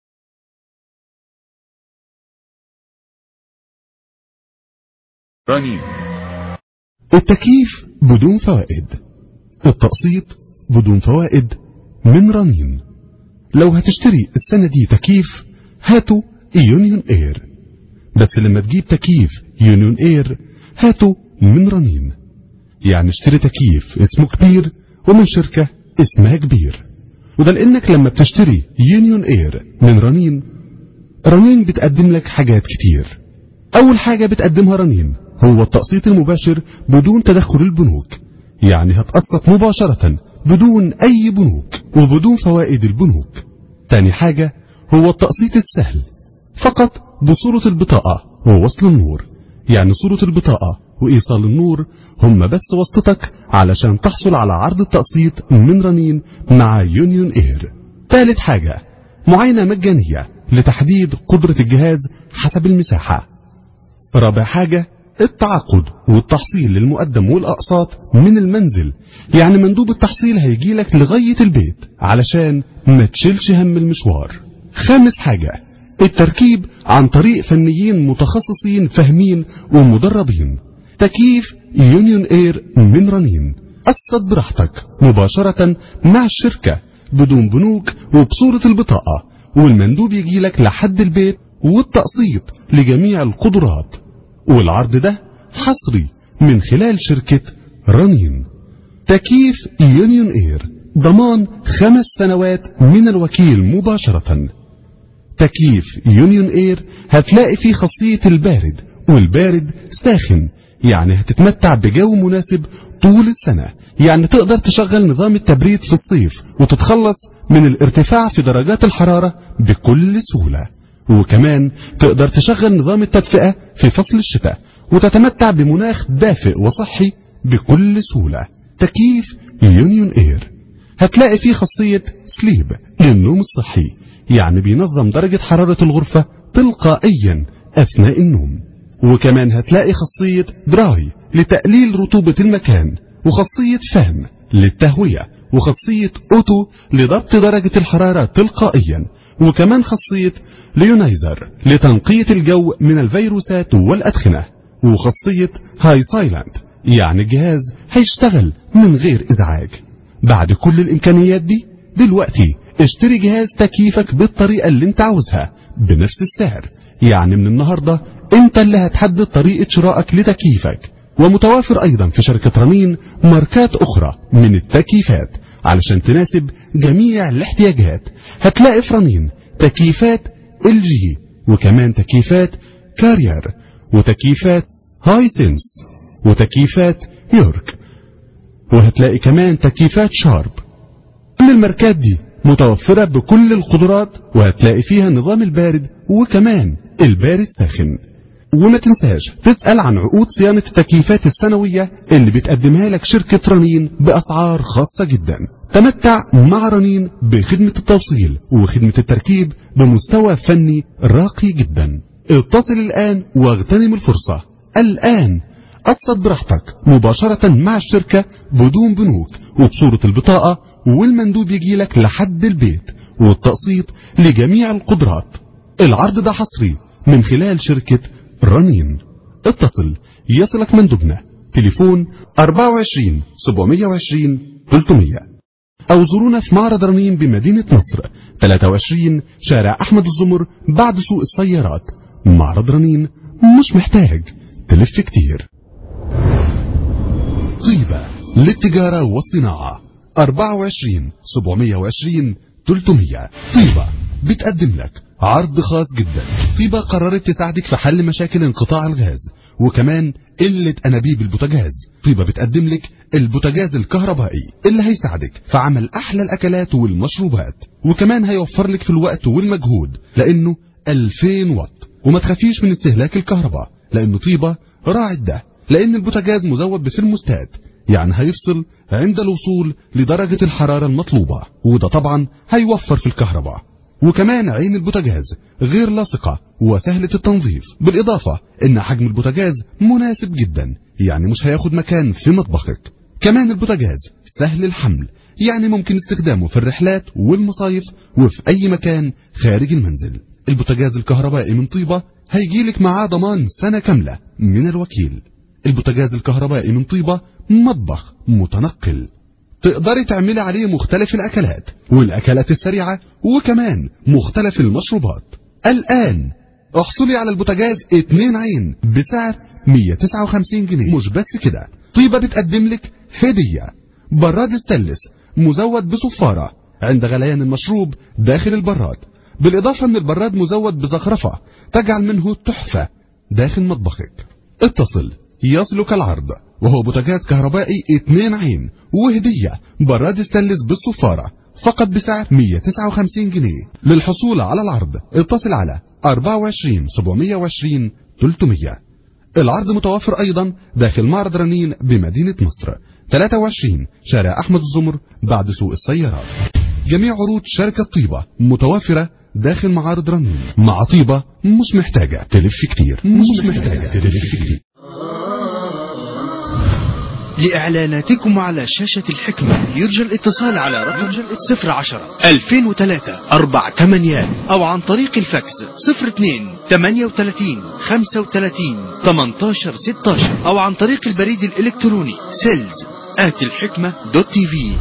رنين. التكييف بدون فوائد، التقسيط بدون فوائد من رنين. لو هتشتري السنة دي تكييف هاتوا يونيون اير، بس لما تجيب تكييف يونيون اير هاتوا من رنين. يعني اشتري تكييف اسمه كبير ومن شركة اسمها كبير، وده لانك لما بتشتري يونيون اير من رنين، رنين بتقدم لك حاجات كتير. اول حاجة بتقدمها رنين هو التقسيط المباشر بدون تدخل البنوك، يعني هتقسط مباشرة بدون اي بنوك وبدون فوائد البنوك. تاني حاجة هو التقسيط السهل فقط بصورة البطاقة ووصل النور، يعني صورة البطاقة وإيصال النور هم بس واسطتك علشان تحصل على عرض التقسيط من رنين مع يونيون اير. ثالث حاجة معاينة مجانية لتحديد قدرة الجهاز حسب المساحة. رابع حاجة التعاقد والتحصيل للمقدم والأقساط من المنزل، يعني مندوب التحصيل هيجي لك لغاية البيت علشان ما تشيلش هم المشوار. خامس حاجة التركيب عن طريق فنيين متخصصين فاهمين ومدربين. تكييف يونيون اير من رنين، قسط براحتك مباشرة مع الشركة بدون بنوك وبصورة البطاقة، والمندوب يجي لك لحد البيت والتقسيط لجميع القدرات. والعرض ده حصري من خلال شركة رنين. تكييف يونيون اير ضمان خمس سنوات من الوكيل مباشرة. تكييف يونيون اير هتلاقي فيه خاصية البارد، والبارد ساخن، يعني هتتمتع بجو مناسب طول السنة، يعني تقدر تشغل نظام التبريد في الصيف وتتخلص من الارتفاع في درجات الحرارة بكل سهولة. وكمان تقدر تشغل نظام التدفئة في فصل الشتاء وتتمتع بمناخ دافئ وصحي بكل سهولة. تكييف يونيون اير هتلاقي فيه خاصية سليب للنوم الصحي، يعني بينظم درجة حرارة الغرفة تلقائيا أثناء النوم. وكمان هتلاقي خاصية دراي لتقليل رطوبة المكان، وخاصية فان للتهوية، وخاصية اوتو لضبط درجة الحرارة تلقائيا، وكمان خاصية ليونايزر لتنقية الجو من الفيروسات والأدخنة، وخاصية هاي سايلنت يعني الجهاز هيشتغل من غير إزعاج. بعد كل الإمكانيات دي دلوقتي اشتري جهاز تكييفك بالطريقة اللي انت عاوزها بنفس السعر، يعني من النهاردة انت اللي هتحدد طريقة شرائك لتكييفك. ومتوافر ايضا في شركة رنين ماركات اخرى من التكييفات علشان تناسب جميع الاحتياجات. هتلاقي في رنين تكييفات ال جي، وكمان تكييفات كارير، وتكييفات هاي سينس، وتكييفات يورك، وهتلاقي كمان تكييفات شارب. كل الماركات دي متوفرة بكل القدرات، وهتلاقي فيها نظام البارد وكمان البارد ساخن. وما تنساش تسأل عن عقود صيانة التكييفات السنوية اللي بتقدمها لك شركة رنين بأسعار خاصة جدا. تمتع مع رنين بخدمة التوصيل وخدمة التركيب بمستوى فني راقي جدا. اتصل الآن واغتنم الفرصة الآن. قسط براحتك مباشرة مع الشركة بدون بنوك وبصورة البطاقة، والمندوب يجي لك لحد البيت، والتقسيط لجميع القدرات. العرض ده حصري من خلال شركة رنين. اتصل يصلك مندوبنا تليفون أربعة وعشرين سبعمية وعشرين ثلاثمية، او زورونا في معرض رنين بمدينة نصر ثلاثة وعشرين شارع احمد الزمر بعد سوق السيارات. معرض رنين مش محتاج تلف كتير. طيبة للتجارة والصناعة أربعة وعشرين سبعمية وعشرين ثلاثمية. طيبة بتقدم لك عرض خاص جدا. طيبة قررت تساعدك في حل مشاكل انقطاع الغاز وكمان قلة أنابيب البوتاجاز. طيبة بتقدم لك البوتاجاز الكهربائي اللي هيساعدك في عمل أحلى الأكلات والمشروبات، وكمان هيوفر لك في الوقت والمجهود لأنه ألفين واط. وما تخافيش من استهلاك الكهرباء لأنه طيبة راعت ده، لأن البوتاجاز مزود بثرموستات يعني هيفصل عند الوصول لدرجة الحرارة المطلوبة، وده طبعا هيوفر في الكهرباء. وكمان عين البوتاجاز غير لاصقة وسهلة التنظيف، بالإضافة إن حجم البوتاجاز مناسب جدا يعني مش هياخد مكان في مطبخك. كمان البوتاجاز سهل الحمل يعني ممكن استخدامه في الرحلات والمصايف وفي أي مكان خارج المنزل. البوتاجاز الكهربائي من طيبة هيجيلك معاه ضمان سنة كاملة من الوكيل. البوتاجاز الكهربائي من طيبة مطبخ متنقل، تقدري تعملي عليه مختلف الأكلات والأكلات السريعة وكمان مختلف المشروبات. الآن احصلي على البوتاجاز اتنين عين بسعر مية وتسعة وخمسين جنيه. مش بس كده، طيبة بتقدم لك هدية براد ستانلس مزود بصفارة عند غليان المشروب داخل البراد، بالإضافة أن البراد مزود بزخرفة تجعل منه تحفة داخل مطبخك. اتصل يصلك العرض وهو بوتاجاز كهربائي اتنين عين وهدية براد ستانلس بالصفارة فقط بسعر مية وتسعة وخمسين جنيه. للحصول على العرض اتصل على أربعة وعشرين سبعمية وعشرين ثلاثمية. العرض متوفر أيضا داخل معرض رنين بمدينة نصر ثلاثة وعشرين شارع أحمد الزمر بعد سوق السيارات. جميع عروض شركة طيبة متوفرة داخل معارض رنين. مع طيبة مش محتاجة تلف كتير، مش محتاجة تلف كتير. لإعلاناتكم على شاشة الحكمة يرجى الاتصال على رقم صفر عشرة ألفين وثلاثة أربع ثمانيات أو عن طريق الفاكس صفر اثنين ثمانية وثلاثين خمسة وثلاثين ثمانية عشر ستة عشر أو عن طريق البريد الإلكتروني سيلز آت الحكمة دوت تي في.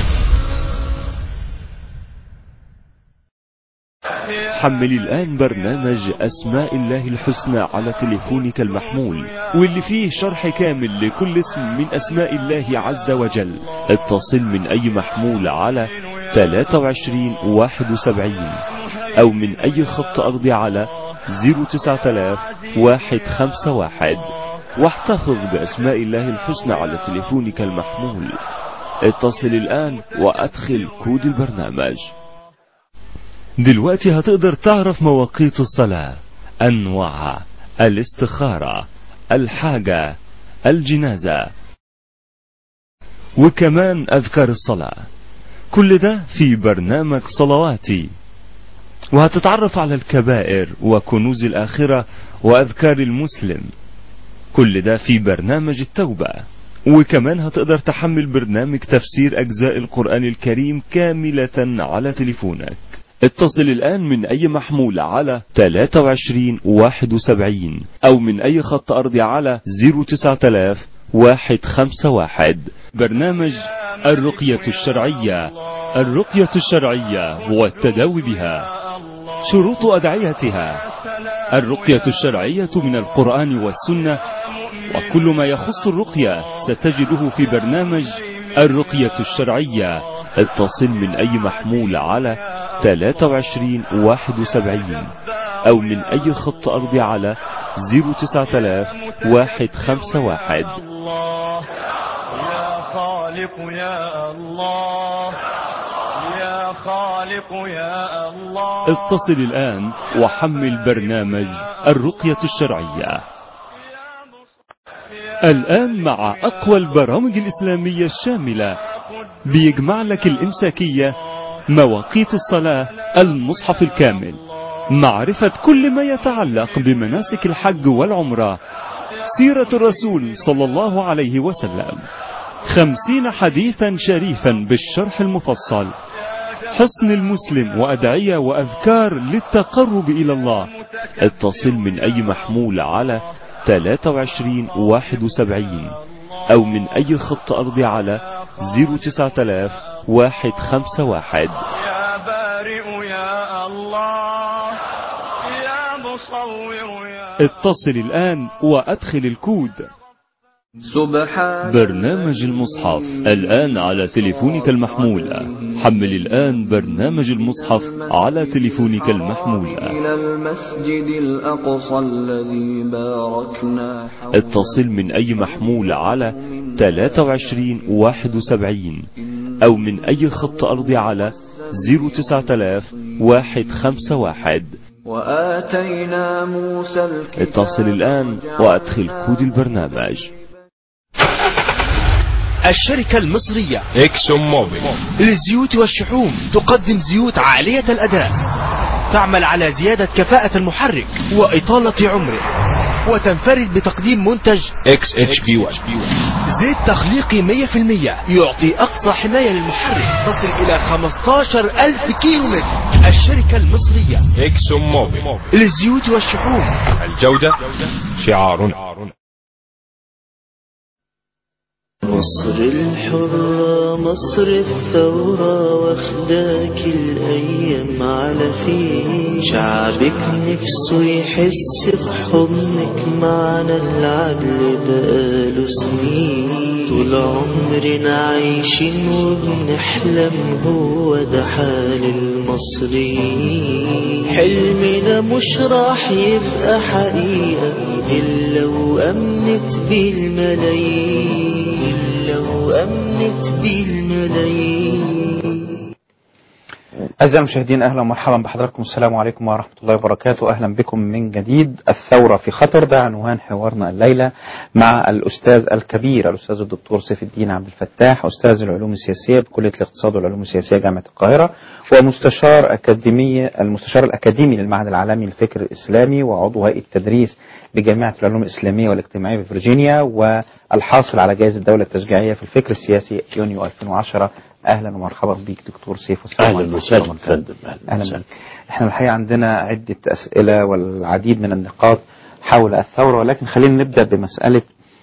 حمل الآن برنامج أسماء الله الحسنى على تليفونك المحمول، واللي فيه شرح كامل لكل اسم من أسماء الله عز وجل. اتصل من أي محمول على ثلاثة وعشرين واحد وسبعين أو من أي خط أرضي على صفر تسعة آلاف واحد خمسة واحد واحتفظ بأسماء الله الحسنى على تليفونك المحمول. اتصل الآن وأدخل كود البرنامج. دلوقتي هتقدر تعرف مواقيت الصلاة، أنواعها، الاستخارة، الحاجة، الجنازة، وكمان أذكار الصلاة. كل ده في برنامج صلواتي. وهتتعرف على الكبائر وكنوز الآخرة وأذكار المسلم. كل ده في برنامج التوبة. وكمان هتقدر تحمل برنامج تفسير أجزاء القرآن الكريم كاملة على تليفونك. اتصل الآن من أي محمول على ثلاثة وعشرين واحد وسبعين أو من أي خط أرضي على صفر تسعة آلاف واحد خمسة واحد. برنامج الرقية الشرعية. الرقية الشرعية والتداوي بها. شروط أدعيتها. الرقية الشرعية من القرآن والسنة، وكل ما يخص الرقية ستجده في برنامج الرقية الشرعية. اتصل من أي محمول على ثلاثة وعشرين واحد وسبعين أو من أي خط أرضي على صفر تسعة آلاف واحد خمسة واحد. يا خالق يا الله، يا خالق يا الله. اتصل الآن وحمل برنامج الرقية الشرعية. الآن مع أقوى البرامج الإسلامية الشاملة، بيجمع لك الإمساكية، مواقيت الصلاة، المصحف الكامل، معرفة كل ما يتعلق بمناسك الحج والعمرة، سيرة الرسول صلى الله عليه وسلم، خمسين حديثا شريفا بالشرح المفصل، حصن المسلم وأدعية وأذكار للتقرب إلى الله. اتصل من أي محمول على ثلاثة وعشرين واحد وسبعين أو من أي خط أرضي على صفر تسعة آلاف واحد خمسة واحد. يا بارئ يا الله، يا مصور يا. اتصل الآن وأدخل الكود. سبحان برنامج المصحف الآن على تليفونك المحمول. حمل الآن برنامج المصحف على تليفونك المحمول. إلى المسجد الأقصى الذي باركنا. اتصل من أي محمول على ثلاثة وعشرين واحد وسبعين أو من أي خط أرضي على صفر تسعة آلاف واحد خمسة واحد. وآتينا موسى الكتاب. اتصل الآن وأدخل كود البرنامج. الشركة المصرية اكسون موبيل للزيوت والشحوم تقدم زيوت عالية الأداء، تعمل على زيادة كفاءة المحرك وإطالة عمره، وتنفرد بتقديم منتج اكس اتش بي واحد، زيت تخليقي مية في المية يعطي أقصى حماية للمحرك تصل إلى خمسة عشر ألف كيلومتر. الشركة المصرية اكسون موبيل للزيوت والشحوم، الجودة شعارنا. مصر الحرة، مصر الثورة، واخداك الأيام على فين. شعبك نفسه يحس بحضنك، معنا العدل بقاله سنين. طول عمرنا عايشين وبنحلم، هو ده حال المصريين. حلمنا مش راح يبقى حقيقة إلا وأمنت بالملايين، إلا وأمنت بالملايين. أعزائي المشاهدين، أهلا ومرحبا بحضراتكم. السلام عليكم ورحمة الله وبركاته. أهلا بكم من جديد. الثورة في خطر، ده عنوان حوارنا الليلة مع الأستاذ الكبير الأستاذ الدكتور سيف الدين عبد الفتاح، أستاذ العلوم السياسية بكلية الاقتصاد والعلوم السياسية جامعة القاهرة، ومستشار أكاديمي المستشار الأكاديمي للمعهد العالمي للفكر الإسلامي، وعضو هيئة التدريس بجامعة العلوم الإسلامية والاجتماعية بفرجينيا، والحاصل على جائزة الدولة التشجيعية في الفكر السياسي يونيو ألفين وعشرة. اهلا ومرحبا بك دكتور سيف. اهلا وسهلا فندم. اهلا بك. احنا الحقيقه عندنا عده اسئله والعديد من النقاط حول الثوره، ولكن خلينا نبدا بمساله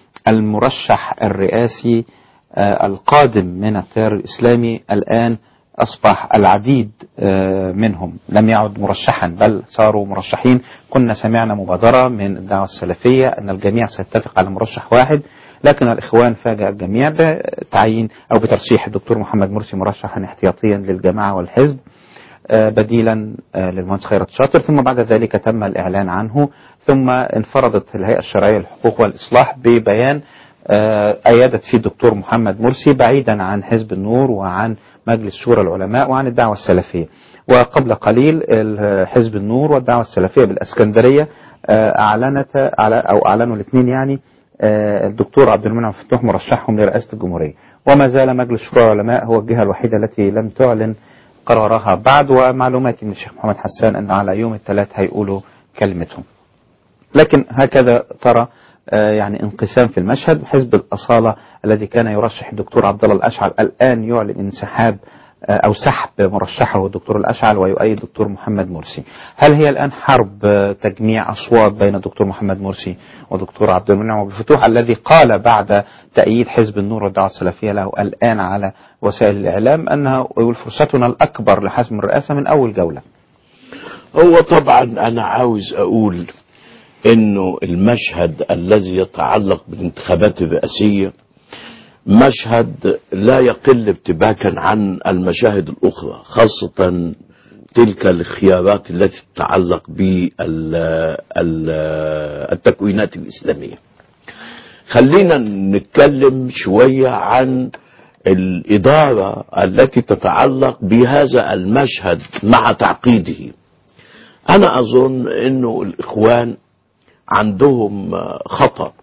المرشح الرئاسي آه القادم من التيار الاسلامي. الان اصبح العديد آه منهم لم يعد مرشحا بل صاروا مرشحين. كنا سمعنا مبادره من الدعوه السلفيه ان الجميع سيتفق على مرشح واحد، لكن الإخوان فاجأ الجميع بتعيين أو بترشيح الدكتور محمد مرسي مرشحا احتياطيا للجماعة والحزب بديلا للمهندس خيرت شاطر، ثم بعد ذلك تم الإعلان عنه، ثم انفرضت الهيئة الشرعية للحقوق والإصلاح ببيان أيدت فيه الدكتور محمد مرسي بعيدا عن حزب النور وعن مجلس شورى العلماء وعن الدعوة السلفية. وقبل قليل حزب النور والدعوة السلفية بالإسكندرية أعلنت أو أعلنوا الاثنين يعني الدكتور عبد المنعم فتوح مرشحهم لرئاسة الجمهورية، وما زال مجلس شورى العلماء هو الجهة الوحيدة التي لم تعلن قرارها بعد. ومعلوماتي من الشيخ محمد حسان أنه على يوم الثلاث هيقولوا كلمتهم. لكن هكذا ترى يعني انقسام في المشهد. حزب الأصالة الذي كان يرشح الدكتور عبد الله الأشعل الآن يعلن انسحاب أو سحب مرشحه الدكتور الأشعل ويؤيد الدكتور محمد مرسي. هل هي الآن حرب تجميع أصوات بين الدكتور محمد مرسي ودكتور عبد المنعم عبد الفتوح الذي قال بعد تأييد حزب النور والدعوة السلفية له الآن على وسائل الإعلام أنها فرصتنا الأكبر لحسم الرئاسة من أول جولة؟ هو طبعا أنا عاوز أقول إنه المشهد الذي يتعلق بالانتخابات الرئاسية مشهد لا يقل ارتباكا عن المشاهد الأخرى، خاصة تلك الخيارات التي تتعلق بالتكوينات الإسلامية. خلينا نتكلم شوية عن الإدارة التي تتعلق بهذا المشهد مع تعقيده. أنا أظن أنه الإخوان عندهم خطأ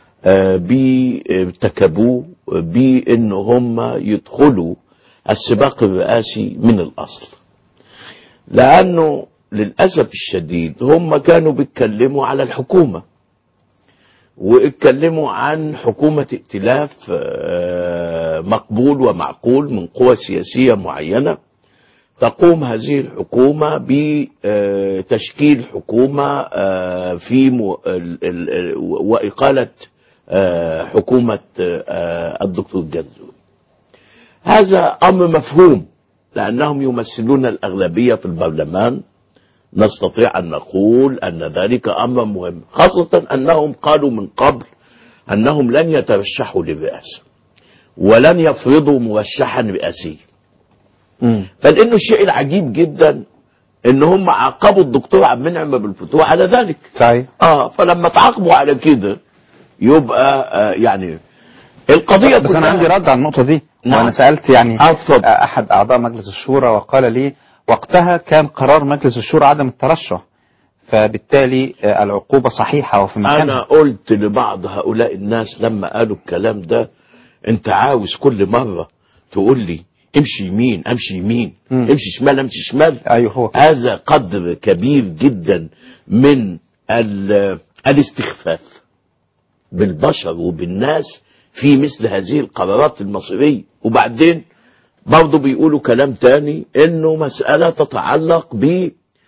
بتكبوه بأن هم يدخلوا السباق الرئاسي من الأصل، لأنه للأسف الشديد هم كانوا بيتكلموا على الحكومة واتكلموا عن حكومة ائتلاف مقبول ومعقول من قوى سياسية معينة تقوم هذه الحكومة بتشكيل حكومة في وإقالة حكومة الدكتور جنزوري. هذا أمر مفهوم لأنهم يمثلون الأغلبية في البرلمان. نستطيع أن نقول أن ذلك أمر مهم، خاصة أنهم قالوا من قبل أنهم لن يترشحوا للرئاسة ولن يفرضوا مرشحا رئاسيا. بل إنه الشيء العجيب جدا إن هم عاقبوا الدكتور عبد المنعم عبد الفتوح على ذلك. صحيح. آه فلما تعاقبوا على كده يبقى آه يعني القضية. بس أنا عندي رد على النقطة دي. نعم. وأنا سألت يعني أفضل. أحد أعضاء مجلس الشورى وقال لي وقتها كان قرار مجلس الشورى عدم الترشح، فبالتالي العقوبة صحيحة وفي مكانها. أنا قلت لبعض هؤلاء الناس لما قالوا الكلام ده، أنت عاوز كل مرة تقول لي امشي يمين امشي يمين م. امشي شمال امشي شمال. أيوه هو. هذا قدر كبير جدا من الاستخفاف بالبشر وبالناس في مثل هذه القرارات المصيرية. وبعدين برضه بيقولوا كلام تاني انه مسألة تتعلق ب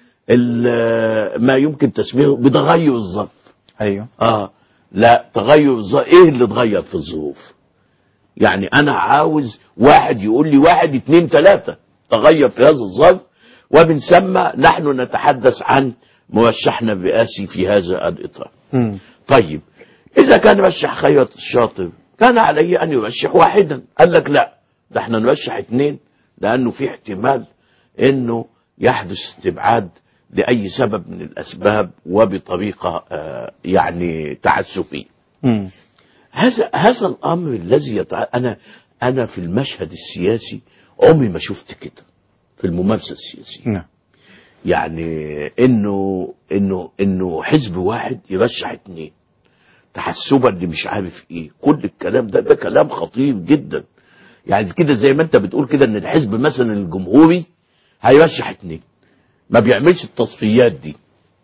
ما يمكن تسميه بتغير الظرف. ايوه. اه لا تغير الظرف، ايه اللي اتغير في الظروف؟ يعني انا عاوز واحد يقول لي واحد اتنين تلاتة تغير في هذا الظرف، ومن ثم نحن نتحدث عن مرشحنا الرئاسي في هذا الاطار. م. طيب اذا كان رشح خيرت الشاطر كان عليه ان يرشح واحدا. قال لك لا، ده احنا نرشح اتنين لانه في احتمال انه يحدث استبعاد لاي سبب من الاسباب وبطريقه آه يعني تعسفيه. هذا هذا الامر الذي يتع... انا انا في المشهد السياسي عمري ما شفت كده في في الممارسة السياسية. نعم. يعني انه انه انه حزب واحد يرشح اتنين تحسبا اللي مش عارف ايه، كل الكلام ده ده كلام خطير جدا. يعني كده زي ما انت بتقول كده ان الحزب مثلا الجمهوري هيرشح اتنين، ما بيعملش التصفيات دي،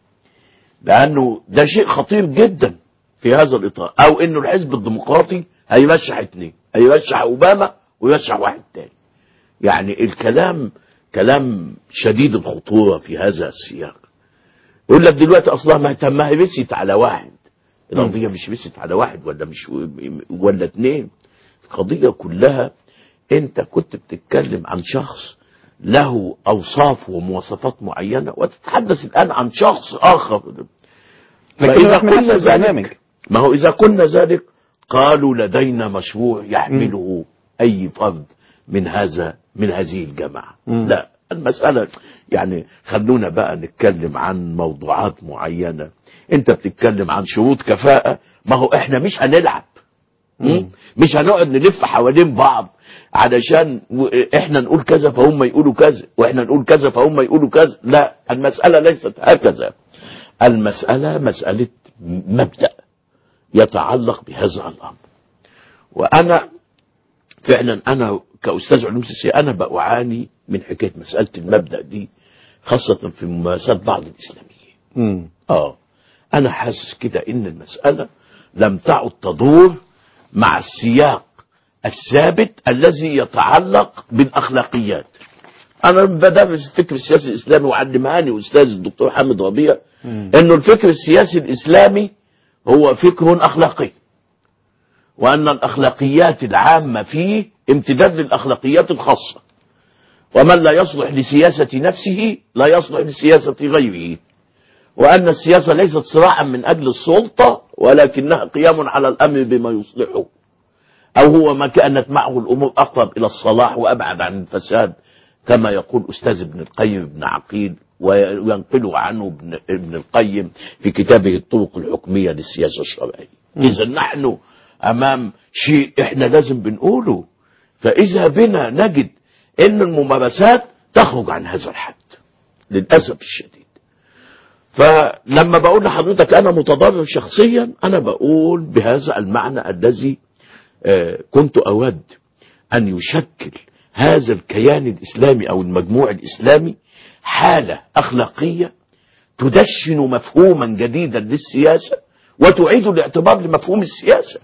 لانه ده شيء خطير جدا في هذا الاطار. او انه الحزب الديمقراطي هيرشح اتنين، هيرشح اوباما ويرشح واحد تاني. يعني الكلام كلام شديد الخطورة في هذا السياق. يقول لك دلوقتي اصلا ما تمها رست على واحد، القضية مش رست على واحد ولا مش ولا اتنين، القضية كلها انت كنت بتتكلم عن شخص له اوصاف ومواصفات معينة، وتتحدث الان عن شخص اخر. فاذا كنا ذلك، ما هو اذا كنا ذلك قالوا لدينا مشروع يحمله اي فرد من هذا من هذه الجماعة. م. لا، المسألة يعني خلونا بقى نتكلم عن موضوعات معينة. انت بتتكلم عن شروط كفاءة، ما هو احنا مش هنلعب، م. مش هنقعد نلف حوالين بعض علشان احنا نقول كذا فهم يقولوا كذا، واحنا نقول كذا فهم يقولوا كذا. لا، المسألة ليست هكذا. المسألة مسألة مبدأ يتعلق بهذا الأمر. وأنا فعلا أنا كأستاذ علوم سياسية أنا بعاني من حكاية مسألة المبدأ دي، خاصة في ممارسات بعض الإسلاميين. آه أنا حاسس كده إن المسألة لم تعد تدور مع السياق الثابت الذي يتعلق بالأخلاقيات. أنا بدرس الفكر السياسي الإسلامي وعلمهاني أستاذ الدكتور حامد ربيع إنه الفكر السياسي الإسلامي هو فكر أخلاقي، وأن الأخلاقيات العامة فيه امتداد للأخلاقيات الخاصة، ومن لا يصلح لسياسة نفسه لا يصلح لسياسة غيره، وأن السياسة ليست صراعا من أجل السلطة ولكنها قيام على الأمر بما يصلحه، أو هو ما كانت معه الأمور أقرب إلى الصلاح وأبعد عن الفساد، كما يقول أستاذ ابن القيم ابن عقيل، وينقله عنه ابن, ابن القيم في كتابه الطرق الحكمية للسياسة الشرعية. إذا نحن أمام شيء إحنا لازم بنقوله، فإذا بنا نجد إن الممارسات تخرج عن هذا الحد للأسف الشديد. فلما بقول لحضرتك أنا متضرر شخصيا، أنا بقول بهذا المعنى الذي كنت أود أن يشكل هذا الكيان الإسلامي أو المجموع الإسلامي حالة أخلاقية تدشن مفهوما جديدا للسياسة وتعيد الاعتبار لمفهوم السياسة.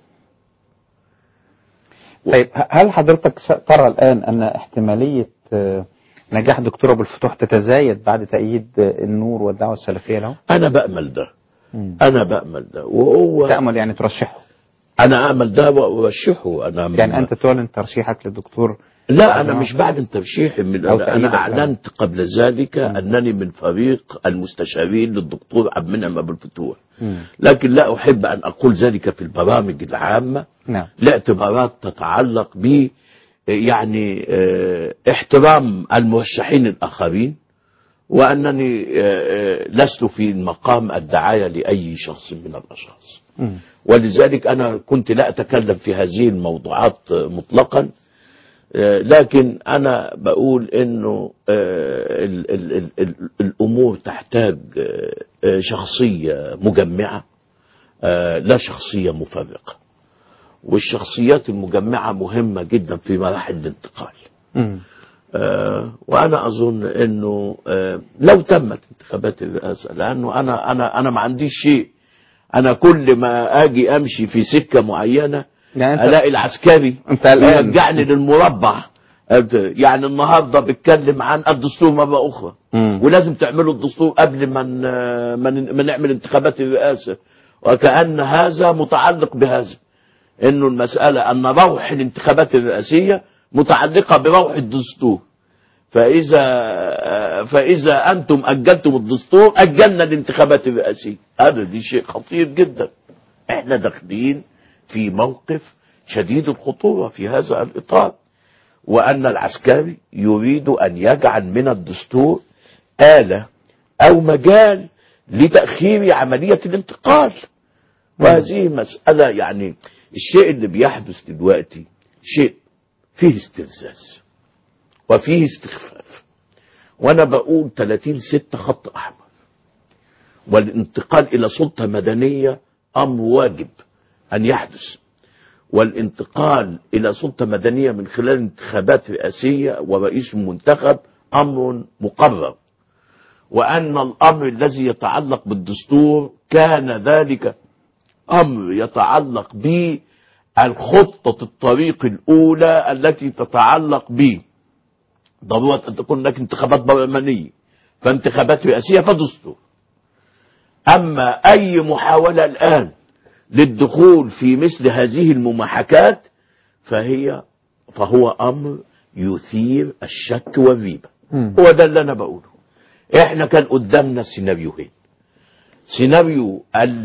طيب هل حضرتك ترى الآن أن احتمالية نجاح دكتور أبو الفتوح تتزايد بعد تأييد النور والدعوة السلفية له؟ أنا بأمل ده. مم. أنا بأمل ده. وهو تأمل يعني ترشحه؟ أنا أمل ده وأرشحه. أنا يعني أنت تعلن ترشيحك للدكتور؟ لا، أنا مش بعلن ترشيحي، من أنا أعلنت قبل ذلك مم. أنني من فريق المستشارين للدكتور عبد المنعم أبو الفتوح، مم. لكن لا أحب أن أقول ذلك في البرامج العامة. نعم. لاعتبارات تتعلق ب يعني اه احترام المرشحين الآخرين، وأنني اه لست في مقام الدعاية لأي شخص من الأشخاص. مم. ولذلك أنا كنت لا أتكلم في هذه الموضوعات مطلقا، لكن أنا بقول إنه ال ال ال ال الأمور تحتاج شخصية مجمعة لا شخصية مفرقة، والشخصيات المجمعة مهمة جدا في مراحل الانتقال. وأنا أظن إنه لو تمت انتخابات الرئاسة، لأنه أنا أنا أنا ما عنديش شيء، أنا كل ما أجي أمشي في سكة معينة يعني الاقي العسكري يرجعني للمربع. يعني النهارده بيتكلم عن الدستور مره اخرى، مم. ولازم تعملوا الدستور قبل ما ما نعمل انتخابات الرئاسه، وكأن هذا متعلق بهذا، انه المساله ان روح الانتخابات الرئاسيه متعلقه بروح الدستور، فاذا فاذا انتم اجلتم الدستور اجلنا الانتخابات الرئاسيه. هذا دي شيء خطير جدا. احنا داخلين في موقف شديد الخطورة في هذا الإطار، وأن العسكري يريد أن يجعل من الدستور آلة أو مجال لتأخير عملية الانتقال. وهذه مسألة، يعني الشيء اللي بيحدث دلوقتي شيء فيه استفزاز وفيه استخفاف، وانا بقول ثلاثين ستة خط احمر، والانتقال الى سلطة مدنية امر واجب ان يحدث، والانتقال الى سلطة مدنية من خلال انتخابات رئاسية ورئيس منتخب امر مقرر، وان الامر الذي يتعلق بالدستور كان ذلك امر يتعلق بالخطة الطريق الاولى التي تتعلق ب ضرورة ان تكون هناك انتخابات برلمانية، فانتخابات رئاسية، فدستور. اما اي محاولة الان للدخول في مثل هذه المماحكات فهي فهو امر يثير الشك والريبة. هو ده اللي انا بقوله. احنا كان قدامنا سيناريوهين: سيناريو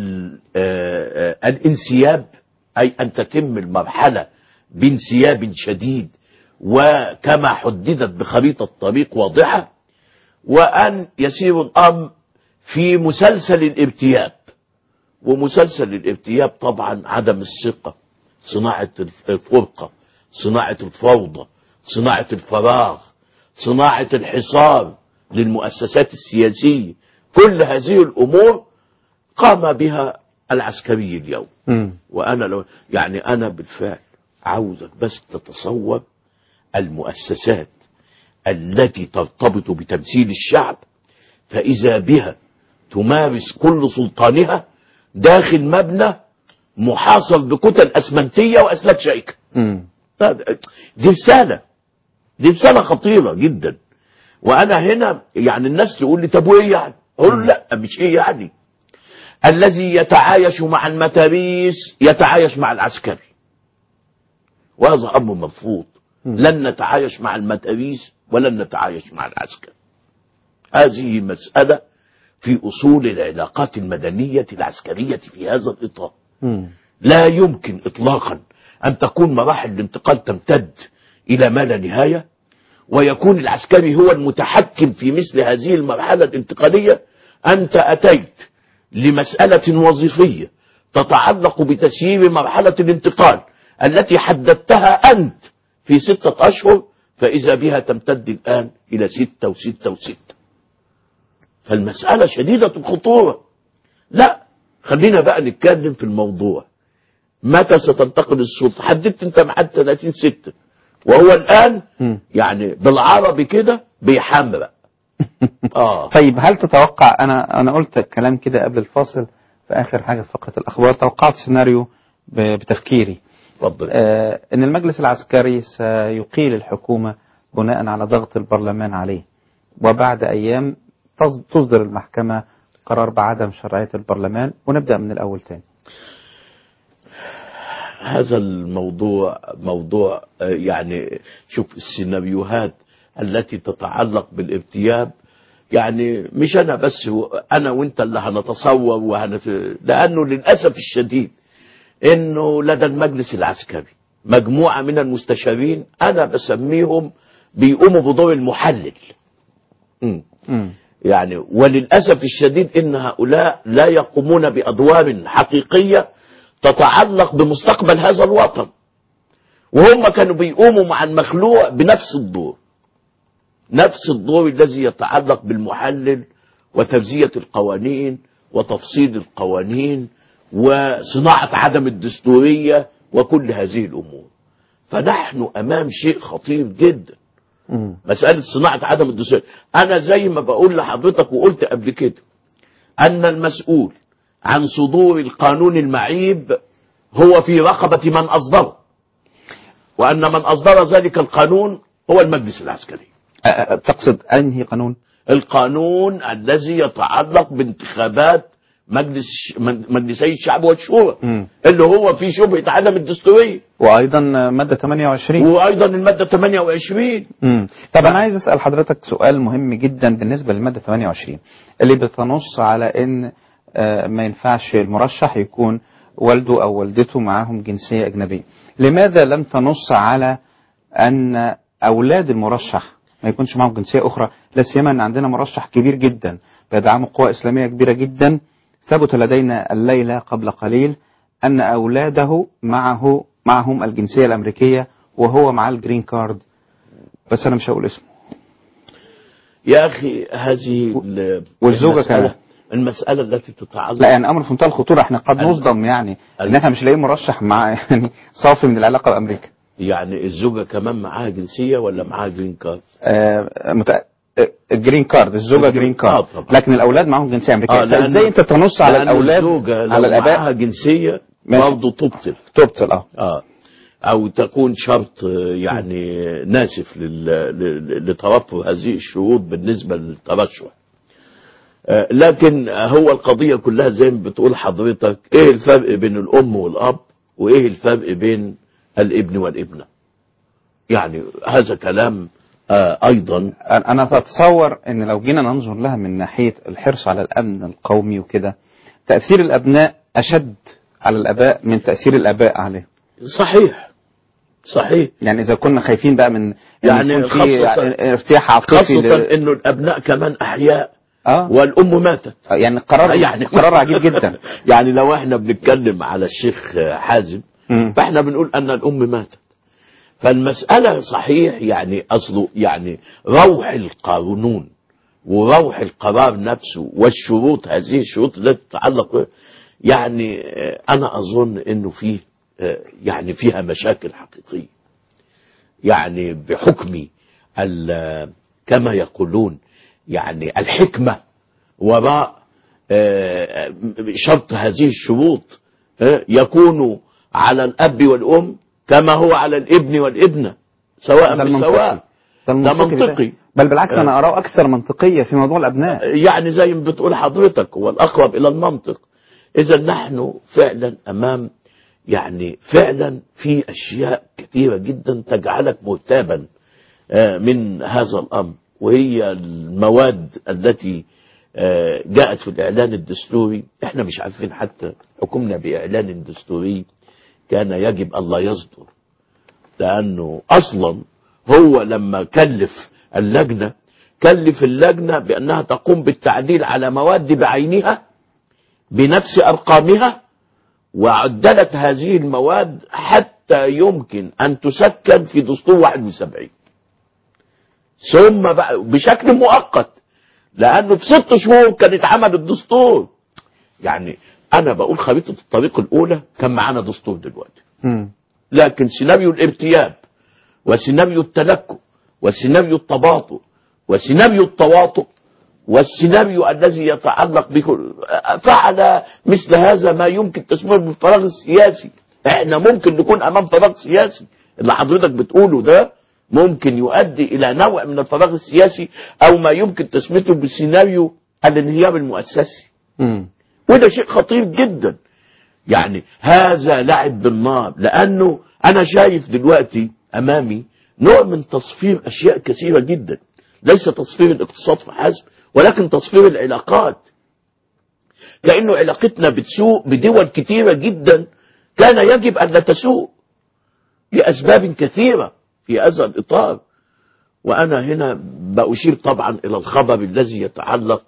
الانسياب، اي ان تتم المرحلة بانسياب شديد وكما حددت بخريطة طريق واضحة، وان يسير الامر في مسلسل الارتياب. ومسلسل الارتياب طبعا عدم الثقة، صناعة الفرقة، صناعة الفوضى، صناعة الفراغ، صناعة الحصار للمؤسسات السياسية، كل هذه الأمور قام بها العسكري اليوم. م. وأنا لو يعني أنا بالفعل عاوزك بس تتصور المؤسسات التي ترتبط بتمثيل الشعب، فإذا بها تمارس كل سلطانها داخل مبنى محاصر بكتل أسمنتية وأسلاك شائكة. دي رسالة دي رسالة خطيرة جدا. وأنا هنا يعني الناس تقول لي طب وإيه يعني؟ أقول لا، مش إيه يعني. الذي يتعايش مع المتاريس يتعايش مع العسكري، وهذا أمر مرفوض. لن نتعايش مع المتاريس ولن نتعايش مع العسكري. هذه مسألة في أصول العلاقات المدنية العسكرية في هذا الإطار. لا يمكن إطلاقا أن تكون مراحل الانتقال تمتد إلى ما لا نهاية، ويكون العسكري هو المتحكم في مثل هذه المرحلة الانتقالية. أنت أتيت لمسألة وظيفية تتعلق بتسيير مرحلة الانتقال التي حددتها أنت في ستة أشهر، فإذا بها تمتد الآن إلى ستة وستة وستة. فالمسألة شديدة الخطورة. لا، خلينا بقى نتكلم في الموضوع. متى ستنتقل السلطة؟ حددت انت معاد ثلاثين ستة، وهو الآن م. يعني بالعربي كده بيحمرق. آه. طيب هل تتوقع، أنا أنا قلت كلام كده قبل الفاصل في آخر حاجة في فقرة الأخبار، توقعت سيناريو بتفكيري. اتفضل. آه إن المجلس العسكري سيقيل الحكومة بناء على ضغط البرلمان عليه، وبعد أيام تصدر المحكمة قرار بعدم شرعية البرلمان، ونبدأ من الأول تاني. هذا الموضوع موضوع يعني شوف السيناريوهات التي تتعلق بالارتياب، يعني مش أنا بس، أنا وإنت اللي هنتصور وهنت... لأنه للأسف الشديد إنه لدى المجلس العسكري مجموعة من المستشارين أنا بسميهم بيقوموا بدور المحلل. م. م. يعني وللأسف الشديد إن هؤلاء لا يقومون بأدوار حقيقية تتعلق بمستقبل هذا الوطن، وهم كانوا بيقوموا مع المخلوع بنفس الدور، نفس الدور الذي يتعلق بالمحلل وتفزية القوانين وتفصيل القوانين وصناعة عدم الدستورية وكل هذه الأمور. فنحن أمام شيء خطير جدا، مسألة صناعة عدم الدستورية. أنا زي ما بقول لحضرتك وقلت قبل كده أن المسؤول عن صدور القانون المعيب هو في رقبة من أصدره، وأن من أصدر ذلك القانون هو المجلس العسكري. تقصد أنهي قانون؟ القانون الذي يتعلق بانتخابات مجلس مجلسي الشعب والشورى، اللي هو فيه شبهة عدم الدستورية، وأيضا مادة ثمانية وعشرين وأيضا المادة ثمانية وعشرين. امم طب أنا عايز أسأل حضرتك سؤال مهم جدا بالنسبة للمادة ثمانية وعشرين اللي بتنص على إن ما ينفعش المرشح يكون والده أو والدته معاهم جنسية أجنبية. لماذا لم تنص على أن أولاد المرشح ما يكونش معهم جنسية أخرى؟ لا سيما أن عندنا مرشح كبير جدا بيدعمه قوى إسلامية كبيرة جدا. ثبت لدينا الليلة قبل قليل أن أولاده معه معهم الجنسية الأمريكية وهو مع الجرين كارد، بس أنا مش هقول اسمه. يا اخي هذه ال- والزوجة المسألة- كمان. المسألة التي تتعلق لا يعني امر في منتهى الخطوره، احنا قد نصدم يعني ان احنا مش لاقيين مرشح مع يعني صافي من العلاقه بامريكا. يعني الزوجة كمان معاها جنسية ولا معاها جرين كارد؟ آه مت... آه، الجرين كارد، الزوجه جرين كارد، آه لكن الاولاد معاهم جنسيه امريكيه. آه، لأن- ازاي انت تنص على لأن الاولاد الزوجة لو على الاباء؟ معاها جنسية ماشي. برضه تبطل تبطل اه اه او تكون شرط آه، يعني ناسف لل- ل- لتوفر هذه الشروط بالنسبة للترشح. آه، لكن هو القضية كلها زي ما بتقول حضرتك، ايه الفرق بين الام والاب وايه الفرق بين الابن والابنة؟ يعني هذا كلام آه ايضا. انا اتصور ان لو جينا ننظر لها من ناحيه الحرص على الامن القومي وكده، تاثير الابناء اشد على الاباء من تاثير الاباء عليه. صحيح صحيح. يعني اذا كنا خايفين بقى من يعني يكون في خاصة ارتياح عاطفي خاصة ل... انه الابناء كمان احياء آه. والام ماتت. يعني قرار يعني قرار عجيب جدا. يعني لو احنا بنتكلم على الشيخ حازم مم. فاحنا بنقول ان الام ماتت. فالمسألة صحيح يعني اصله يعني روح القانون وروح القرار نفسه والشروط، هذه الشروط التي تتعلق بها، يعني آه، انا اظن انه فيه آه، يعني فيها مشاكل حقيقية. يعني بحكم ال- كما يقولون يعني الحكمة وراء آه، شرط هذه الشروط آه، يكون على الأب والأم كما هو على الابن والابنة سواء ده بسواء. ده ده منطقي. بل بالعكس آه. انا اراه اكثر منطقيه في موضوع الابناء. يعني زي ما بتقول حضرتك هو الأقرب إلى المنطق. إذا نحن فعلا أمام يعني فعلا في أشياء كثيرة جدا تجعلك مرتابا آه، من هذا الأمر، وهي المواد التي آه، جاءت في الإعلان الدستوري. احنا مش عارفين حتى حكمنا بإعلان دستوري كان يجب ألا يصدر، لأنه أصلا هو لما كلف اللجنة كلف اللجنة بأنها تقوم بالتعديل على مواد بعينها بنفس أرقامها، وعدلت هذه المواد حتى يمكن أن تسكن في دستور واحد وسبعين ثم بشكل مؤقت، لأنه في ست شهور كان اتعمل الدستور. يعني أنا بقول خريطة الطريق الأولى كان معانا دستور دلوقتي، لكن سيناريو الارتياب وسيناريو التلكؤ وسيناريو التباطؤ وسيناريو التواطؤ والسيناريو الذي يتعلق به فعل مثل هذا ما يمكن تسميه بالفراغ السياسي. احنا ممكن نكون امام فراغ سياسي، اللي حضرتك بتقوله ده ممكن يؤدي الى نوع من الفراغ السياسي او ما يمكن تسميته بسيناريو الانهيار المؤسسي. مم. وده شيء خطير جدا. يعني هذا لعب بالنار، لانه انا شايف دلوقتي امامي نوع من تصفير اشياء كثيرة جدا، ليس تصفير الاقتصاد فحسب ولكن تصفير العلاقات، كأنه علاقتنا بتسوء بدول كثيرة جدا كان يجب أن لا تسوء لأسباب كثيرة في هذا الإطار. وأنا هنا بأشير طبعا إلى الخبر الذي يتعلق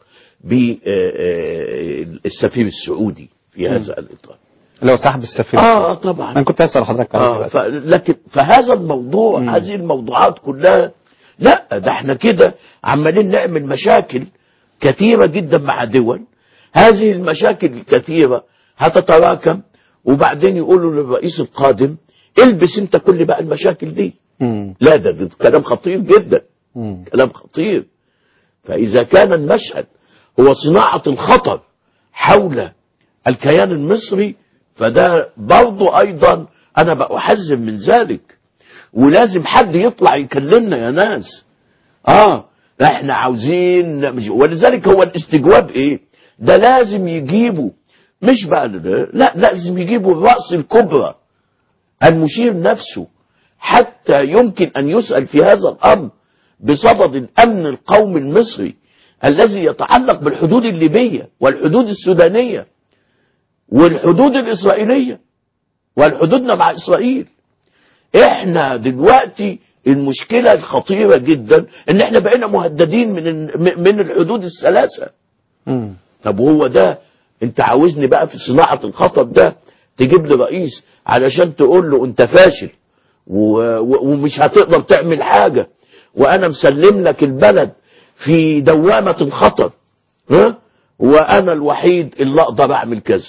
بالسفير السعودي في هذا الإطار، اللي هو سحب السفير. آه طبعا أنا كنت أسأل حضرتك آه ف... لكن فهذا الموضوع مم. هذه الموضوعات كلها لا، ده احنا كده عمالين نعمل مشاكل كثيرة جدا مع دول. هذه المشاكل الكثيرة هتتراكم وبعدين يقولوا للرئيس القادم البس انت كل بقى المشاكل دي. مم. لا ده, ده كلام خطير جدا. مم. كلام خطير. فإذا كان المشهد هو صناعة الخطر حول الكيان المصري فده برضو أيضا أنا بأحذر من ذلك، ولازم حد يطلع يكلمنا يا ناس. اه احنا عاوزين، ولذلك هو الاستجواب ايه ده لازم يجيبوا مش بقى لا لازم يجيبوا الرأس الكبرى المشير نفسه حتى يمكن ان يسأل في هذا الامر بصدد الامن القومي المصري الذي يتعلق بالحدود الليبية والحدود السودانية والحدود الاسرائيلية والحدودنا مع اسرائيل. احنا دلوقتي المشكلة الخطيرة جدا ان احنا بقينا مهددين من من الحدود الثلاثة. مم. طب هو ده انت عاوزني بقى في صناعة الخطر ده تجيب لي رئيس علشان تقول له انت فاشل و... و... ومش هتقدر تعمل حاجة وانا مسلم لك البلد في دوامة خطر، ها، وانا الوحيد اللي اقدر اعمل كذا.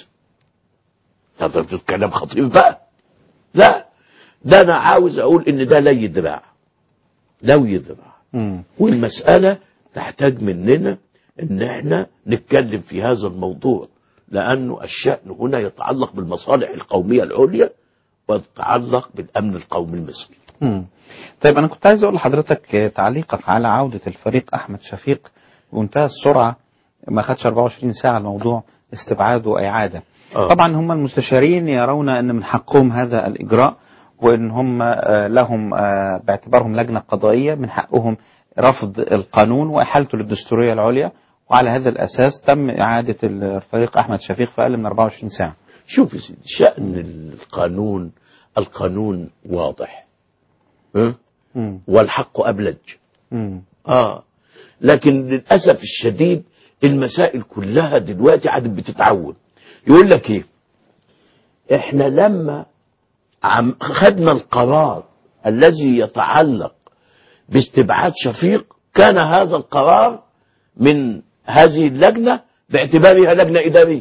هذا كلام خطير بقى. لا، ده انا عاوز اقول ان ده لي دراع، لوي دراع، والمسألة تحتاج مننا ان احنا نتكلم في هذا الموضوع، لانه الشأن هنا يتعلق بالمصالح القومية العليا ويتعلق بالامن القومي المصري. مم. طيب أنا كنت عايز أقول لحضرتك تعليقك على عودة الفريق أحمد شفيق بمنتهى السرعة، ما خدش أربعة وعشرين ساعة الموضوع استبعاد وإعادة. آه. طبعا هم المستشارين يرون أن من حقهم هذا الإجراء، وأن هم لهم باعتبارهم لجنة قضائية من حقهم رفض القانون وإحالته للدستورية العليا، وعلى هذا الأساس تم إعادة الفريق أحمد شفيق في أقل من أربعة وعشرين ساعة. شوف يا سيدي، شأن القانون، القانون واضح، أه؟ والحق أبلج. مم. آه لكن للأسف الشديد المسائل كلها دلوقتي عادت بتتعود. يقول لك إيه، إحنا لما عم خدنا القرار الذي يتعلق باستبعاد شفيق، كان هذا القرار من هذه اللجنة باعتبارها لجنة إدارية،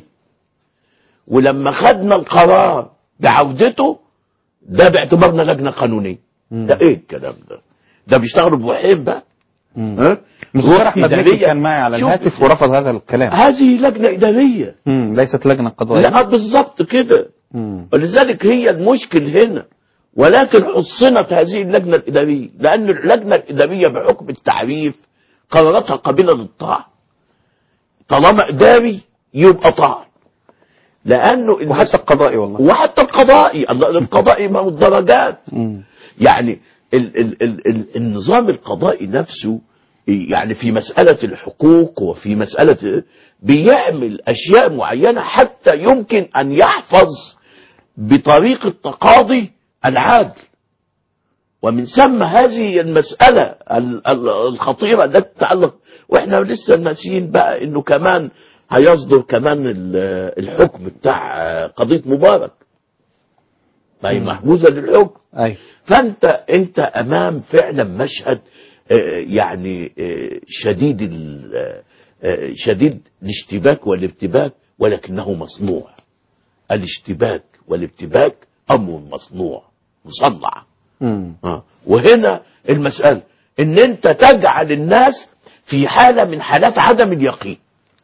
ولما خدنا القرار بعودته ده باعتبارنا لجنة قانونية. مم. ده ايه الكلام ده؟ ده بيشتغلوا بوحين بقى. ها؟ مستشار احمد مكي كان معي على الهاتف ورفض هذا الكلام. هذه لجنة إدارية، مم. ليست لجنة قضائية. لا بالضبط كده. ولذلك هي المشكل هنا، ولكن حصنت هذه اللجنة الإدارية لأن اللجنة الإدارية بحكم التعريف قراراتها قابلة للطاعة. طالما إداري يبقى طاعة، لأنه وحتى القضائي والله وحتى القضائي القضائي ما هو الدرجات. يعني ال ال ال ال النظام القضائي نفسه يعني في مسألة الحقوق وفي مسألة بيعمل أشياء معينة حتى يمكن أن يحفظ بطريقة تقاضي العادل. ومن ثم هذه المسألة الخطيرة التي تتعلق، واحنا لسه ناسيين بقى انه كمان هيصدر كمان الحكم بتاع قضية مبارك، ما هي محجوزة للحكم. أي. فانت انت امام فعلا مشهد يعني شديد شديد الاشتباك والارتباك، ولكنه مصنوع. الاشتباك والارتباك امر مصنوع مصنع. آه. وهنا المسألة ان انت تجعل الناس في حالة من حالات عدم اليقين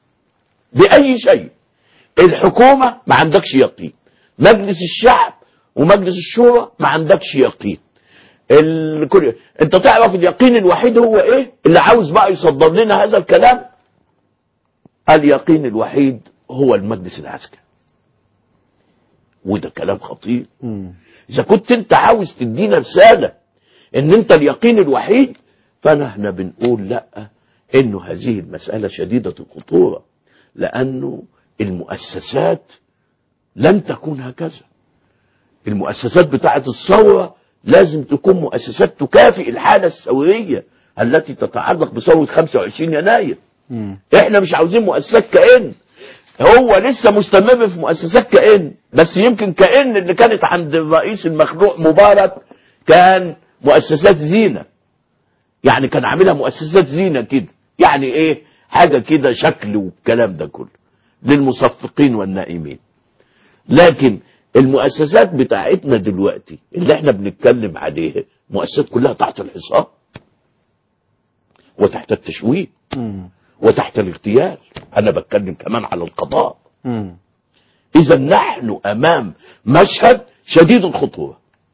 بأي شيء. الحكومة ما عندكش يقين، مجلس الشعب ومجلس الشورى ما عندكش يقين. الكل... انت تعرف اليقين الوحيد هو ايه؟ اللي عاوز بقى يصدر لنا هذا الكلام، اليقين الوحيد هو المجلس العسكري، وده كلام خطير. مم. إذا كنت أنت عاوز تدينا رسالة إن أنت اليقين الوحيد، فنحن بنقول لأ، إنه هذه المسألة شديدة الخطورة، لأنه المؤسسات لن تكون هكذا. المؤسسات بتاعت الثورة لازم تكون مؤسسات تكافئ الحالة الثورية التي تتعلق بثورة خمسة وعشرين يناير. مم. إحنا مش عاوزين مؤسسات كائن. هو لسه مستمر في مؤسسات كائن، بس يمكن كائن اللي كانت عند الرئيس المخلوع مبارك كان مؤسسات زينة، يعني كان عاملها مؤسسات زينة كده، يعني ايه حاجة كده شكل والكلام ده كله للمصفقين والنائمين. لكن المؤسسات بتاعتنا دلوقتي اللي احنا بنتكلم عليها مؤسسات كلها تحت الحصار وتحت التشويه وتحت الاغتيال. انا بتكلم كمان على القضاء. اذا نحن امام مشهد شديد الخطورة،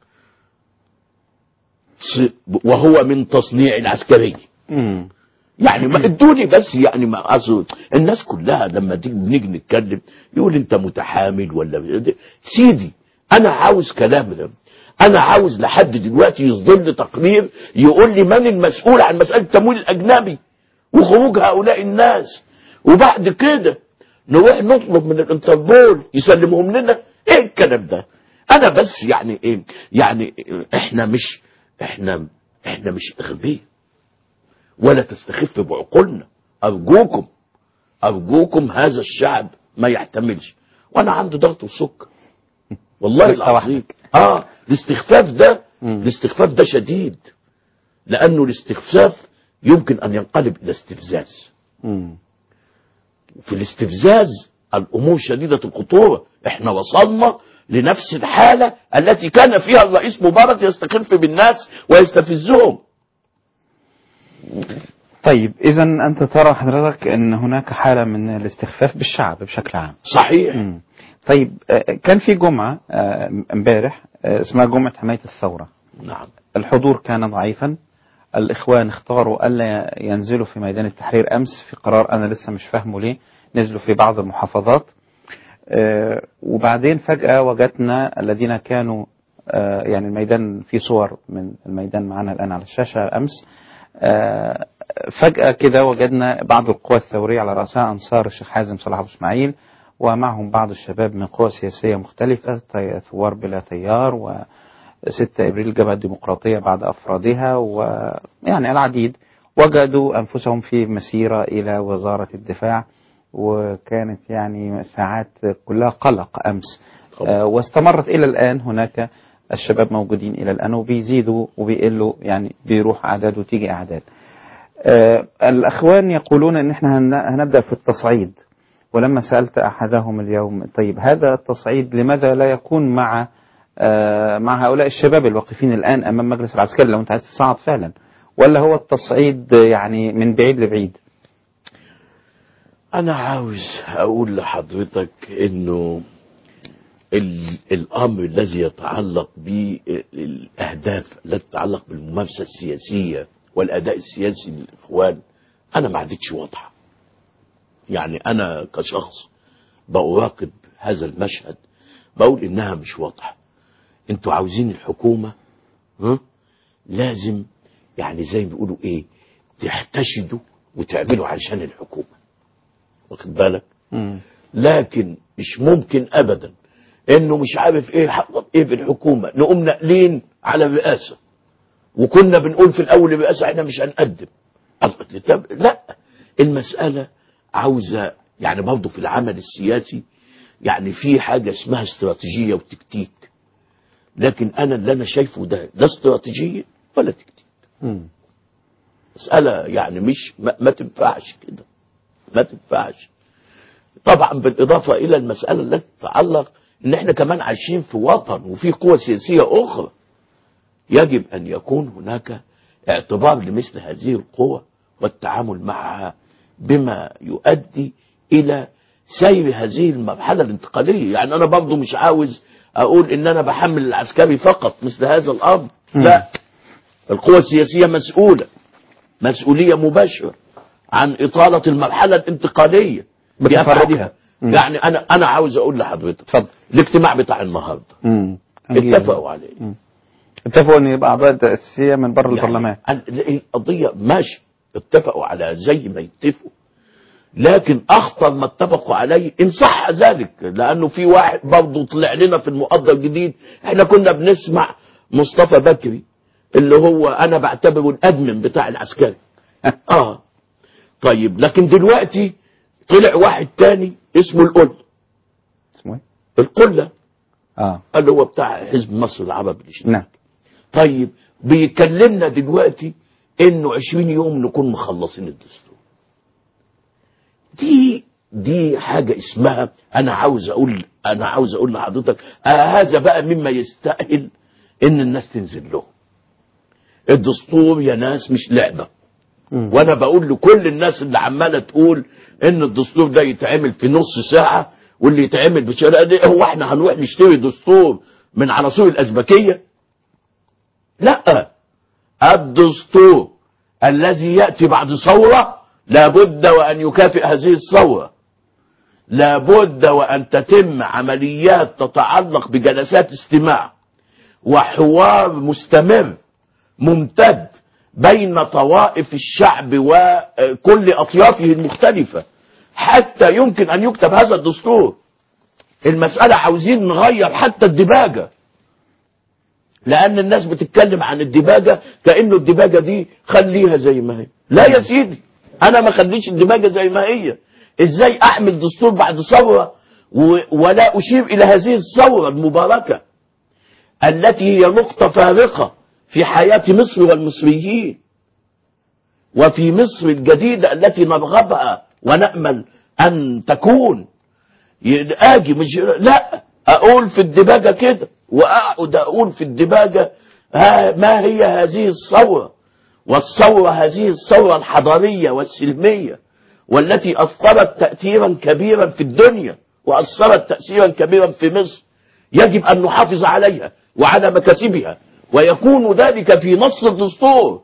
وهو من تصنيع العسكري. يعني ما ادوني بس يعني ما اصل الناس كلها لما تيجي بنيجي نتكلم يقول انت متحامل ولا سيدي. انا عاوز كلام ده، انا عاوز لحد دلوقتي يصدر لي تقرير يقول لي من المسؤول عن مسألة التمويل الاجنبي وخروج هؤلاء الناس، وبعد كده نروح نطلب من الانتربول يسلمهم لنا. ايه الكلام ده؟ انا بس يعني ايه يعني احنا مش احنا احنا مش اغبياء ولا تستخف بعقولنا. ارجوكم ارجوكم هذا الشعب ما يحتملش. وانا عندي ضغط وسكر والله العظيم. اه الاستخفاف ده الاستخفاف ده شديد، لانه الاستخفاف يمكن أن ينقلب إلى استفزاز. في الاستفزاز الأمور شديدة الخطورة. احنا وصلنا لنفس الحالة التي كان فيها الرئيس مبارك يستخف بالناس ويستفزهم. طيب إذا أنت ترى حضرتك أن هناك حالة من الاستخفاف بالشعب بشكل عام. صحيح. مم. طيب كان في جمعة امبارح اسمها جمعة حماية الثورة. نعم. الحضور كان ضعيفا. الإخوان اختاروا ألا ينزلوا في ميدان التحرير أمس في قرار أنا لسه مش فاهمه ليه. نزلوا في بعض المحافظات. وبعدين فجأة وجدنا الذين كانوا يعني الميدان في صور من الميدان معنا الآن على الشاشة أمس. فجأة كده وجدنا بعض القوى الثورية على رأسها أنصار الشيخ حازم صلاح أبو إسماعيل ومعهم بعض الشباب من قوى سياسية مختلفة ثوار بلا تيار وستة إبريل الجبهة الديمقراطية بعد أفرادها ويعني العديد وجدوا أنفسهم في مسيرة إلى وزارة الدفاع وكانت يعني ساعات كلها قلق أمس واستمرت إلى الآن. هناك الشباب موجودين إلى الآن وبيزيدوا وبيقلوا يعني بيروح أعداد وتيجي أعداد. آه الأخوان يقولون أن احنا هنبدأ في التصعيد ولما سألت أحدهم اليوم طيب هذا التصعيد لماذا لا يكون مع آه مع هؤلاء الشباب الواقفين الآن أمام مجلس العسكري لو أنت عايز تصعد فعلا ولا هو التصعيد يعني من بعيد لبعيد؟ أنا عاوز أقول لحضرتك إنه الأمر الذي يتعلق بالأهداف التي تتعلق بالممارسة السياسية والأداء السياسي للإخوان أنا ما عدتش واضحة. يعني أنا كشخص بأراقب هذا المشهد بقول إنها مش واضحة. أنتوا عاوزين الحكومة ها؟ لازم يعني زي ما بيقولوا إيه تحتشدوا وتعملوا عشان الحكومة واخد بالك. م. لكن مش ممكن أبدا إنه مش عارف إيه حقق إيه في الحكومة نقوم نقلين على الرئاسة وكنا بنقول في الأول الرئاسة إحنا مش هنقدم. لا المسألة عاوزة يعني برضه في العمل السياسي يعني في حاجة اسمها استراتيجية وتكتيك. لكن أنا اللي أنا شايفه ده لا استراتيجية ولا تكتيك. م. مسألة يعني مش ما, ما تنفعش كده ما تنفعش. طبعا بالإضافة إلى المسألة التي تتعلق إن إحنا كمان عايشين في وطن وفي قوى سياسية أخرى يجب أن يكون هناك اعتبار لمثل هذه القوى والتعامل معها بما يؤدي إلى سير هذه المرحلة الانتقالية. يعني أنا برضو مش عاوز أقول إن أنا بحمل العسكري فقط مثل هذا الأمر. لا القوى السياسية مسؤولة مسؤولية مباشرة عن إطالة المرحلة الانتقالية بأفعالها. يعني أنا أنا عاوز أقول لحضرتك فضل. الاجتماع بتاع النهارده اتفقوا عليه. مم. اتفقوا ان يبقى اعضاء تأسيسية من بره يعني البرلمان. القضية ماشي اتفقوا على زي ما يتفقوا لكن اخطر ما اتفقوا عليه ان صح ذلك لانه في واحد برضه طلع لنا في المقدر الجديد. احنا كنا بنسمع مصطفى بكري اللي هو انا بعتبره الادمن بتاع العسكري. اه طيب لكن دلوقتي طلع واحد تاني اسمه القل. اسمه ايه؟ القلة. اه اللي هو بتاع حزب مصر العربي الاشتراكي. نعم. طيب بيكلمنا دلوقتي انه عشرين يوم نكون مخلصين الدستور. دي دي حاجة اسمها انا عاوز اقول انا عاوز اقول لحضرتك آه هذا بقى مما يستاهل ان الناس تنزل له. الدستور يا ناس مش لعبة. م. وانا بقول لكل الناس اللي عمالة تقول ان الدستور ده يتعمل في نص ساعة واللي يتعمل بشارع دي هو احنا هنروح نشتري دستور من عناصر الازبكية؟ لا الدستور الذي يأتي بعد ثورة لابد وأن يكافئ هذه الثورة. لابد وأن تتم عمليات تتعلق بجلسات استماع وحوار مستمر ممتد بين طوائف الشعب وكل أطيافه المختلفة حتى يمكن أن يكتب هذا الدستور. المسألة عاوزين نغير حتى الدباجة لأن الناس بتتكلم عن الدباجة كأنه الدباجة دي خليها زي ما هي. لا يا سيدي أنا ما خليش الدباجة زي ما هي. إزاي أحمل دستور بعد ثورة ولا أشير إلى هذه الثورة المباركة التي هي نقطة فارقة في حياة مصر والمصريين. وفي مصر الجديدة التي نرغبها ونأمل أن تكون آجي مش لا أقول في الدباجة كده وأقعد أقول في الدباجة ما هي هذه الثورة، والثورة هذه الثورة الحضارية والسلمية والتي أثرت تأثيرا كبيرا في الدنيا وأثرت تأثيرا كبيرا في مصر، يجب أن نحافظ عليها وعلى مكاسبها، ويكون ذلك في نص الدستور،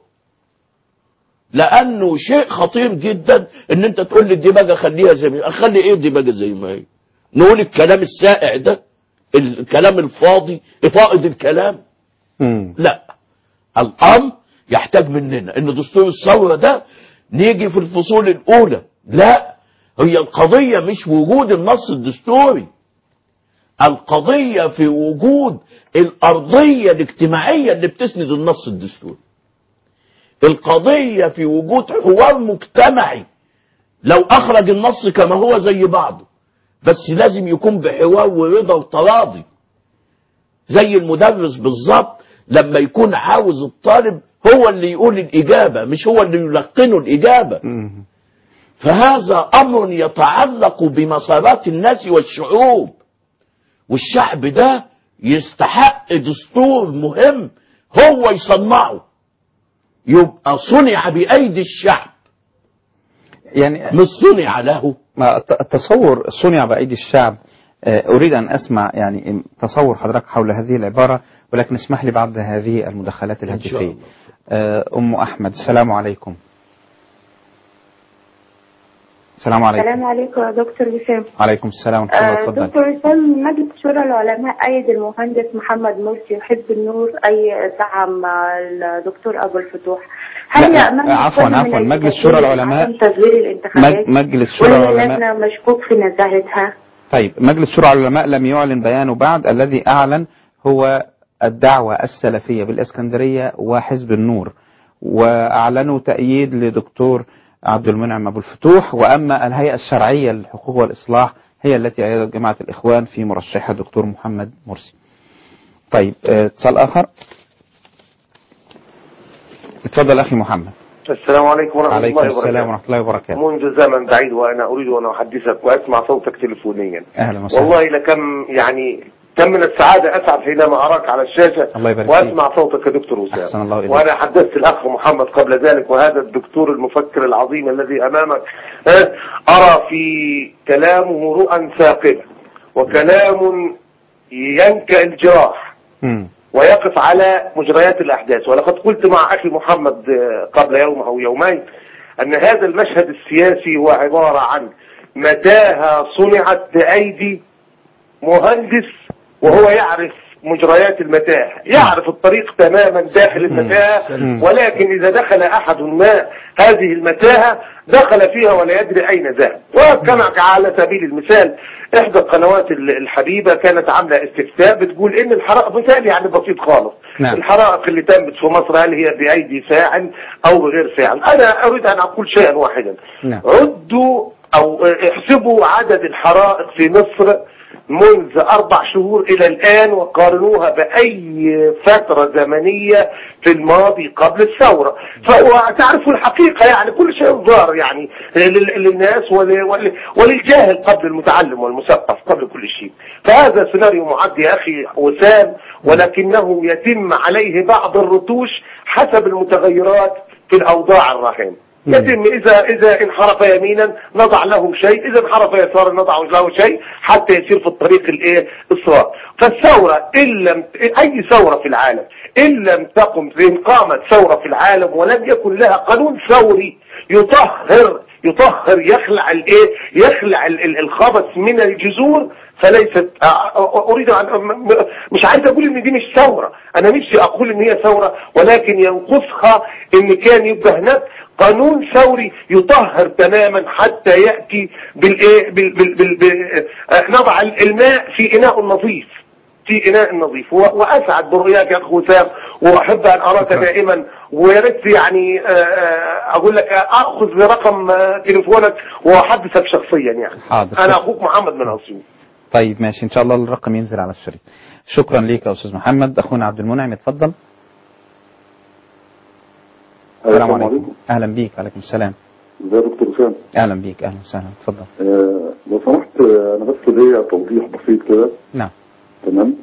لأنه شيء خطير جدا ان انت تقول لي الدباجة خليها زي ما هي. اخلي ايه الدباجة زي ما هي؟ نقول الكلام السائع ده، الكلام الفاضي، فائض الكلام. مم. لا، الامر يحتاج مننا ان دستور الثورة ده نيجي في الفصول الاولى. لا، هي القضية مش وجود النص الدستوري، القضية في وجود الارضية الاجتماعية اللي بتسند النص الدستوري. القضية في وجود حوار مجتمعي، لو اخرج النص كما هو زي بعضه، بس لازم يكون بحوار ورضا وتراضي، زي المدرس بالظبط لما يكون عاوز الطالب هو اللي يقول الإجابة مش هو اللي يلقنه الإجابة. فهذا أمر يتعلق بمسارات الناس والشعوب، والشعب ده يستحق دستور مهم هو يصنعه، يبقى صنع بأيدي الشعب يعني مش صنع له. التصور صنع بأيدي الشعب. أريد أن أسمع يعني تصور حضرتك حول هذه العبارة، ولكن اسمح لي بعد هذه المداخلات الهاتفية. أم أحمد، السلام عليكم. السلام عليكم. السلام عليكم يا دكتور وسام. عليكم السلام ورحمة الله. اتفضل. دكتور وسام، مجلس شورى العلماء أيد المهندس محمد مرسي وحزب النور أي دعم الدكتور أبو الفتوح. هل يأمن عفوا عفوا مجلس شورى العلماء تزوير الانتخابات؟ مجلس شورى العلماء واللجنة مشكوك في نزاهتها. طيب، مجلس شورى العلماء لم يعلن بيانه بعد. الذي أعلن هو الدعوة السلفية بالإسكندرية وحزب النور، وأعلنوا تأييد لدكتور عبد المنعم أبو الفتوح. وأما الهيئة الشرعية للحقوق والإصلاح هي التي أيدت جماعة الإخوان في مرشحها دكتور محمد مرسي. طيب، اتصال آخر. اتفضل أخي محمد. السلام عليكم ورحمة الله وبركاته. السلام ورحمة الله وبركاته. منذ زمن بعيد وأنا أريد أن أحدثك وأسمع صوتك تليفونيا. أهلا وسهلا. والله لكم يعني كم من السعادة أسعد حينما أراك على الشاشة وأسمع صوتك يا دكتور وسام. أحسن الله إليك. وأنا حدثت الأخ محمد قبل ذلك، وهذا الدكتور المفكر العظيم الذي أمامك أرى في كلامه رؤى ثاقبة وكلام ينكأ الجراح م. ويقف على مجريات الأحداث. ولقد قلت مع أخي محمد قبل يوم أو يومين أن هذا المشهد السياسي هو عبارة عن متاهة صنعت بأيدي مهندس وهو يعرف مجريات المتاهة، يعرف الطريق تماما داخل المتاهة، ولكن إذا دخل أحد ما هذه المتاهة دخل فيها ولا يدري أين ذهب. وكما على سبيل المثال إحدى القنوات الحبيبة كانت عاملة استفتاء بتقول إن الحرائق، مثال يعني بسيط خالص، نعم. الحرائق اللي تمت في مصر هل هي بأيدي فاعل أو بغير فاعل؟ أنا أريد أن أقول شيئا واحدا، نعم. عدوا أو احسبوا عدد الحرائق في مصر منذ أربع شهور إلى الآن وقارنوها بأي فترة زمنية في الماضي قبل الثورة، فتعرفوا الحقيقة. يعني كل شيء ظاهر يعني للناس وللجاهل قبل المتعلم والمثقف قبل كل شيء. فهذا سيناريو معد يا أخي وسام، ولكنه يتم عليه بعض الرتوش حسب المتغيرات في الأوضاع الراهنة. يتم إذا إذا انحرف يمينا نضع له شيء، إذا انحرف يسارا نضع له شيء حتى يسير في الطريق الإيه الصراط. فالثورة إن لم أي ثورة في العالم إن لم تقم إن قامت ثورة في العالم ولم يكن لها قانون ثوري يطهر يطهر يخلع الإيه يخلع الخبث من الجذور، فليست. أريد أن مش عايز أقول إن دي مش ثورة، أنا نفسي أقول إن هي ثورة، ولكن ينقصها إن كان يبقى هناك قانون ثوري يطهر تماما حتى يأتي بالإيه بال بال بال بال نضع الماء في إناء نظيف في إناء نظيف. وأسعد برؤياك يا أخو وسام، وأحب أن أراك دائما، ويا ريت يعني أقول لك أخذ برقم تليفونك وأحدثك شخصيا يعني. حاضر. أنا أخوك محمد من أسيوط. طيب ماشي، إن شاء الله الرقم ينزل على الشريط. شكرا ليك يا أستاذ محمد. أخونا عبد المنعم اتفضل. السلام عليكم. اهلا بيك. وعليكم السلام. ازي يا دكتور وسام؟ اهلا بيك. اهلا وسهلا. اتفضل. آه لو سمحت، آه، انا بس ليا توضيح بسيط كده. نعم. تمام.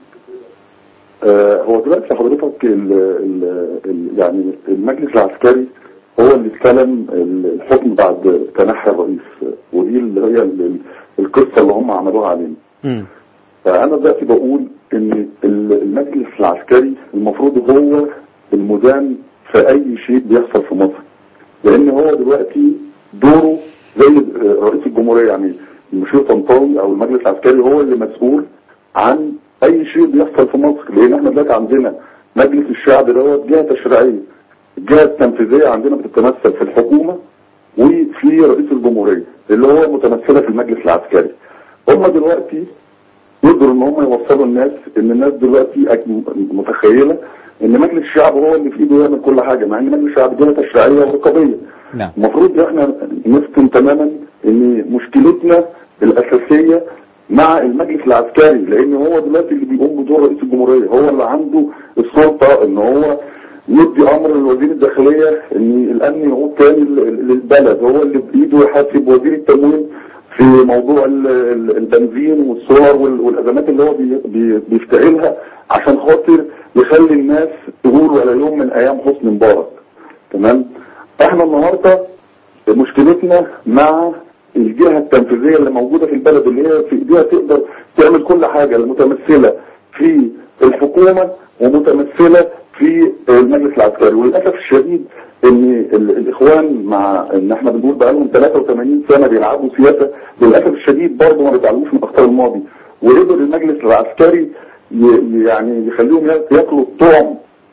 آه هو دلوقتي حضرتك ال ال ال يعني المجلس العسكري هو اللي استلم الحكم بعد تنحي الرئيس، ودي اللي هي ال- القصه اللي هم عملوها علينا. امم فانا دلوقتي بقول ان المجلس العسكري المفروض هو المدان في اي شيء بيحصل في مصر، لان هو دلوقتي دوره زي رئيس الجمهوريه، يعني المشير طنطاوي او المجلس العسكري هو اللي مسؤول عن اي شيء بيحصل في مصر، لان احنا دلوقتي عندنا مجلس الشعب دوت جهه تشريعيه، الجهه التنفيذيه عندنا بتتمثل في الحكومه وفي رئيس الجمهوريه اللي هو متمثله في المجلس العسكري. هم دلوقتي يقدروا ان هم يوصلوا الناس ان الناس دلوقتي متخيله ان مجلس الشعب هو اللي في ايده يعمل كل حاجه، مع ان مجلس الشعب جهه تشريعيه ورقابيه. نعم. المفروض احنا نفهم تماما ان مشكلتنا الاساسيه مع المجلس العسكري، لان هو دلوقتي اللي بيقوم بدور رئيس الجمهوريه، هو اللي عنده السلطه ان هو يدي امر لوزير الداخليه ان الامن يعود تاني للبلد، هو اللي بايده يحاسب وزير التموين في موضوع البنزين والسولار والازمات اللي هو بيفتعلها عشان خاطر يخلي الناس تقول ولا يوم من ايام حسني مبارك. تمام. احنا النهارده مشكلتنا مع الجهه التنفيذيه اللي موجوده في البلد، اللي هي في ايديها تقدر تعمل كل حاجه، المتمثله في الحكومه ومتمثله في المجلس العسكري. وللاسف الشديد ان الاخوان مع ان احنا بنقول بقى لهم ثلاثة وثمانين سنه بيلعبوا سياسه، للاسف الشديد برضه ما بيتعلموش من اخطاء الماضي، وقدر المجلس العسكري يعني يخليهم ياكلوا الطعم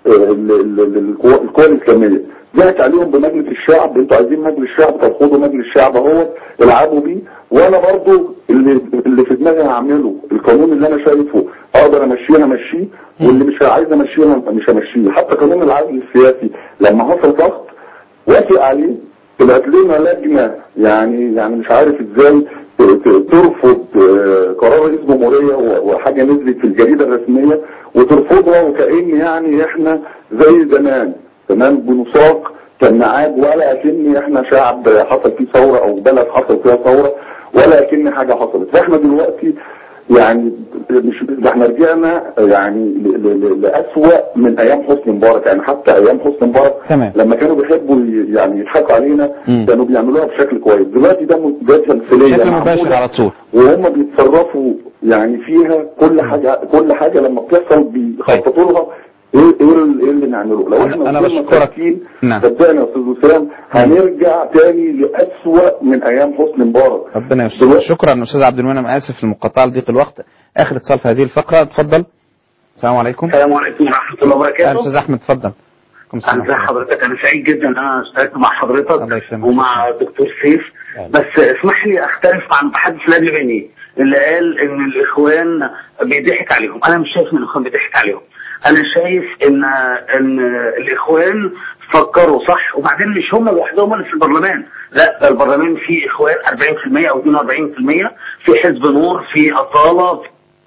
القوى الاسلاميه. ضحك عليهم بمجلس الشعب، انتوا عايزين مجلس الشعب، طب خدوا مجلس الشعب اهو العبوا بيه، وانا برضو اللي اللي في دماغي هعمله، القانون اللي انا شايفه اقدر امشيه امشيه، واللي مش عايز امشيه مش همشيه. حتى قانون العدل السياسي لما حصل ضغط وافق عليه، طلعت لنا لجنه يعني يعني مش عارف ازاي ترفض قرار رئيس جمهوريه وحاجه نزلت في الجريده الرسميه وترفضها، وكأن يعني احنا زي زمان تمام بنساق كالنعاج، ولا اكن احنا شعب حصل فيه ثوره او بلد حصل فيها ثوره، ولا اكن حاجه حصلت. فاحنا دلوقتي يعني مش احنا رجعنا يعني لأسوأ من ايام حسني مبارك، يعني حتى ايام حسني مبارك تمام. لما كانوا بيحبوا يعني يضحكوا علينا مم. كانوا بيعملوها بشكل كويس. دلوقتي ده ده تمثيليه بشكل مباشر على طول، وهم بيتصرفوا يعني فيها كل حاجه كل حاجه لما بتحصل بيخططوا لها ايه ايه ايه اللي نعمله. لو احنا انا بشكرك. نعم. صدقني يا استاذ وسام هنرجع تاني لأسوأ من ايام حسني مبارك. ربنا يستر. شكرا استاذ عبد المنعم، اسف للمقاطعه لضيق الوقت. اخر اتصال في هذه الفقره، اتفضل. السلام عليكم. السلام عليكم ورحمه الله وبركاته. استاذ احمد اتفضل. ازي حضرتك؟ انا سعيد جدا ان انا اشتركت مع حضرتك ومع الدكتور سيف. بس اسمح لي اختلف مع المتحدث اللي قبل مني اللي قال ان الاخوان بيضحك عليهم. انا مش شايف ان الاخوان بيضحك عليهم، انا شايف ان ان الاخوان فكروا صح. وبعدين مش هم لوحدهم اللي في البرلمان، لا ده البرلمان فيه اخوان أربعين بالمئة او اثنين وأربعين بالمئة، في حزب نور، في اصاله.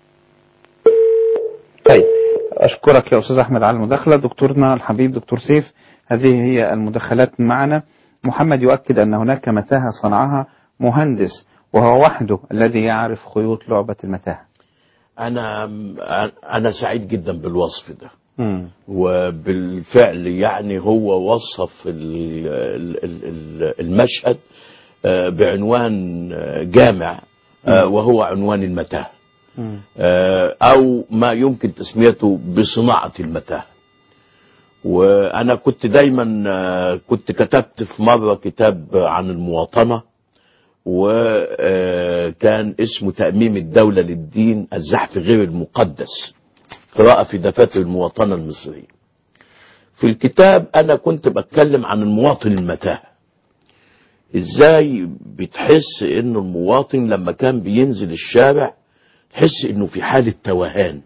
طيب اشكرك يا استاذ احمد على المداخله. دكتورنا الحبيب دكتور سيف، هذه هي المداخلات معنا. محمد يؤكد ان هناك متاهه صنعها مهندس وهو وحده الذي يعرف خيوط لعبه المتاهه. انا انا سعيد جدا بالوصف ده. مم. وبالفعل يعني هو وصف المشهد بعنوان جامع وهو عنوان المتاهه، او ما يمكن تسميته بصناعه المتاهه. وانا كنت دايما كنت كتبت في مره كتاب عن المواطنه، وكان اسمه تأميم الدولة للدين، الزحف غير المقدس، قراءة في دفاتر المواطنة المصرية. في الكتاب أنا كنت بتكلم عن المواطن المتاهة، إزاي بتحس إنه المواطن لما كان بينزل الشارع تحس إنه في حالة توهان،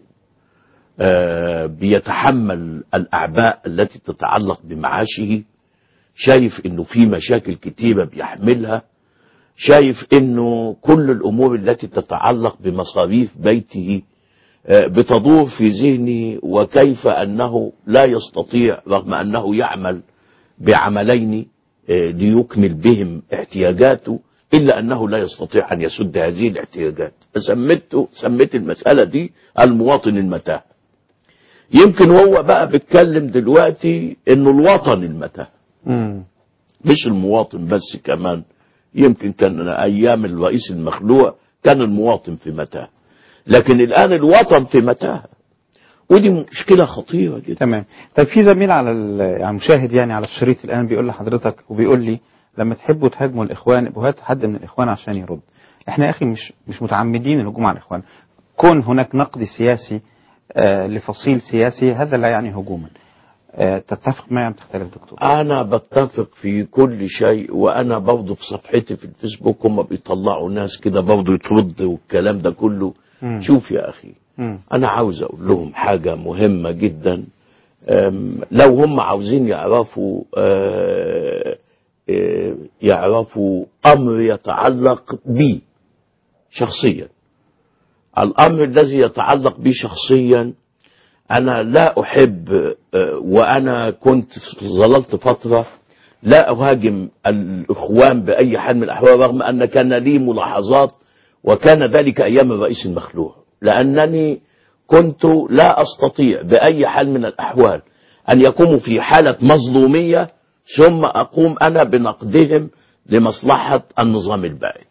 بيتحمل الأعباء التي تتعلق بمعاشه، شايف إنه في مشاكل كتيرة بيحملها، شايف انه كل الامور التي تتعلق بمصاريف بيته بتدور في ذهني، وكيف انه لا يستطيع رغم انه يعمل بعملين ليكمل بهم احتياجاته، إلا أنه لا يستطيع أن يسد هذه الاحتياجات. فسميته سميت المسألة دي المواطن المتاه. يمكن هو بقى بيتكلم دلوقتي إنه الوطن المتاه، مش المواطن بس، كمان يمكن كان أيام الرئيس المخلوع كان المواطن في متاه، لكن الآن الوطن في متاه، ودي مشكلة خطيرة جدا. تمام. طيب في زميل على يعني مشاهد يعني على الشريط الآن بيقول لحضرتك وبيقول لي لما تحبوا تهاجموا الإخوان ابقوا هاتوا حد من الإخوان عشان يرد. احنا يا أخي مش مش متعمدين الهجوم على الإخوان. كون هناك نقد سياسي آه لفصيل سياسي هذا لا يعني هجوما. آه تتفق معي أم تختلف دكتور؟ أنا بتفق في كل شيء، وأنا برضه في صفحتي في الفيسبوك هم بيطلعوا ناس كده برضه ترد والكلام ده كله. مم. شوف يا أخي، مم. أنا عاوز أقول لهم حاجة مهمة جدا. لو هم عاوزين يعرفوا يعرفوا أمر يتعلق بي شخصيا، الأمر الذي يتعلق بي شخصيا، أنا لا أحب، وأنا كنت ظللت فترة لا أهاجم الإخوان بأي حال من الأحوال، رغم أن كان لي ملاحظات، وكان ذلك أيام الرئيس المخلوع، لأنني كنت لا أستطيع بأي حال من الأحوال أن يقوموا في حالة مظلومية ثم أقوم أنا بنقدهم لمصلحة النظام البائد.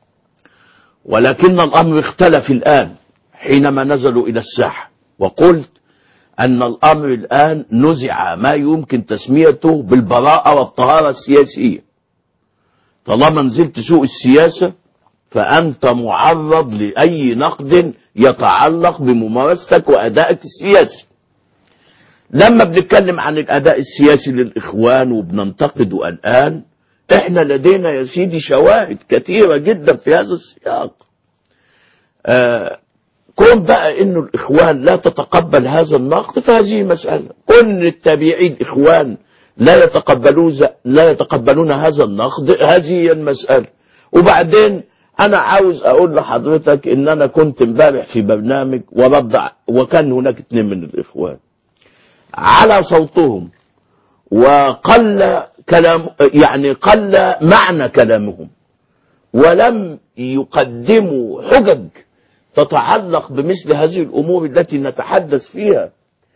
ولكن الأمر اختلف الآن حينما نزلوا إلى الساحة، وقلت أن الأمر الآن نزع ما يمكن تسميته بالبراءة والطهارة السياسية. طالما نزلت سوق السياسة فأنت معرض لأي نقد يتعلق بممارستك وأدائك السياسي. لما بنتكلم عن الأداء السياسي للإخوان وبننتقده الآن، احنا لدينا يا سيدي شواهد كثيرة جدا في هذا السياق. آه كون بقى انه الإخوان لا تتقبل هذا النقد فهذه مسألة، كون التابعين الإخوان لا يتقبلون لا يتقبلون هذا النقد هذه هي المسألة. وبعدين أنا عاوز أقول لحضرتك إن أنا كنت امبارح في برنامج وببدأ، وكان هناك اثنين من الإخوان على صوتهم وقل كلام، يعني قل معنى كلامهم، ولم يقدموا حجج تتعلق بمثل هذه الأمور التي نتحدث فيها.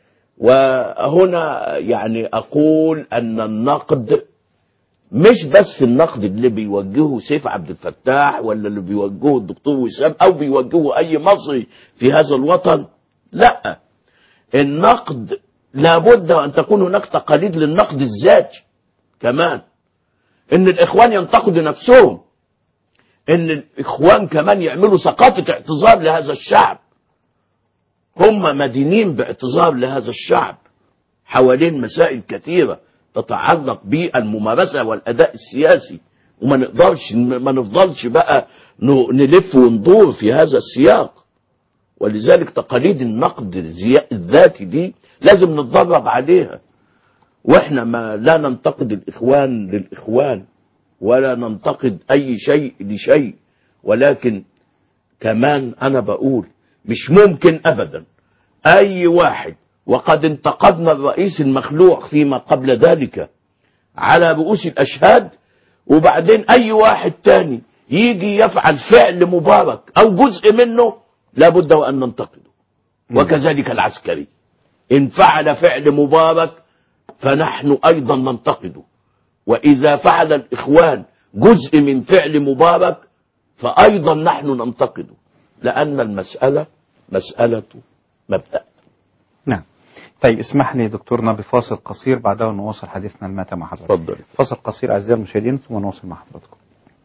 وهنا يعني أقول أن النقد مش بس النقد اللي بيوجهه سيف عبد الفتاح ولا اللي بيوجهه الدكتور وسام أو بيوجهه أي مصري في هذا الوطن، لا، النقد لابد أن تكون هناك تقاليد للنقد الذاتي كمان، إن الإخوان ينتقدوا نفسهم، إن الإخوان كمان يعملوا ثقافة اعتذار لهذا الشعب. هم مدينين باعتذار لهذا الشعب حوالين مسائل كثيرة تتعلق بالممارسة والأداء السياسي، وما نقدرش ما نفضلش بقى نلف وندور في هذا السياق. ولذلك تقاليد النقد الذاتي دي لازم نتدرب عليها، واحنا ما لا ننتقد الإخوان للإخوان ولا ننتقد أي شيء لشيء، ولكن كمان أنا بقول مش ممكن أبدا أي واحد، وقد انتقدنا الرئيس المخلوع فيما قبل ذلك على رؤوس الأشهاد، وبعدين أي واحد تاني يجي يفعل فعل مبارك أو جزء منه لابد وأن ننتقده. وكذلك العسكري إن فعل فعل مبارك فنحن أيضا ننتقده، وإذا فعل الإخوان جزء من فعل مبارك فأيضا نحن ننتقده، لأن المسألة مسألة مبدأ. نعم. طيب اسمح لي دكتورنا بفاصل قصير، بعده نواصل حديثنا الماتع مع حضرتك. تفضل. فاصل قصير أعزائي المشاهدين ثم نواصل مع حضراتكم.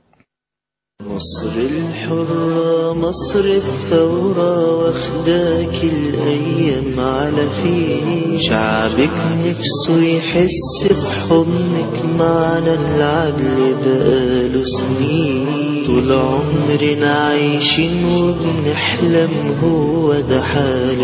مصر الحرة مصر الثورة واخداك الأيام على فيه، شعبك نفسه يحس بحضنك معنا العدل بقاله سنين، طول عمرنا عايشين وبنحلم هو ده حال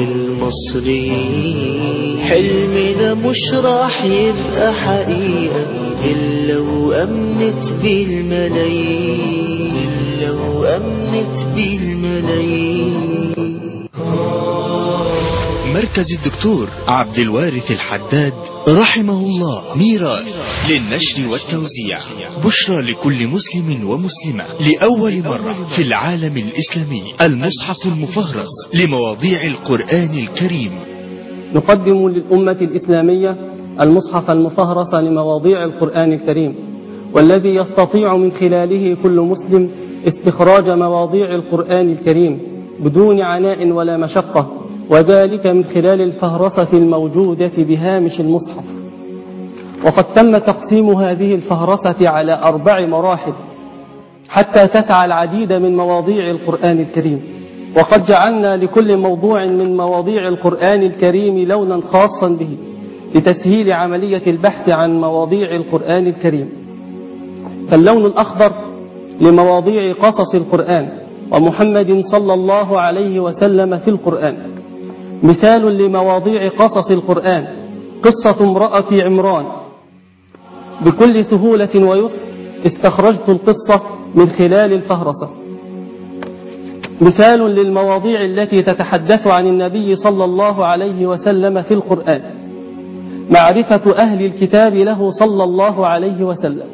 المصريين، حلمنا مش راح يبقى حقيقة إلا وأمنت بالملايين، لو أمنت بالملايين. مركز الدكتور عبد الوارث الحداد رحمه الله ميراث للنشر والتوزيع، بشرى لكل مسلم ومسلمة لأول مرة في العالم الإسلامي، المصحف المفهرس لمواضيع القرآن الكريم. نقدم للأمة الإسلامية المصحف المفهرس لمواضيع القرآن الكريم، والذي يستطيع من خلاله كل مسلم استخراج مواضيع القرآن الكريم بدون عناء ولا مشقة، وذلك من خلال الفهرسة الموجودة بهامش المصحف. وقد تم تقسيم هذه الفهرسة على أربع مراحل حتى تسعى العديد من مواضيع القرآن الكريم، وقد جعلنا لكل موضوع من مواضيع القرآن الكريم لونا خاصا به لتسهيل عملية البحث عن مواضيع القرآن الكريم. فاللون الأخضر لمواضيع قصص القرآن ومحمد صلى الله عليه وسلم في القرآن. مثال لمواضيع قصص القرآن قصة امرأة عمران. بكل سهولة ويسر استخرجت القصة من خلال الفهرسة. مثال للمواضيع التي تتحدث عن النبي صلى الله عليه وسلم في القرآن: معرفة أهل الكتاب له صلى الله عليه وسلم،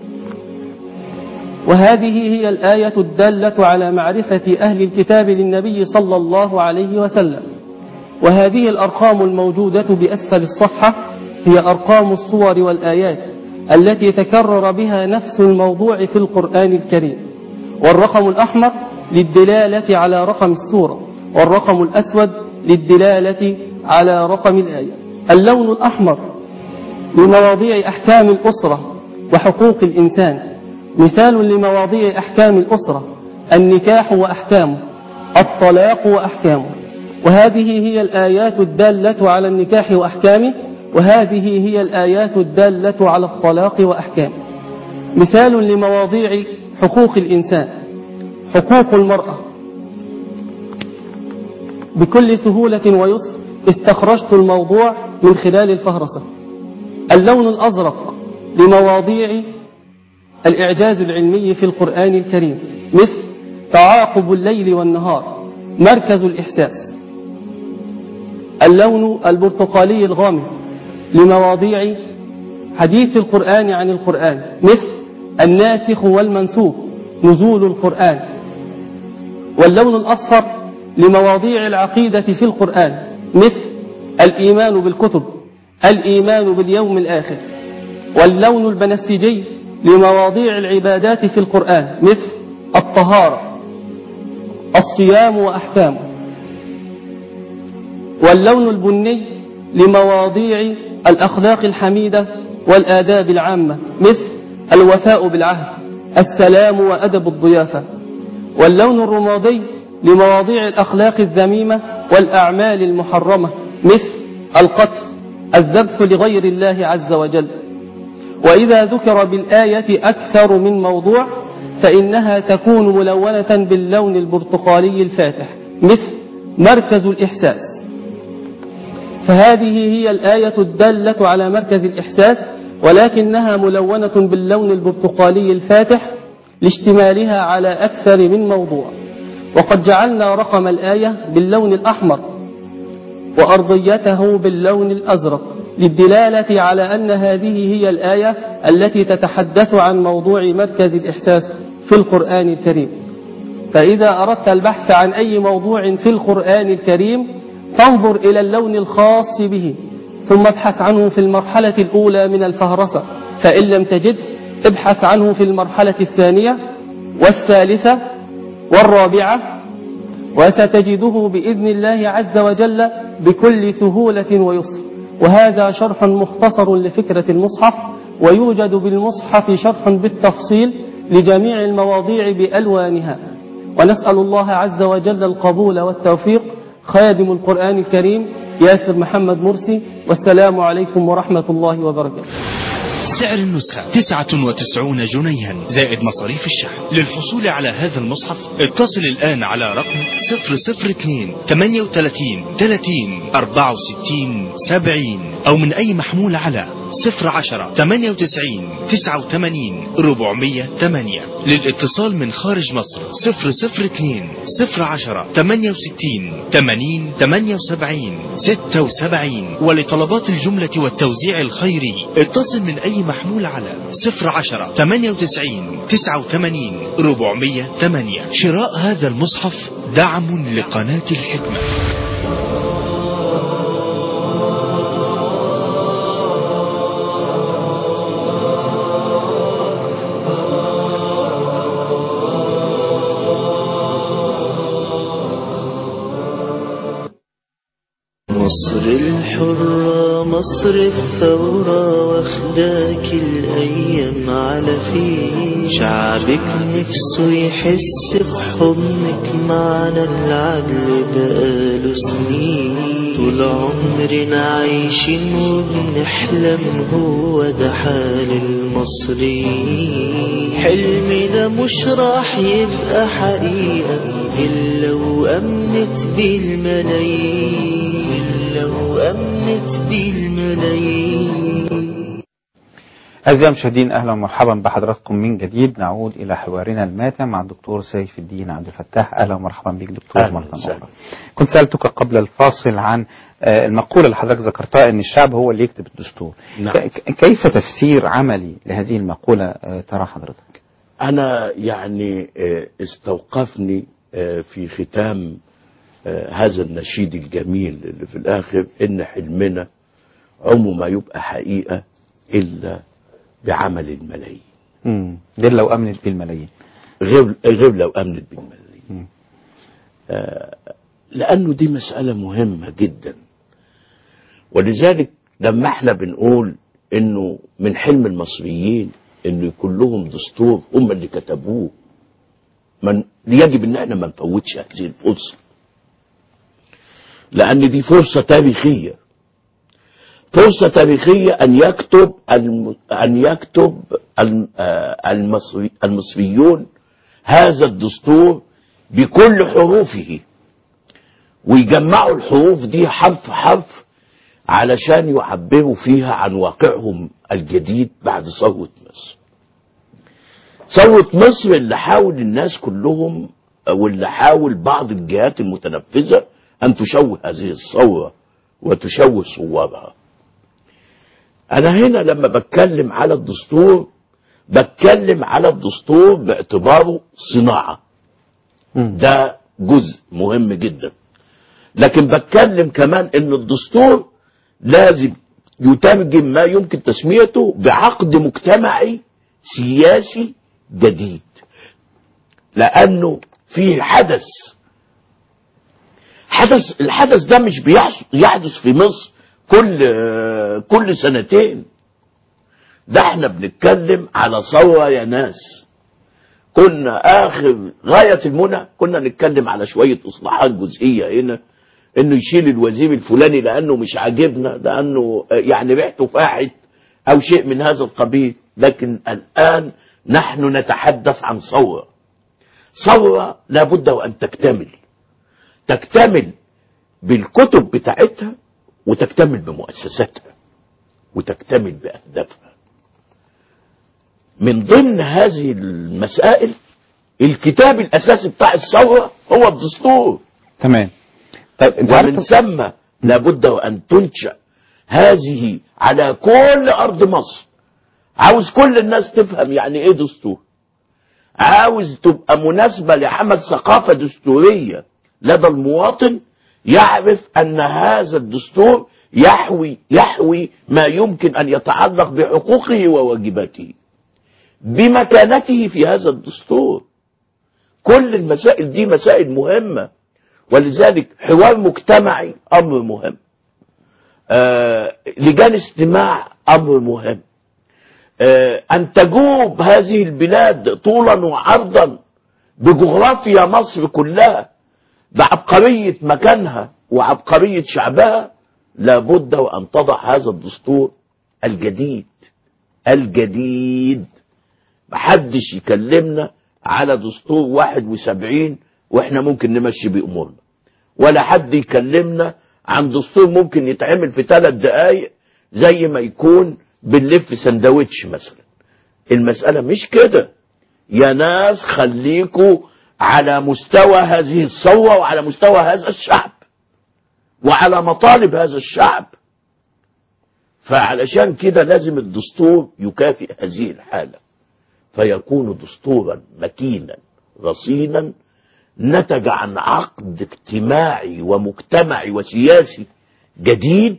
وهذه هي الآية الدالة على معرفة أهل الكتاب للنبي صلى الله عليه وسلم. وهذه الأرقام الموجودة بأسفل الصفحة هي أرقام الصور والآيات التي تكرر بها نفس الموضوع في القرآن الكريم، والرقم الأحمر للدلالة على رقم السورة، والرقم الأسود للدلالة على رقم الآية. اللون الأحمر لمواضيع أحكام الأسرة وحقوق الإنسان. مثال لمواضيع أحكام الأسرة: النكاح وأحكامه، الطلاق وأحكامه، وهذه هي الآيات الدالة على النكاح وأحكامه، وهذه هي الآيات الدالة على الطلاق وأحكامه. مثال لمواضيع حقوق الإنسان: حقوق المرأة. بكل سهولة ويسر استخرجت الموضوع من خلال الفهرسة. اللون الأزرق لمواضيع الإعجاز العلمي في القرآن الكريم، مثل تعاقب الليل والنهار، مركز الإحساس. اللون البرتقالي الغامق لمواضيع حديث القرآن عن القرآن، مثل الناسخ والمنسوخ، نزول القرآن. واللون الأصفر لمواضيع العقيدة في القرآن، مثل الإيمان بالكتب، الإيمان باليوم الآخر. واللون البنفسجي لمواضيع العبادات في القرآن، مثل الطهارة، الصيام وأحكامه. واللون البني لمواضيع الأخلاق الحميدة والآداب العامة، مثل الوفاء بالعهد، السلام وأدب الضيافة. واللون الرمادي لمواضيع الأخلاق الذميمة والأعمال المحرمة، مثل القتل، الذبح لغير الله عز وجل. وإذا ذكر بالآية أكثر من موضوع فإنها تكون ملونة باللون البرتقالي الفاتح، مثل مركز الإحساس. فهذه هي الآية الدالة على مركز الإحساس، ولكنها ملونة باللون البرتقالي الفاتح لاشتمالها على أكثر من موضوع. وقد جعلنا رقم الآية باللون الأحمر وأرضيته باللون الأزرق للدلالة على أن هذه هي الآية التي تتحدث عن موضوع مركز الإحساس في القرآن الكريم. فإذا أردت البحث عن أي موضوع في القرآن الكريم فانظر إلى اللون الخاص به، ثم ابحث عنه في المرحلة الأولى من الفهرسة، فإن لم تجد ابحث عنه في المرحلة الثانية والثالثة والرابعة، وستجده بإذن الله عز وجل بكل سهولة ويسر. وهذا شرح مختصر لفكرة المصحف، ويوجد بالمصحف شرح بالتفصيل لجميع المواضيع بألوانها. ونسأل الله عز وجل القبول والتوفيق. خادم القرآن الكريم ياسر محمد مرسي، والسلام عليكم ورحمة الله وبركاته. سعر النسخة تسعة وتسعين جنيها زائد مصاريف الشحن. للحصول على هذا المصحف اتصل الآن على رقم صفر صفر اثنين ثمانية وثلاثين ثلاثين أربعة وستين سبعين أو من أي محمول على صفر عشرة تمانية وتسعين تسعة وتمانين أربعمية تمانية. للاتصال من خارج مصر صفر صفر اتنين صفر عشرة تمانية وستين تمانين تمانية وسبعين ستة وسبعين. ولطلبات الجملة والتوزيع الخيري اتصل من أي محمول على صفر عشرة تمانية وتسعين تسعة وتمانين أربعمية تمانية. شراء هذا المصحف دعم لقناة الحكمة. مصر الحرة مصر الثورة واخداك الأيام على فيه. شعبك نفسه يحس بحضنك معنا العدل بقاله سنين. طول عمرنا عايشين وبنحلم هو ده حال المصريين. حلمنا مش راح يبقى حقيقة إلا وأمنت بالملايين. لو أمنت بالملايين. أعزائي المشاهدين، أهلا ومرحبا بحضراتكم من جديد. نعود إلى حوارنا الماتع مع الدكتور سيف الدين عبد الفتاح. أهلا ومرحبا بك دكتور مرة أخرى. كنت سألتك قبل الفاصل عن المقولة اللي حضرتك ذكرتها أن الشعب هو اللي يكتب الدستور. نعم. كيف تفسير عملي لهذه المقولة ترى حضرتك؟ أنا يعني استوقفني في ختام هذا النشيد الجميل اللي في الآخر إن حلمنا عمره ما يبقى حقيقة إلا بعمل الملايين. امم غير لو أمنت بالملايين. غير غير لو أمنت بالملايين. آه لأنه دي مسألة مهمة جدا، ولذلك لما احنا بنقول إنه من حلم المصريين إنه يكون لهم دستور هم اللي كتبوه، من يجب إن احنا ما نفوتش هذه الفرصة، لأن دي فرصة تاريخية. فرصة تاريخية أن يكتب أن يكتب المصري المصريون هذا الدستور بكل حروفه، ويجمعوا الحروف دي حرف حرف علشان يعبروا فيها عن واقعهم الجديد بعد ثورة مصر. ثورة مصر اللي حاول الناس كلهم، أو اللي حاول بعض الجهات المتنفذة أن تشوه هذه الثورة وتشوه صورها. أنا هنا لما بتكلم على الدستور بتكلم على الدستور باعتباره صناعة، ده جزء مهم جدا، لكن بتكلم كمان إن الدستور لازم يترجم ما يمكن تسميته بعقد مجتمعي سياسي جديد، لأنه في حدث حدث الحدث ده مش بيحدث في مصر كل كل سنتين، ده احنا بنتكلم على ثورة يا ناس. كنا آخر غاية المنى كنا نتكلم على شوية إصلاحات جزئية هنا، إنه يشيل الوزير الفلاني لأنه مش عاجبنا، لأنه يعني ريحته فاحت أو شيء من هذا القبيل، لكن الآن نحن نتحدث عن ثورة. ثورة لابد وأن تكتمل تكتمل بالكتب بتاعتها، وتكتمل بمؤسساتها، وتكتمل بأهدافها. من ضمن هذه المسائل الكتاب الأساسي بتاع الثورة هو الدستور. تمام. طيب ومن ثم لابد وأن تنشأ هذه على كل أرض مصر. عاوز كل الناس تفهم يعني إيه دستور، عاوز تبقى مناسبة لعمل ثقافة دستورية لدى المواطن، يعرف أن هذا الدستور يحوي يحوي ما يمكن أن يتعلق بحقوقه وواجباته، بمكانته في هذا الدستور. كل المسائل دي مسائل مهمة، ولذلك حوار مجتمعي أمر مهم، آه لجان استماع أمر مهم، آه أن تجوب هذه البلاد طولا وعرضا بجغرافيا مصر كلها، بعبقرية مكانها وعبقرية شعبها، لابد وأن تضع هذا الدستور الجديد الجديد. محدش يكلمنا على دستور واحد وسبعين واحنا ممكن نمشي بأمورنا، ولا حد يكلمنا عن دستور ممكن يتعمل في ثلاث دقايق زي ما يكون بنلف سندوتش مثلا. المسألة مش كده يا ناس، خليكوا على مستوى هذه الثورة وعلى مستوى هذا الشعب وعلى مطالب هذا الشعب. فعلشان كده لازم الدستور يكافئ هذه الحالة، فيكون دستورا متينا رصينا نتج عن عقد اجتماعي ومجتمعي وسياسي جديد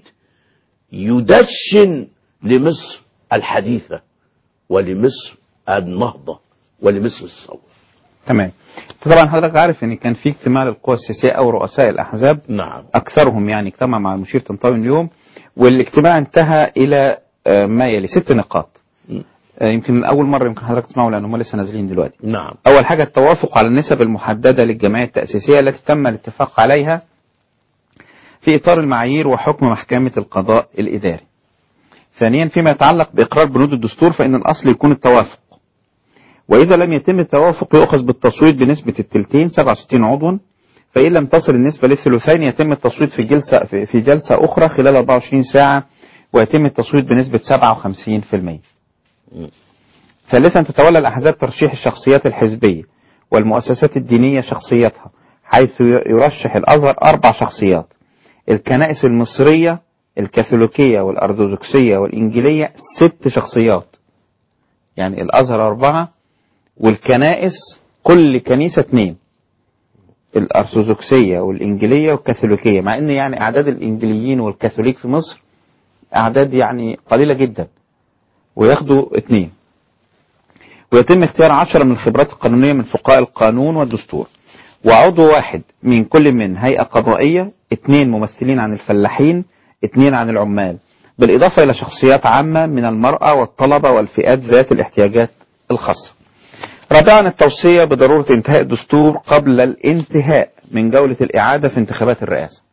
يدشن لمصر الحديثة ولمصر النهضة ولمصر الثورة. تمام. طبعا حضرتك عارف ان كان في اجتماع للقوى السياسية او رؤساء الاحزاب. نعم. اكثرهم يعني اجتمع مع المشير طنطاوي اليوم، والاجتماع انتهى الى ما يلي ست نقاط. يمكن اول مرة يمكن حضرتك تسمعوا لان هم لسه نازلين دلوقتي. نعم. اول حاجة التوافق على النسب المحددة للجمعية التأسيسية التي تم الاتفاق عليها في اطار المعايير وحكم محكمة القضاء الاداري. ثانيا فيما يتعلق باقرار بنود الدستور فان الاصل يكون التوافق، وإذا لم يتم التوافق يؤخذ بالتصويت بنسبة التلتين سبعة وستين عضوا، فإن لم تصل النسبة للثلثين يتم التصويت في جلسة في جلسة أخرى خلال أربعة وعشرين ساعة ويتم التصويت بنسبة سبعة وخمسين بالمئة. ثالثا تتولى الأحزاب ترشيح الشخصيات الحزبية والمؤسسات الدينية شخصيتها، حيث يرشح الأزهر أربع شخصيات، الكنائس المصرية الكاثوليكية والأرثوذكسية والإنجيلية ست شخصيات، يعني الأزهر أربعة والكنائس كل كنيسة اثنين، الأرثوذكسية والإنجيلية والكاثوليكية، مع ان يعني أعداد الإنجيليين والكاثوليك في مصر أعداد يعني قليلة جدا، وياخدوا اثنين. ويتم اختيار عشرة من الخبرات القانونية من فقهاء القانون والدستور، وعضو واحد من كل من هيئة قضائية، اثنين ممثلين عن الفلاحين، اثنين عن العمال، بالإضافة إلى شخصيات عامة من المرأة والطلبة والفئات ذات الاحتياجات الخاصة. رابعا التوصية بضرورة انتهاء الدستور قبل الانتهاء من جولة الإعادة في انتخابات الرئاسة.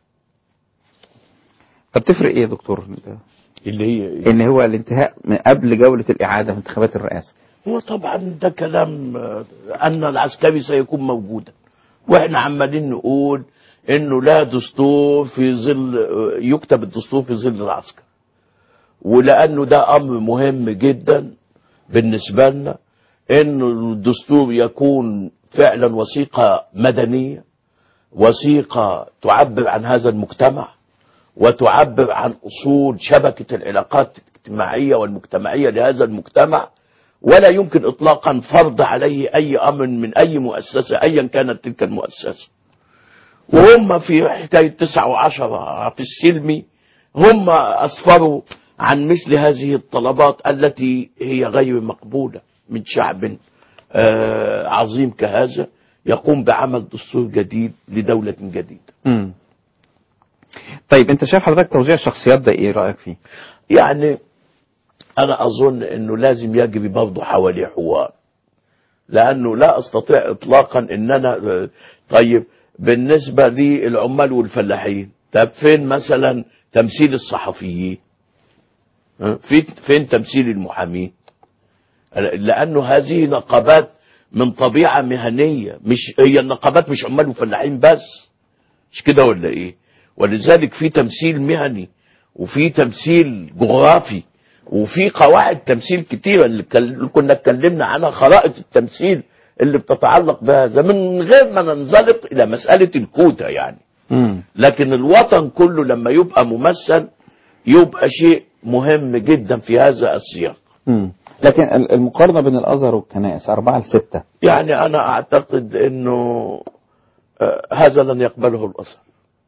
طب تفرق ايه يا دكتور اللي هي إيه؟ ان هو الانتهاء من قبل جولة الإعادة في انتخابات الرئاسة؟ هو طبعا ده كلام أن العسكري سيكون موجودا، واحنا عمالين نقول انه لا دستور في ظل يكتب الدستور في ظل العسكر، ولأنه ده أمر مهم جدا بالنسبة لنا انه الدستور يكون فعلا وثيقة مدنية، وثيقة تعبر عن هذا المجتمع وتعبر عن أصول شبكة العلاقات الاجتماعية والمجتمعية لهذا المجتمع، ولا يمكن إطلاقا فرض عليه أي أمر من أي مؤسسة أيا كانت تلك المؤسسة. وهم في حكاية تسعة وعشرة في السلمي هم أسفروا عن مثل هذه الطلبات التي هي غير مقبولة من شعب آه عظيم كهذا يقوم بعمل دستور جديد لدولة جديدة. مم. طيب انت شايف حضرتك توزيع الشخصيات ده ايه رأيك فيه؟ يعني انا اظن انه لازم يجري برضه حواليه حوار، لانه لا استطيع اطلاقا ان انا طيب بالنسبة للعمال والفلاحين، طب فين مثلا تمثيل الصحفيين؟ في فين تمثيل المحامين؟ لانه هذه نقابات من طبيعة مهنية، مش هي النقابات مش عمال وفلاحين بس، مش كده ولا ايه؟ ولذلك في تمثيل مهني وفي تمثيل جغرافي وفي قواعد تمثيل كتيرة اللي كنا اتكلمنا عنها، خرائط التمثيل اللي بتتعلق بهذا، من غير ما ننزلق الى مسألة الكوتا يعني. مم. لكن الوطن كله لما يبقى ممثل يبقى شيء مهم جدا في هذا السياق. مم. لكن المقارنة بين الأزهر والكنائس أربعة لستة، يعني أنا أعتقد أنه آه هذا لن يقبله الأزهر.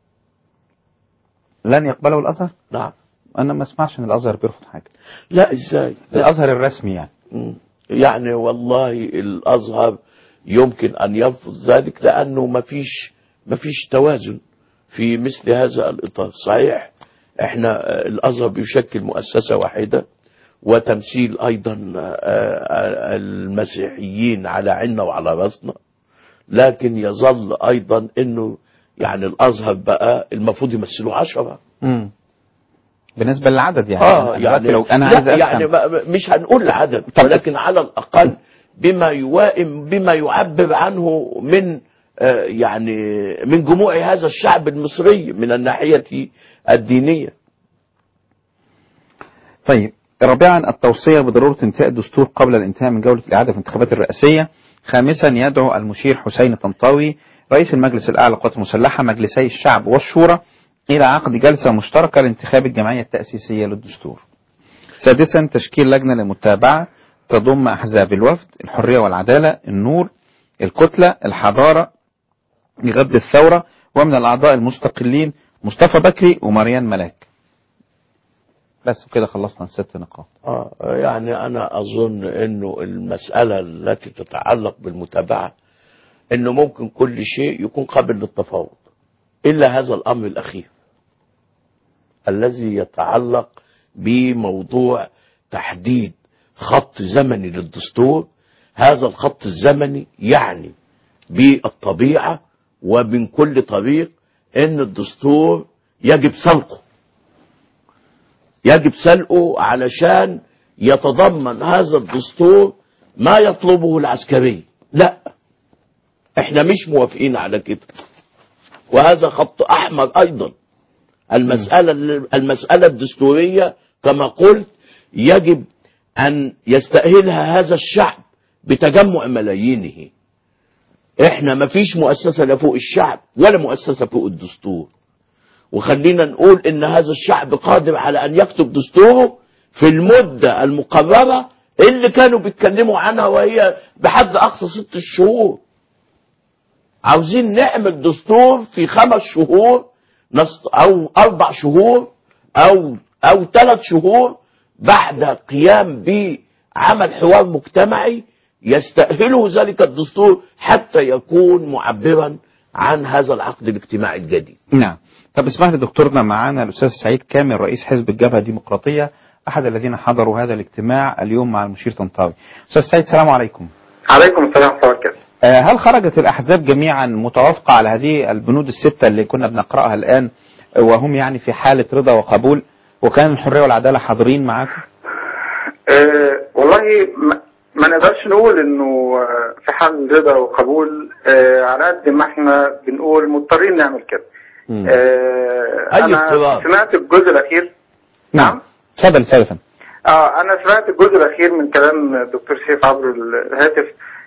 لن يقبله الأزهر؟ نعم. أنا ما اسمعش أن الأزهر بيرفض حاجة. لا إزاي؟ الأزهر الرسمي يعني. مم. يعني والله الأزهر يمكن أن يرفض ذلك، لأنه ما فيش ما فيش توازن في مثل هذا الإطار. صحيح إحنا الأزهر بيشكل مؤسسة واحدة وتمثيل أيضا المسيحيين على عنا وعلى راسنا، لكن يظل أيضا إنه يعني الأزهر بقى المفروض يمثلوا عشرة. امم بالنسبة للعدد يعني. آه يعني لو أنا لا عايز يعني مش هنقول العدد، ولكن على الأقل بما يوائم بما يعبر عنه من آه يعني من جموع هذا الشعب المصري من الناحية الدينية. طيب رابعا التوصية بضرورة انتهاء الدستور قبل الانتهاء من جولة الإعادة في الانتخابات الرئاسية. خامسا يدعو المشير حسين طنطاوي رئيس المجلس الأعلى للقوات المسلحة مجلسي الشعب والشورى إلى عقد جلسة مشتركة لانتخاب الجمعية التأسيسية للدستور. سادسا تشكيل لجنة للمتابعة تضم أحزاب الوفد، الحرية والعدالة، النور، الكتلة، الحضارة، لغد الثورة، ومن الأعضاء المستقلين مصطفى بكري ومريان ملاك. بس كده خلصنا الست نقاط. آه يعني أنا أظن أنه المسألة التي تتعلق بالمتابعة أنه ممكن كل شيء يكون قابل للتفاوض إلا هذا الأمر الأخير الذي يتعلق بموضوع تحديد خط زمني للدستور. هذا الخط الزمني يعني بالطبيعة ومن كل طريق أن الدستور يجب سلقه يجب سلقه علشان يتضمن هذا الدستور ما يطلبه العسكري. لا، احنا مش موافقين على كده، وهذا خط احمر ايضا. المسألة المسألة الدستورية كما قلت يجب ان يستأهلها هذا الشعب بتجمع ملايينه. احنا ما فيش مؤسسة لا فوق الشعب ولا مؤسسة فوق الدستور، وخلينا نقول ان هذا الشعب قادر على ان يكتب دستوره في المدة المقررة اللي كانوا بيتكلموا عنها، وهي بحد اقصى ست شهور. عاوزين نعمل دستور في خمس شهور او اربع شهور او او ثلاث شهور بعد قيام بعمل حوار مجتمعي يستأهله ذلك الدستور حتى يكون معبرا عن هذا العقد الاجتماعي الجديد. نعم. طب اسمح لي دكتورنا، معانا الأستاذ سعيد كامل رئيس حزب الجبهة الديمقراطية، أحد الذين حضروا هذا الاجتماع اليوم مع المشير طنطاوي. أستاذ سعيد السلام عليكم. عليكم السلام ورحمة الله وبركاته. هل خرجت الأحزاب جميعا متوافقة على هذه البنود الستة اللي كنا بنقرأها الآن، وهم يعني في حالة رضا وقبول، وكان الحرية والعدالة حاضرين معاكم؟ أه والله ما, ما نقدرش نقول انه في حال رضا وقبول، أه على قد ما احنا بنقول مضطرين نعمل كده. أه انا سمعت الجزء الاخير. نعم اتفضل اتفضل. اه انا سمعت الجزء الاخير من كلام الدكتور سيف عبر الهاتف.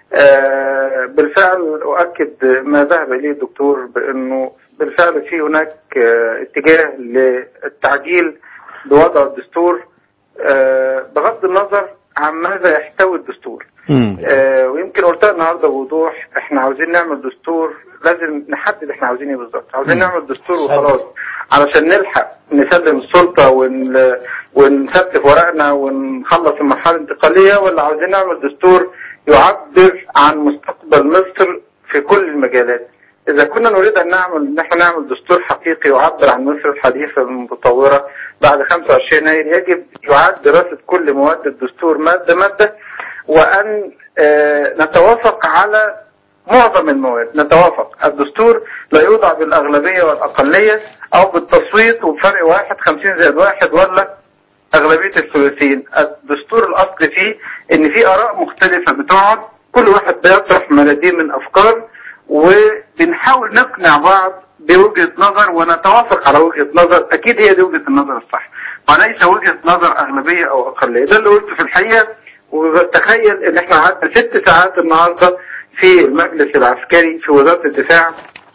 آه بالفعل أؤكد ما ذهب إليه الدكتور بأنه بالفعل في هناك آه اتجاه للتعجيل بوضع الدستور آه بغض النظر عن ماذا يحتوي الدستور. آه ويمكن قلتها النهارده بوضوح، احنا عاوزين نعمل دستور لازم نحدد احنا عاوزين ايه بالظبط. عاوزين نعمل دستور وخلاص علشان نلحق نسلم السلطة ون... ونستف ورقنا ونخلص المرحلة الانتقالية، ولا عاوزين نعمل دستور يعبر عن مستقبل مصر في كل المجالات؟ إذا كنا نريد أن نعمل إن احنا نعمل دستور حقيقي يعبر عن مصر الحديثة المتطورة بعد خمسة وعشرين يناير، يجب يعاد دراسة كل مواد الدستور مادة مادة، وأن اه نتوافق على معظم المواد. نتوافق الدستور لا يوضع بالأغلبية والأقلية أو بالتصويت وبفرق واحد خمسين زائد واحد ولا أغلبية الثلاثين. الدستور الأصل فيه إن في آراء مختلفة بتقعد، كل واحد بيطرح ملايين من أفكار وبنحاول نقنع بعض بوجهة نظر ونتوافق على وجهة نظر أكيد هي دي وجهة النظر الصح، وليس وجهة نظر أغلبية أو أقلية. ده اللي قلته في الحقيقة. وتخيل إن إحنا قعدنا ست ساعات النهاردة في المجلس العسكري في وزارة الدفاع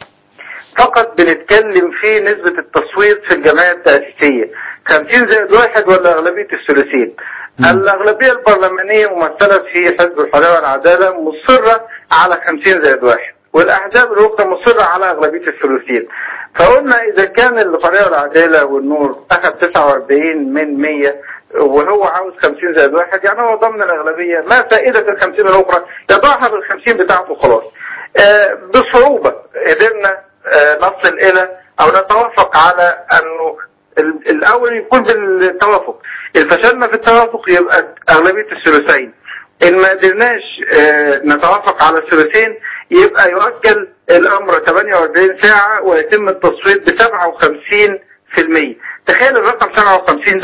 فقط بنتكلم في نسبة التصويت في الجمعية التأسيسية خمسين زائد واحد ولا أغلبية الثلاثين. الأغلبية البرلمانية ممثلة في حزب الحرية والعدالة مصرة على خمسين زائد واحد، والأحزاب الأخرى مصرة على أغلبية الثلاثين. فقلنا إذا كان الحرية والعدالة والنور أخذ تسعة وأربعين من مية وهو عاوز خمسين زائد واحد، يعني هو ضمن الأغلبية، ما فائدة الخمسين الأخرى؟ يضعها بالخمسين بتاعته خلاص. آه بصعوبة قدرنا آه نصل إلى أو نتوافق على أنه الأول يكون بالتوافق. إن فشلنا في التوافق يبقى أغلبية الثلاثين. إن ما قدرناش آه نتوافق على الثلاثين يبقى يؤجل الأمر ثمانية وأربعين ساعة ويتم التصويت ب سبعة وخمسين بالمية. تخيل الرقم سبعة وخمسين ده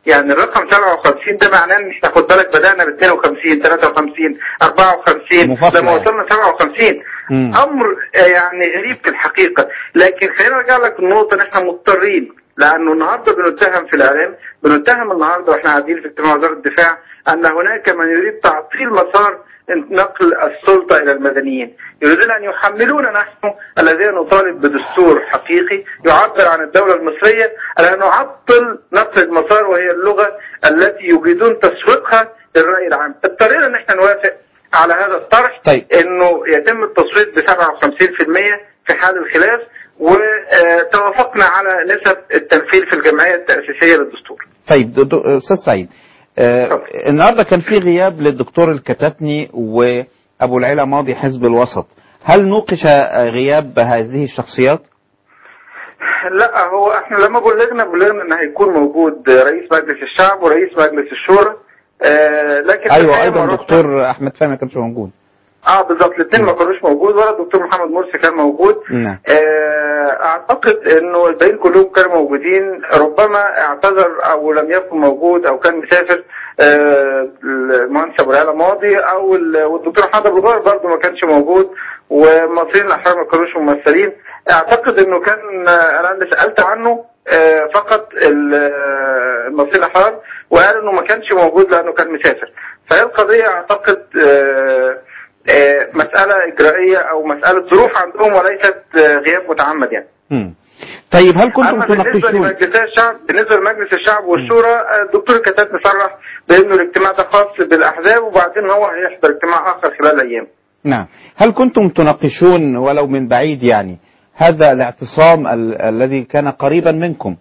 يعني الرقم سبعة وخمسين ده معناه ان احنا خد بالك بدأنا ب اثنين وخمسين ثلاثة وخمسين أربعة وخمسين لما وصلنا سبعة وخمسين. مم. امر يعني غريب في الحقيقة. لكن خلينا نرجع لك النقطة ان احنا مضطرين، لانه النهارده بنتهم في الاعلام، بنتهم النهارده واحنا قاعدين في اجتماع وزارة الدفاع ان هناك من يريد تعطيل مسار نقل السلطة إلى المدنيين، يريدون أن يحملون نحن الذين نطالب بدستور حقيقي يعبر عن الدولة المصرية أن نعطل نقل المسار، وهي اللغة التي يريدون تسويقها للرأي العام. اضطرينا أن احنا نوافق على هذا الطرح. طيب. أنه يتم التصويت ب سبعة وخمسين بالمئة في حال الخلاف، وتوافقنا على نسب التمثيل في الجمعية التأسيسية للدستور. طيب أستاذ سعيد، آه النهارده كان في غياب للدكتور الكتاتني وابو العلا ماضي حزب الوسط، هل نوقش غياب هذه الشخصيات؟ لا، هو احنا لما بلغنا بلغنا ان هيكون موجود رئيس مجلس الشعب ورئيس مجلس الشورى، آه لكن ايوه ايضا الدكتور احمد فهمي ما كانش موجود. اه بالظبط، الاثنين ما كانوش موجود، ولا الدكتور محمد مرسي كان موجود. نعم. آه اعتقد انه الباقيين كلهم كانوا موجودين، ربما اعتذر او لم يكن موجود او كان مسافر آه المهندس ابو العلا ماضي، او والدكتور حمد ابو الغار برضه ما كانش موجود، ومصريين الاحرار ما كانوش ممثلين. اعتقد انه كان انا اللي سالت عنه آه فقط المصريين الاحرار، وقال انه ما كانش موجود لانه كان مسافر. فهي القضيه اعتقد آه مسألة إجرائية أو مسألة ظروف عندهم، وليست غياب متعمد يعني. مم. طيب هل كنتم تناقشون بالنسبة لمجلس الشعب بالنسبة لمجلس الشعب والشورى، الدكتور الكتاتني صرح بأنه الاجتماع ده خاص بالأحزاب، وبعدين هو هيحضر اجتماع آخر خلال أيام. نعم. هل كنتم تناقشون ولو من بعيد يعني هذا الاعتصام ال- الذي كان قريبا منكم؟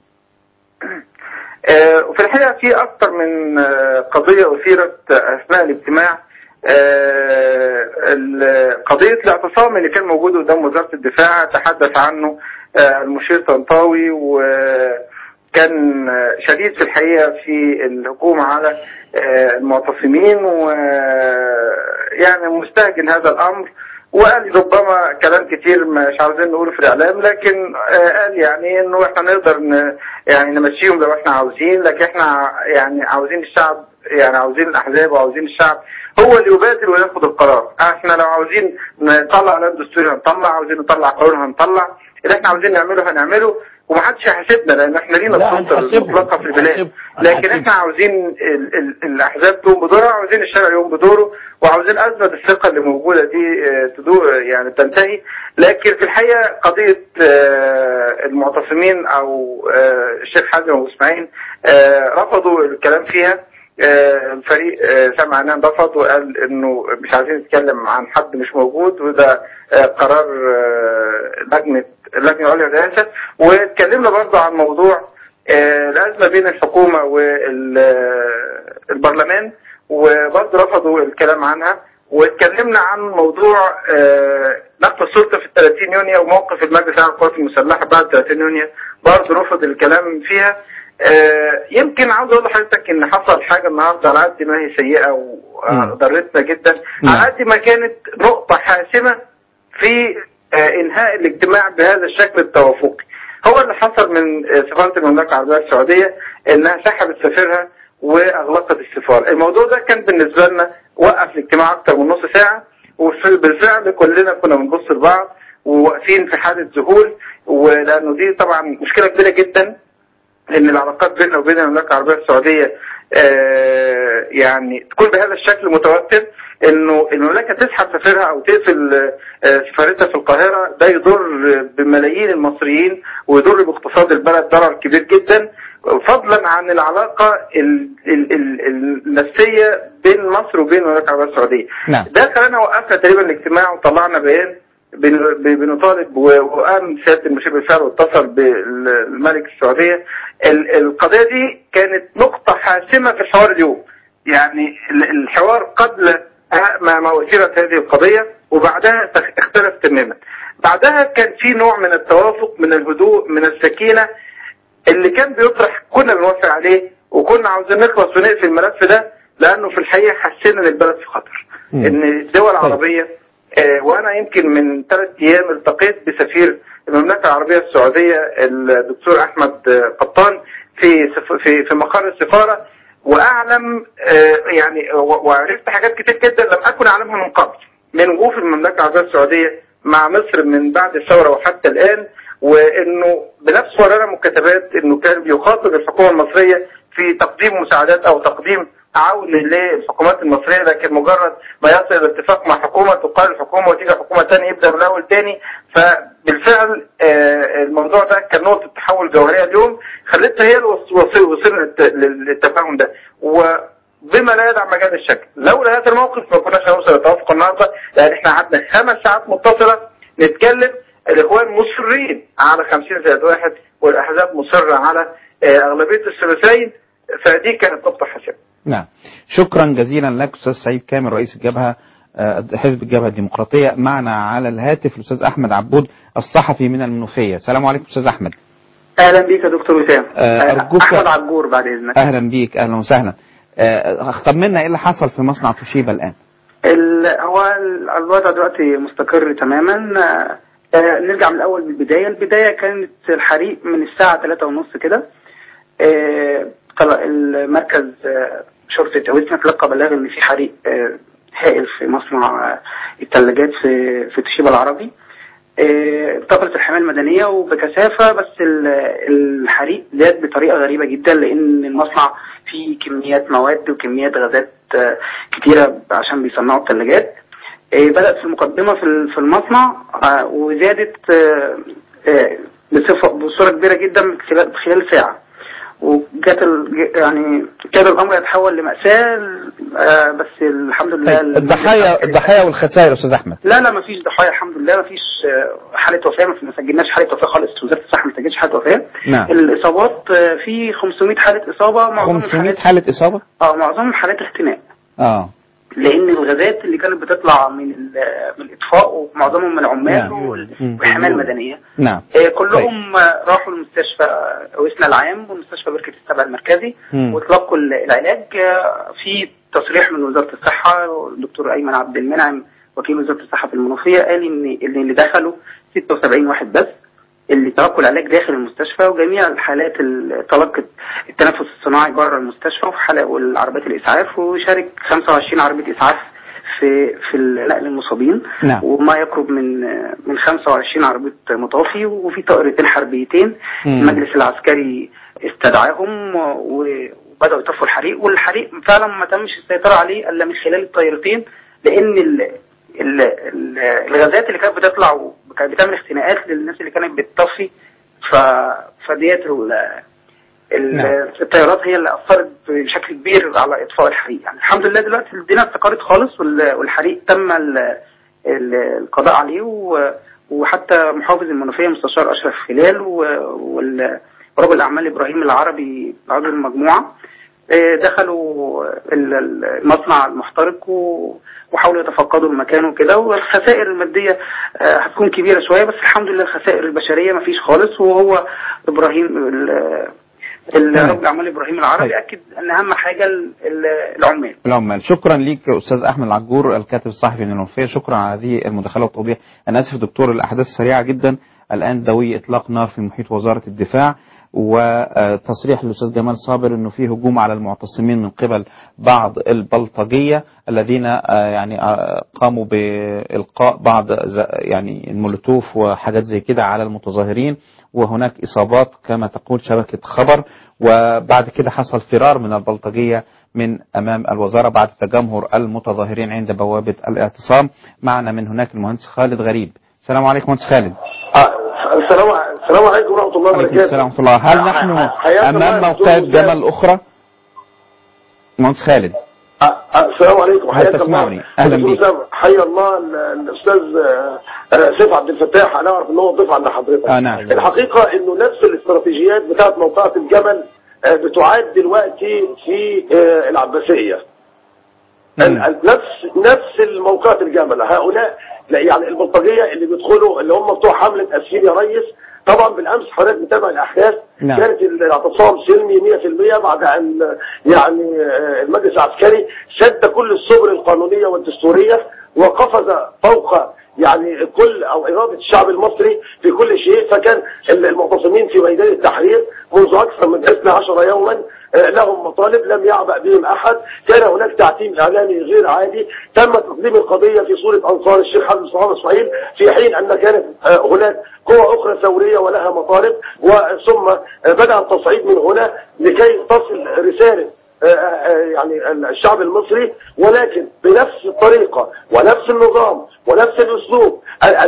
وفي الحقيقة في أكثر من قضية أثيرت أثناء الاجتماع. قضية الاعتصام اللي كان موجود قدام وزارة الدفاع تحدث عنه المشير طنطاوي، وكان شديد في الحقيقة في الهجوم على المعتصمين، ويعني مستهجن هذا الأمر، وقال ربما كلام كتير مش عاوزين نقوله في الإعلام، لكن قال يعني إنه إحنا نقدر يعني نمشيهم لو إحنا عاوزين، لكن إحنا يعني عاوزين الشعب، يعني عاوزين الأحزاب وعاوزين الشعب هو اللي يبادر وياخد القرار. احنا لو عاوزين نطلع اعلان دستوري هنطلع، عاوزين نطلع قانون هنطلع، اللي احنا عاوزين نعمله هنعمله، ومحدش هيحاسبنا لان احنا لينا السلطه المطلقه في البلاد. لكن احنا عاوزين ال ال الاحزاب تقوم بدورها، وعاوزين الشارع يقوم بدوره، وعاوزين ازمه الثقه اللي موجوده دي تدور يعني تنتهي. لكن في الحقيقه قضيه المعتصمين او الشيخ حازم ابو اسماعيل رفضوا الكلام فيها. الفريق سمع عنها رفض وقال انه مش عايزين نتكلم عن حد مش موجود، وده قرار لجنه اللجنه العليا للرئاسه. واتكلمنا برضه عن موضوع الازمه بين الحكومه والبرلمان، وبرضه رفضوا الكلام عنها. واتكلمنا عن موضوع نقل السلطه في ثلاثين يونيو وموقف المجلس على القوات المسلحه بعد ثلاثين يونيو، برضه رفض الكلام فيها. آه يمكن عاوز اقول لحضرتك ان حصل حاجه النهارده على قد ما هي سيئه وضرتنا جدا، على قد ما كانت نقطه حاسمه في آه انهاء الاجتماع بهذا الشكل التوافقي. هو اللي حصل من سفاره المملكه العربيه السعوديه انها سحبت سفيرها واغلقت السفاره. الموضوع ده كان بالنسبه لنا وقف الاجتماع اكتر من نص ساعه، وبالفعل كلنا كنا بنبص لبعض وواقفين في حاله ذهول، ولانه دي طبعا مشكله كبيره جدا ان العلاقات بيننا وبين المملكه العربيه السعوديه آه يعني تكون بهذا الشكل متوتر، انه المملكه تسحب سفيرها او تقفل آه سفارتها في القاهره. ده يضر بملايين المصريين ويضر باقتصاد البلد ضرر كبير جدا، فضلا عن العلاقه ال ال ال النفسيه بين مصر وبين المملكه العربيه السعوديه. نعم. ده خلانا وقفنا تقريبا الاجتماع وطلعنا بيان بنطالب، وقام سيادة المشير بالفعل واتصل بالملك السعودية. القضية دي كانت نقطة حاسمة في الحوار اليوم، يعني الحوار قبل ما أثيرت هذه القضية وبعدها اختلف تماما. بعدها كان في نوع من التوافق، من الهدوء، من السكينة اللي كان بيطرح كنا بنوافق عليه، وكنا عاوزين نخلص ونقفل الملف ده، لأنه في الحقيقة حسينا ان البلد في خطر، ان الدول العربية آه وانا يمكن من ثلاث ايام التقيت بسفير المملكه العربيه السعوديه الدكتور احمد قطان في في في مقر السفاره، واعلم يعني وعرفت حاجات كتير جدا لم اكن اعلمها من قبل من وقوف المملكه العربيه السعوديه مع مصر من بعد الثوره وحتى الان، وانه بنفس ورقه مكتبات انه كان بيخاطب الحكومه المصريه في تقديم مساعدات او تقديم عون للحكومات المصريه، لكن مجرد ما يصل الاتفاق مع حكومه تقال الحكومه وتيجي حكومه ثانيه يبدا من الاول ثاني. فبالفعل الموضوع ده كان نقطه تحول جوهريه اليوم خلتنا هي وصلنا للتفاهم ده، وبما لا يدع مجال الشك لولا هذا الموقف ما كناش هنوصل للتوافق النهارده، لان احنا قعدنا خمس ساعات متصله نتكلم. الاخوان مصرين على خمسين زائد واحد والاحزاب مصره على اغلبيه الثلثين، فدي كانت نقطه حاسمه. نعم، شكرا جزيلا لك استاذ سعيد كامل رئيس الجبهه حزب الجبهه الديمقراطيه. معنا على الهاتف الاستاذ احمد عبود الصحفي من المنوفيه. السلام عليكم استاذ احمد. اهلا بيك يا دكتور وسام. أرجوك احمد عجور بعد اذنك. اهلا بيك، اهلا وسهلا. طمنا ايه اللي حصل في مصنع توشيبا الان؟ هو الوضع دلوقتي مستقر تماما. نرجع من الاول بالبدايه. البدايه كانت الحريق من الساعه ثلاثة ونص كده. المركز شرطه اويسنا تلقى بلاغ ان في حريق هائل في مصنع الثلاجات في في توشيبا العربي. اتصلت الحمايه المدنيه وبكثافه، بس الحريق زاد بطريقه غريبه جدا لان المصنع فيه كميات مواد وكميات غازات كتيره عشان بيصنعوا الثلاجات. بدأت في المقدمه في المصنع وزادت بصوره كبيره جدا خلال ساعه، وجات يعني كاد الامر يتحول لمأساة. بس الحمد لله. الضحايا الضحايا والخسائر يا استاذ احمد؟ لا لا ما فيش ضحايا الحمد لله، ما فيش حاله وفاه، ما سجلناش حاله وفاه خالص. وزاره الصحه ما سجلتش حاله وفاه. نعم. الاصابات في خمسمائة حاله اصابه. معظم خمسمائة حاله اصابه؟ اه معظمهم حالات اختناق. اه لان الغازات اللي كانت بتطلع من من الاطفاء ومعظمهم من العمال. نعم. والحمايه المدنيه. نعم. آه كلهم طيب. راحوا المستشفى اويسنا العام ومستشفى بركه السبع المركزي وتلقوا العلاج. آه في تصريح من وزاره الصحه الدكتور ايمن عبد المنعم وكيل وزاره الصحه في المنوفيه قال ان اللي دخلوا ستة وسبعين واحد بس اللي تلقوا العلاج داخل المستشفى، وجميع الحالات اللي تلقت التنفس الصناعي بره المستشفى وحلق والعربيات الاسعاف، وشارك خمسة وعشرين عربيه اسعاف في في نقل المصابين. نعم. وما يقرب من من خمسة وعشرين عربيه مطافي، وفي طائرتين حربيتين. المجلس العسكري استدعاهم وبداوا يطفوا الحريق، والحريق فعلا ما تمش السيطره عليه الا من خلال الطائرتين، لان ال ال ال الغازات اللي كانت بتطلع كانت بتعمل اختناقات للناس اللي كانت بتطفي. ف فديت الطيارات هي اللي اثرت بشكل كبير على اطفاء الحريق. يعني الحمد لله دلوقتي الدنيا استقرت خالص، والحريق تم القضاء عليه، وحتى محافظ المنوفيه مستشار اشرف خلال ورجل الاعمال ابراهيم العربي عضو المجموعه دخلوا المصنع المحترق وحاولوا يتفقدوا المكان وكده. والخسائر الماديه هتكون كبيره شويه، بس الحمد لله الخسائر البشريه ما فيش خالص. وهو ابراهيم رجل الاعمال ابراهيم العربي اكد ان اهم حاجه العمال. العمال. شكرا ليك استاذ احمد العجور الكاتب الصحفي من المنوفيه، شكرا على هذه المداخله والتوضيح. انا اسف دكتور، الاحداث سريعه جدا. الان دوي اطلاق نار في محيط وزاره الدفاع، وتصريح الأستاذ جمال صابر أنه فيه هجوم على المعتصمين من قبل بعض البلطجية الذين يعني قاموا بإلقاء بعض يعني المولوتوف وحاجات زي كده على المتظاهرين، وهناك إصابات كما تقول شبكة خبر. وبعد كده حصل فرار من البلطجية من أمام الوزارة بعد تجمهر المتظاهرين عند بوابة الاعتصام. معنا من هناك المهندس خالد غريب. السلام عليكم مهندس خالد. السلام السلام عليكم ورحمة الله وبركاته. السلام ورحمة الله. هل نحن أمام موقعة جمل أخرى؟ مهندس خالد. السلام عليكم. هل تسمعني؟ أهلا بك. حيا الله الأستاذ سيف عبد الفتاح. أنا أعرف إن هو ضيف عند حضرتك. آه نعم. الحقيقة إنه نفس الاستراتيجيات بتاعت موقعة الجمل بتعاد دلوقتي في العباسية. نفس نفس الموقعة الجمل. هؤلاء يعني البلطجية اللي بيدخلوا اللي هم بتوع حملة أسير يا ريس. طبعا بالامس حضرتك متابع الاحداث. نعم. كانت الاعتصام سلمي مية في المية بعد ان يعني المجلس العسكري سد كل السبل القانونيه والدستوريه وقفز فوق يعني كل او اراده الشعب المصري في كل شيء. فكان المعتصمين في ميدان التحرير منذ اكثر من اثني عشر يوما لهم مطالب لم يعبأ بهم احد. كان هناك تعتيم اعلامي غير عادي، تم تقديم القضيه في صوره انصار الشيخ حمد صلاح اسماعيل، في حين ان كانت هناك قوى اخرى ثوريه ولها مطالب. وثم بدا التصعيد من هنا لكي تصل رساله يعني الشعب المصري، ولكن بنفس الطريقة ونفس النظام ونفس الأسلوب.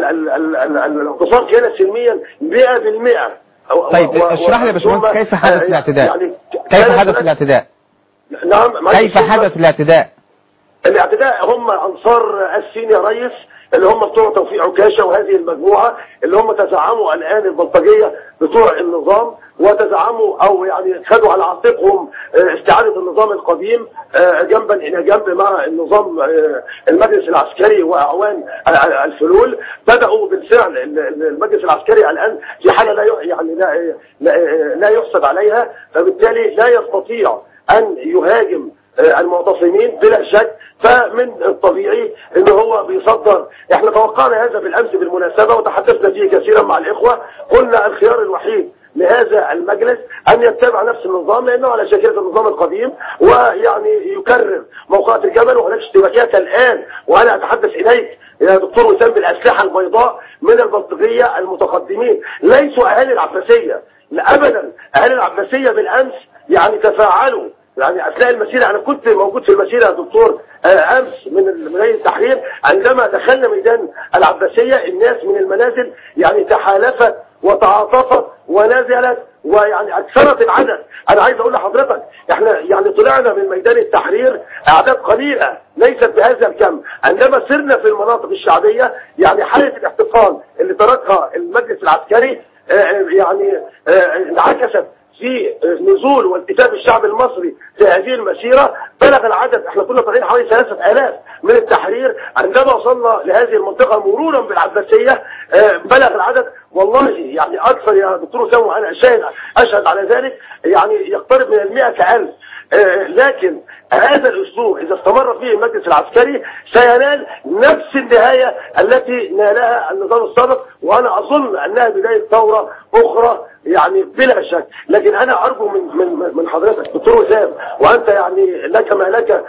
الاعتصام كان سلميا مئة بالمئة. طيب اشرح لي يا باشمهندس كيف حدث الاعتداء؟ يعني كيف حدث الاعتداء؟ نعم كيف حدث الاعتداء؟ الاعتداء هم أنصار السين يا ريس، اللي هم بتوع توفيق عكاشة وهذه المجموعة اللي هم تزعموا الآن البلطجية بتوع النظام، وتزعموا أو يعني خدوا على عاتقهم استعادة النظام القديم جنبا إلى جنب مع النظام المجلس العسكري وأعوان الفلول. بدأوا بالفعل المجلس العسكري الآن في حالة لا يعني لا لا يحسد عليها، فبالتالي لا يستطيع أن يهاجم المعتصمين بلا شك. فمن الطبيعي ان هو بيصدر. احنا توقعنا هذا بالامس بالمناسبة وتحدثنا فيه كثيرا مع الاخوة. قلنا الخيار الوحيد لهذا المجلس ان يتبع نفس النظام، لانه على شاكلة النظام القديم ويعني يكرر موقعة الجبل. وهناك اشتباكات الان وانا اتحدث اليك يا دكتور وسام بالاسلحة البيضاء من البلطجية المتقدمين، ليسوا اهالي العباسية ابدا. اهالي العباسية بالامس يعني تفاعلوا يعني اثناء المسيره. انا كنت موجود في المسيره يا دكتور امس من ميدان التحرير. عندما دخلنا ميدان العباسيه الناس من المنازل يعني تحالفت وتعاطفت ونزلت ويعني اكثرت العدد. انا عايز اقول لحضرتك احنا يعني طلعنا من ميدان التحرير اعداد قليله ليست بهذا الكم. عندما سرنا في المناطق الشعبيه يعني حاله الاحتقان اللي تركها المجلس العسكري يعني انعكست في نزول والتفاف الشعب المصري في هذه المسيرة. بلغ العدد، احنا كنا طالعين حوالي ثلاثة آلاف من التحرير. عندما وصلنا لهذه المنطقة مرورا بالعباسية بلغ العدد والله يعني اكثر يا دكتور اسامه، وانا اشهد اشهد على ذلك يعني يقترب من المئة ألف. لكن هذا الاسلوب اذا استمر فيه المجلس العسكري سينال نفس النهاية التي نالها النظام السابق، وانا اظن انها بداية ثورة اخرى يعني بلا شك. لكن انا ارجو من من من حضرتك دكتور وسام، وانت يعني لك ما لك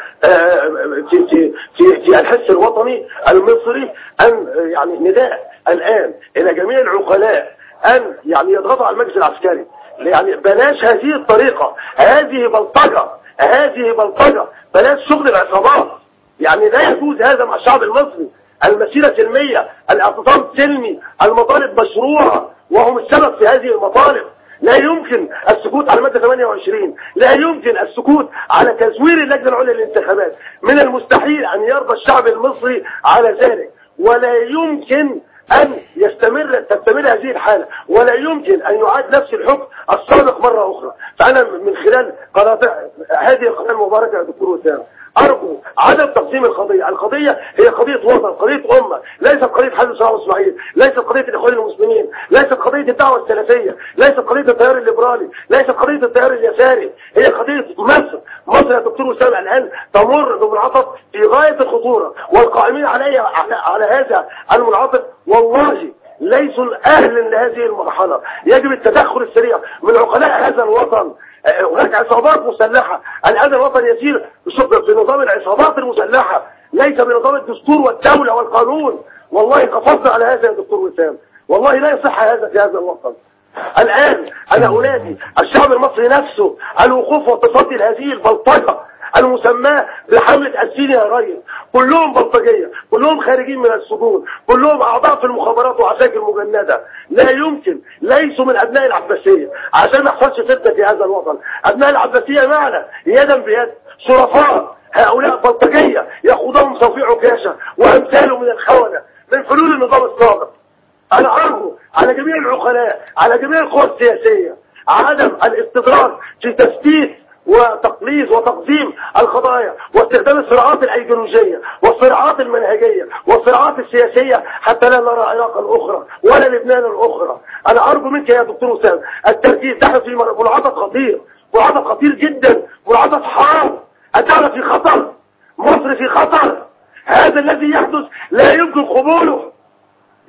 في في في, في الحس الوطني المصري، ان يعني نداء الان الى جميع العقلاء ان يعني يضغطوا على المجلس العسكري. يعني بلاش هذه الطريقة، هذه بلطجة، هذه بلطجة، بلاش شغل العصابات. يعني لا يجوز هذا مع الشعب المصري. المسيرة سلمية، الاعتصام سلمي، المطالب مشروعة وهم السبب في هذه المطالب. لا يمكن السكوت على مادة ثمانية وعشرين، لا يمكن السكوت على تزوير اللجنة العليا للانتخابات. من المستحيل أن يرضى الشعب المصري على ذلك، ولا يمكن أن يستمر تستمر هذه الحالة، ولا يمكن أن يعاد نفس الحكم السابق مرة أخرى. فأنا من خلال قناة هذه القناة المباركة يا دكتور وسام أرجو عدم تقسيم القضية. القضية هي قضية وطن، قضية أمة، ليست قضية حزب صلاح إسماعيل، ليست قضية الإخوان المسلمين، ليست قضية الدعوة السلفية، ليست قضية التيار الليبرالي، ليست قضية التيار اليساري، هي قضية مصر. مصر يا دكتور وسام الآن تمر بمنعطف في غاية الخطورة، والقائمين عليها على, على هذا المنعطف والله ليسوا أهلا لهذه المرحلة. يجب التدخل السريع من عقلاء هذا الوطن. هناك عصابات مسلحة الآن، الوطن يسير بنظام العصابات المسلحة ليس بنظام الدستور والدولة والقانون. والله قفزنا على هذا يا دكتور وسام، والله لا يصح هذا في هذا الوطن. الآن أنا أنادي الشعب المصري نفسه الوقوف والتصدي لهذه البلطجة المسماه بحملة السين يا ريس. كلهم بلطجية، كلهم خارجين من السجون، كلهم أعضاء في المخابرات وعساكر مجندة. لا يمكن، ليسوا من أبناء العباسية عشان ما يحصلش فتنة في هذا الوطن. أبناء العباسية معنا يدا بيد، شرفاء. هؤلاء بلطجية يأخذهم توفيق عكاشة وأمثاله من الخونة من حلول النظام السابق. أنا أرجو على جميع العقلاء، على جميع القوى السياسية عدم الاستدراك في تثبيت وتقليص وتقديم القضايا واستخدام الصراعات الايديولوجيه والصراعات المنهجيه والصراعات السياسيه حتى لا نرى عراقا اخرى ولا لبنان الاخرى. انا ارجو منك يا دكتور وسام التركيز. نحن في منعطف خطير، منعطف خطير جدا، منعطف حار. الدولة في خطر، مصر في خطر. هذا الذي يحدث لا يمكن قبوله،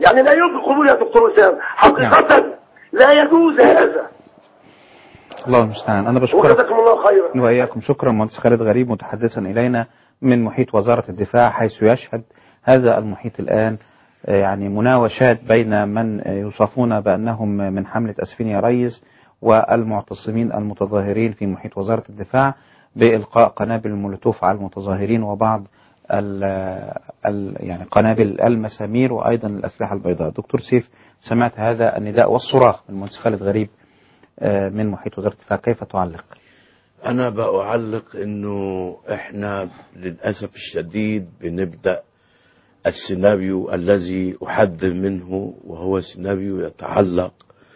يعني لا يمكن قبول يا دكتور وسام حقيقة. لا يجوز هذا. الله المستعان. أنا بشكرك وجزاكم الله خيرا. وإياكم. شكرا مهندس خالد غريب متحدثا إلينا من محيط وزارة الدفاع، حيث يشهد هذا المحيط الآن يعني مناوشات بين من يوصفون بأنهم من حملة أسفين يا ريس والمعتصمين المتظاهرين في محيط وزارة الدفاع بإلقاء قنابل المولوتوف على المتظاهرين وبعض ال ال يعني قنابل المسامير وأيضا الأسلحة البيضاء. دكتور سيف، سمعت هذا النداء والصراخ من المهندس خالد غريب من محيط وزارة الدفاع، كيف تعلق؟ أنا بأعلق إنه إحنا للأسف الشديد بنبدأ السيناريو الذي أحذر منه، وهو سيناريو يتعلق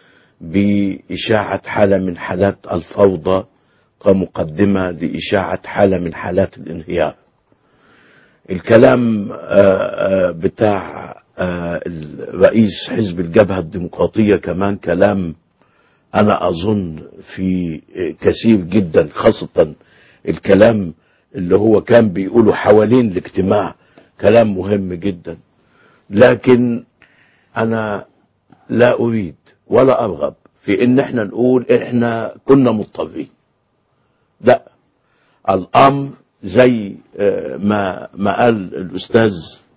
بإشاعة حالة من حالات الفوضى كمقدمة لإشاعة حالة من حالات الانهيار. الكلام بتاع رئيس حزب الجبهة الديمقراطية كمان كلام أنا أظن في كثير جدا، خاصة الكلام اللي هو كان بيقوله حوالين الاجتماع كلام مهم جدا. لكن أنا لا أريد ولا أرغب في إن احنا نقول احنا كنا مضطرين. لا، الأمر زي ما ما قال الأستاذ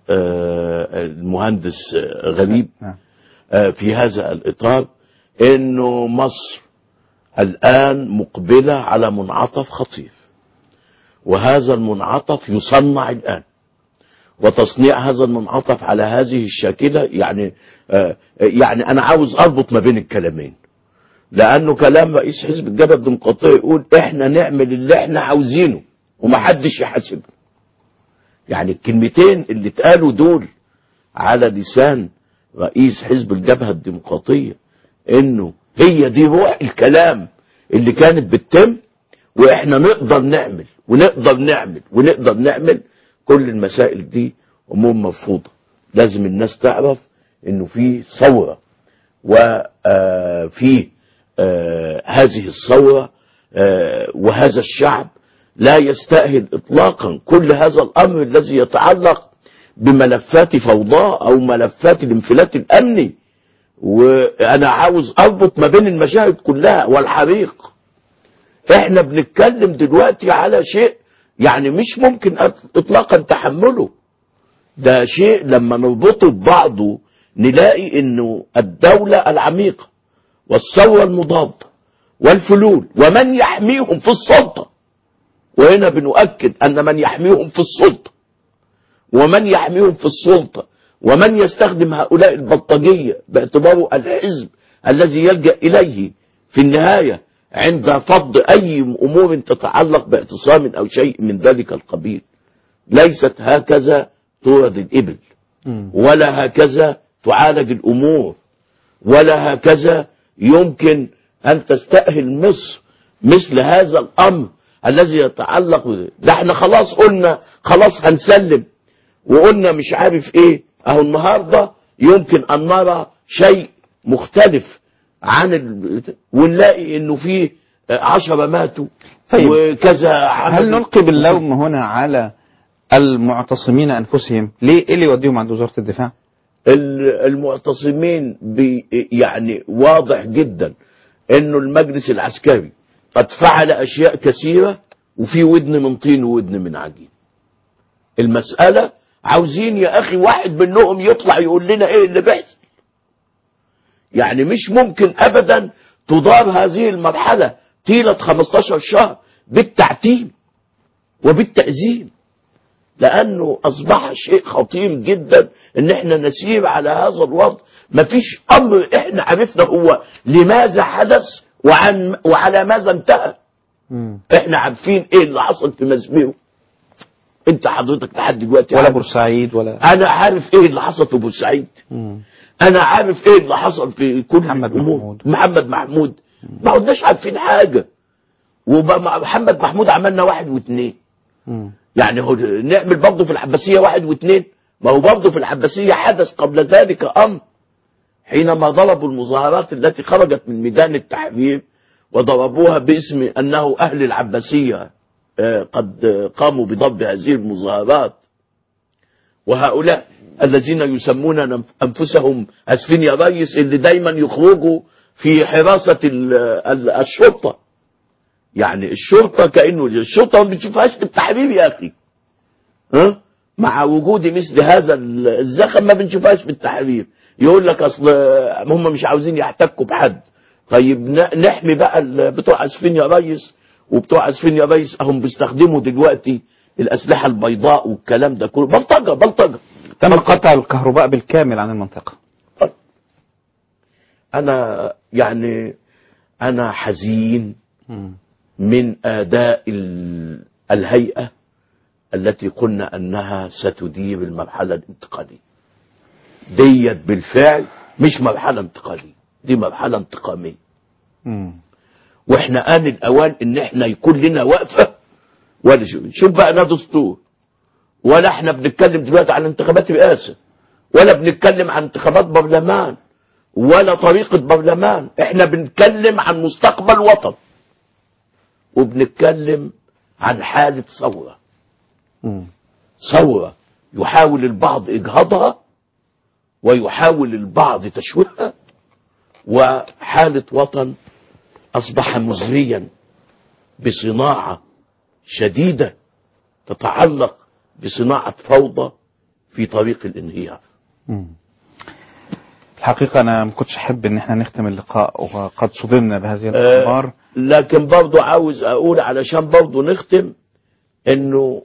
المهندس غريب في هذا الإطار، إنه مصر الآن مقبلة على منعطف خطير، وهذا المنعطف يصنع الآن، وتصنيع هذا المنعطف على هذه الشاكلة يعني يعني أنا عاوز أربط ما بين الكلامين، لأنه كلام رئيس حزب الجبهة الديمقراطية يقول إحنا نعمل اللي إحنا عاوزينه ومحدش يحاسبنا. يعني الكلمتين اللي اتقالوا دول على لسان رئيس حزب الجبهة الديمقراطية إنه هي دي روح الكلام اللي كانت بتتم، وإحنا نقدر نعمل ونقدر نعمل ونقدر نعمل. كل المسائل دي أمور مرفوضة. لازم الناس تعرف إنه في ثورة، وفي هذه الثورة وهذا الشعب لا يستأهل إطلاقا كل هذا الأمر الذي يتعلق بملفات فوضاء أو ملفات الانفلات الأمني. وأنا عاوز أربط ما بين المشاهد كلها والحريق. إحنا بنتكلم دلوقتي على شيء يعني مش ممكن إطلاقا تحمله. ده شيء لما نربطه ببعضه نلاقي إنه الدولة العميقة والثورة المضادة والفلول ومن يحميهم في السلطة، وهنا بنؤكد أن من يحميهم في السلطة ومن يحميهم في السلطة ومن يستخدم هؤلاء البلطجية باعتباره الحزب الذي يلجأ إليه في النهاية عند فض أي أمور تتعلق باعتصام أو شيء من ذلك القبيل. ليست هكذا تورد الإبل، ولا هكذا تعالج الأمور، ولا هكذا يمكن أن تستأهل مصر مثل هذا الأمر الذي يتعلق. ده احنا خلاص قلنا خلاص هنسلم، وقلنا مش عارف ايه. اهو النهاردة يمكن ان نرى شيء مختلف عن ال... ونلاقي انه فيه عشرة ماتوا. طيب وكذا. هل نلقي باللوم هنا على المعتصمين انفسهم؟ ليه؟ ايه اللي يوديهم عند وزارة الدفاع؟ المعتصمين بي يعني واضح جدا انه المجلس العسكري قد فعل اشياء كثيرة وفي ودن من طين وودن من عجين. المسألة عاوزين يا اخي واحد منهم يطلع يقول لنا ايه اللي بيحصل. يعني مش ممكن ابدا تدار هذه المرحلة طيلة خمستاشر شهر بالتعتيم وبالتأزيم، لانه اصبح شيء خطير جدا ان احنا نسير على هذا الوضع. مفيش امر احنا عرفنا هو لماذا حدث وعن وعلى ماذا انتهى. مم. احنا عارفين ايه اللي حصل في مسبيرو. انت حضرتك لحد دلوقتي ولا بورسعيد ولا انا عارف ايه اللي حصل في بورسعيد. مم. انا عارف ايه اللي حصل في كل محمد محمود محمد محمود. ما قلناش عارفين حاجه، ومحمد محمود عملنا واحد واثنين. مم. يعني هو نعمل برضه في العباسيه واحد واثنين. ما هو برضه في العباسيه حدث قبل ذلك امر حينما ضربوا المظاهرات التي خرجت من ميدان التحرير وضربوها باسم أنه أهل العباسية قد قاموا بضرب هذه المظاهرات، وهؤلاء الذين يسمون أنفسهم أسفين يا ريس اللي دايما يخرجوا في حراسة الشرطة. يعني الشرطة كأنه الشرطة ما بتشوفهاش في التحرير يا أخي، ها؟ مع وجود مثل هذا الزخم ما بنشوفهاش في التحرير. يقول لك أصل هم مش عاوزين يحتكوا بحد. طيب نحمي بقى بتوع أسفين يا ريس، وبتوع أسفين يا ريس هم بيستخدموا دلوقتي الأسلحة البيضاء والكلام ده كله. بلطجة بلطجة. تم قطع الكهرباء بالكامل عن المنطقة. أنا يعني أنا حزين من أداء الهيئة التي قلنا أنها ستدير المرحلة الانتقالية ديت. بالفعل مش مرحلة انتقالية، دي مرحلة انتقامية. واحنا آن الأوان ان احنا يكون لنا وقفة. ولا شوف بقى لا دستور، ولا احنا بنتكلم دلوقتي عن انتخابات رئاسة، ولا بنتكلم عن انتخابات برلمان، ولا طريقة برلمان. احنا بنتكلم عن مستقبل وطن، وبنتكلم عن حالة ثورة. ثورة يحاول البعض إجهاضها ويحاول البعض تشويهها، وحالة وطن أصبح مزريا بصناعة شديدة تتعلق بصناعة فوضى في طريق الانهيار. الحقيقة أنا ما كنتش أحب إن احنا نختم اللقاء وقد صدمنا بهذه الأخبار. آه لكن برضو عاوز أقول علشان برضو نختم إنه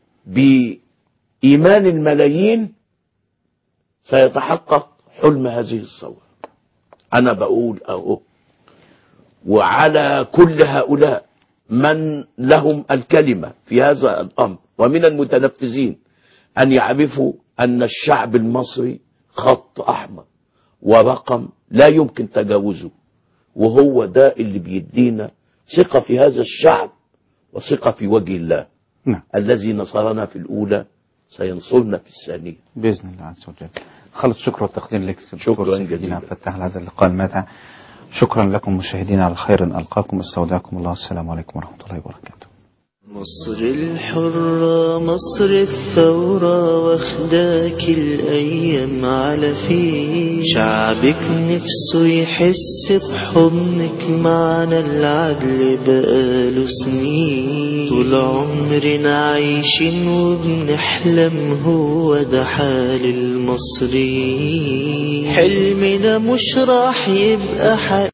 بإيمان الملايين سيتحقق حلم هذه الثورة. أنا بقول أهو، وعلى كل هؤلاء من لهم الكلمة في هذا الأمر ومن المتنفذين أن يعرفوا أن الشعب المصري خط أحمر ورقم لا يمكن تجاوزه، وهو ده اللي بيدينا ثقة في هذا الشعب وثقة في وجه الله. نعم. الذي نصرنا في الأولى سينصرنا في الثانية بإذن الله عز وجل. خالص شكر والتقدير لك. شكرا جزيلا فتح هذا اللقاء الماتع. شكرا لكم مشاهدينا، على خير ألقاكم، استودعكم الله، السلام عليكم ورحمة الله وبركاته. مصر الحرة مصر الثورة واخداك الأيام على فيه، شعبك نفسه يحس بحضنك، معنا العدل بقاله سنين، طول عمرنا عايشين وبنحلم، هو ده حال المصريين، حلمنا مش راح يبقى حق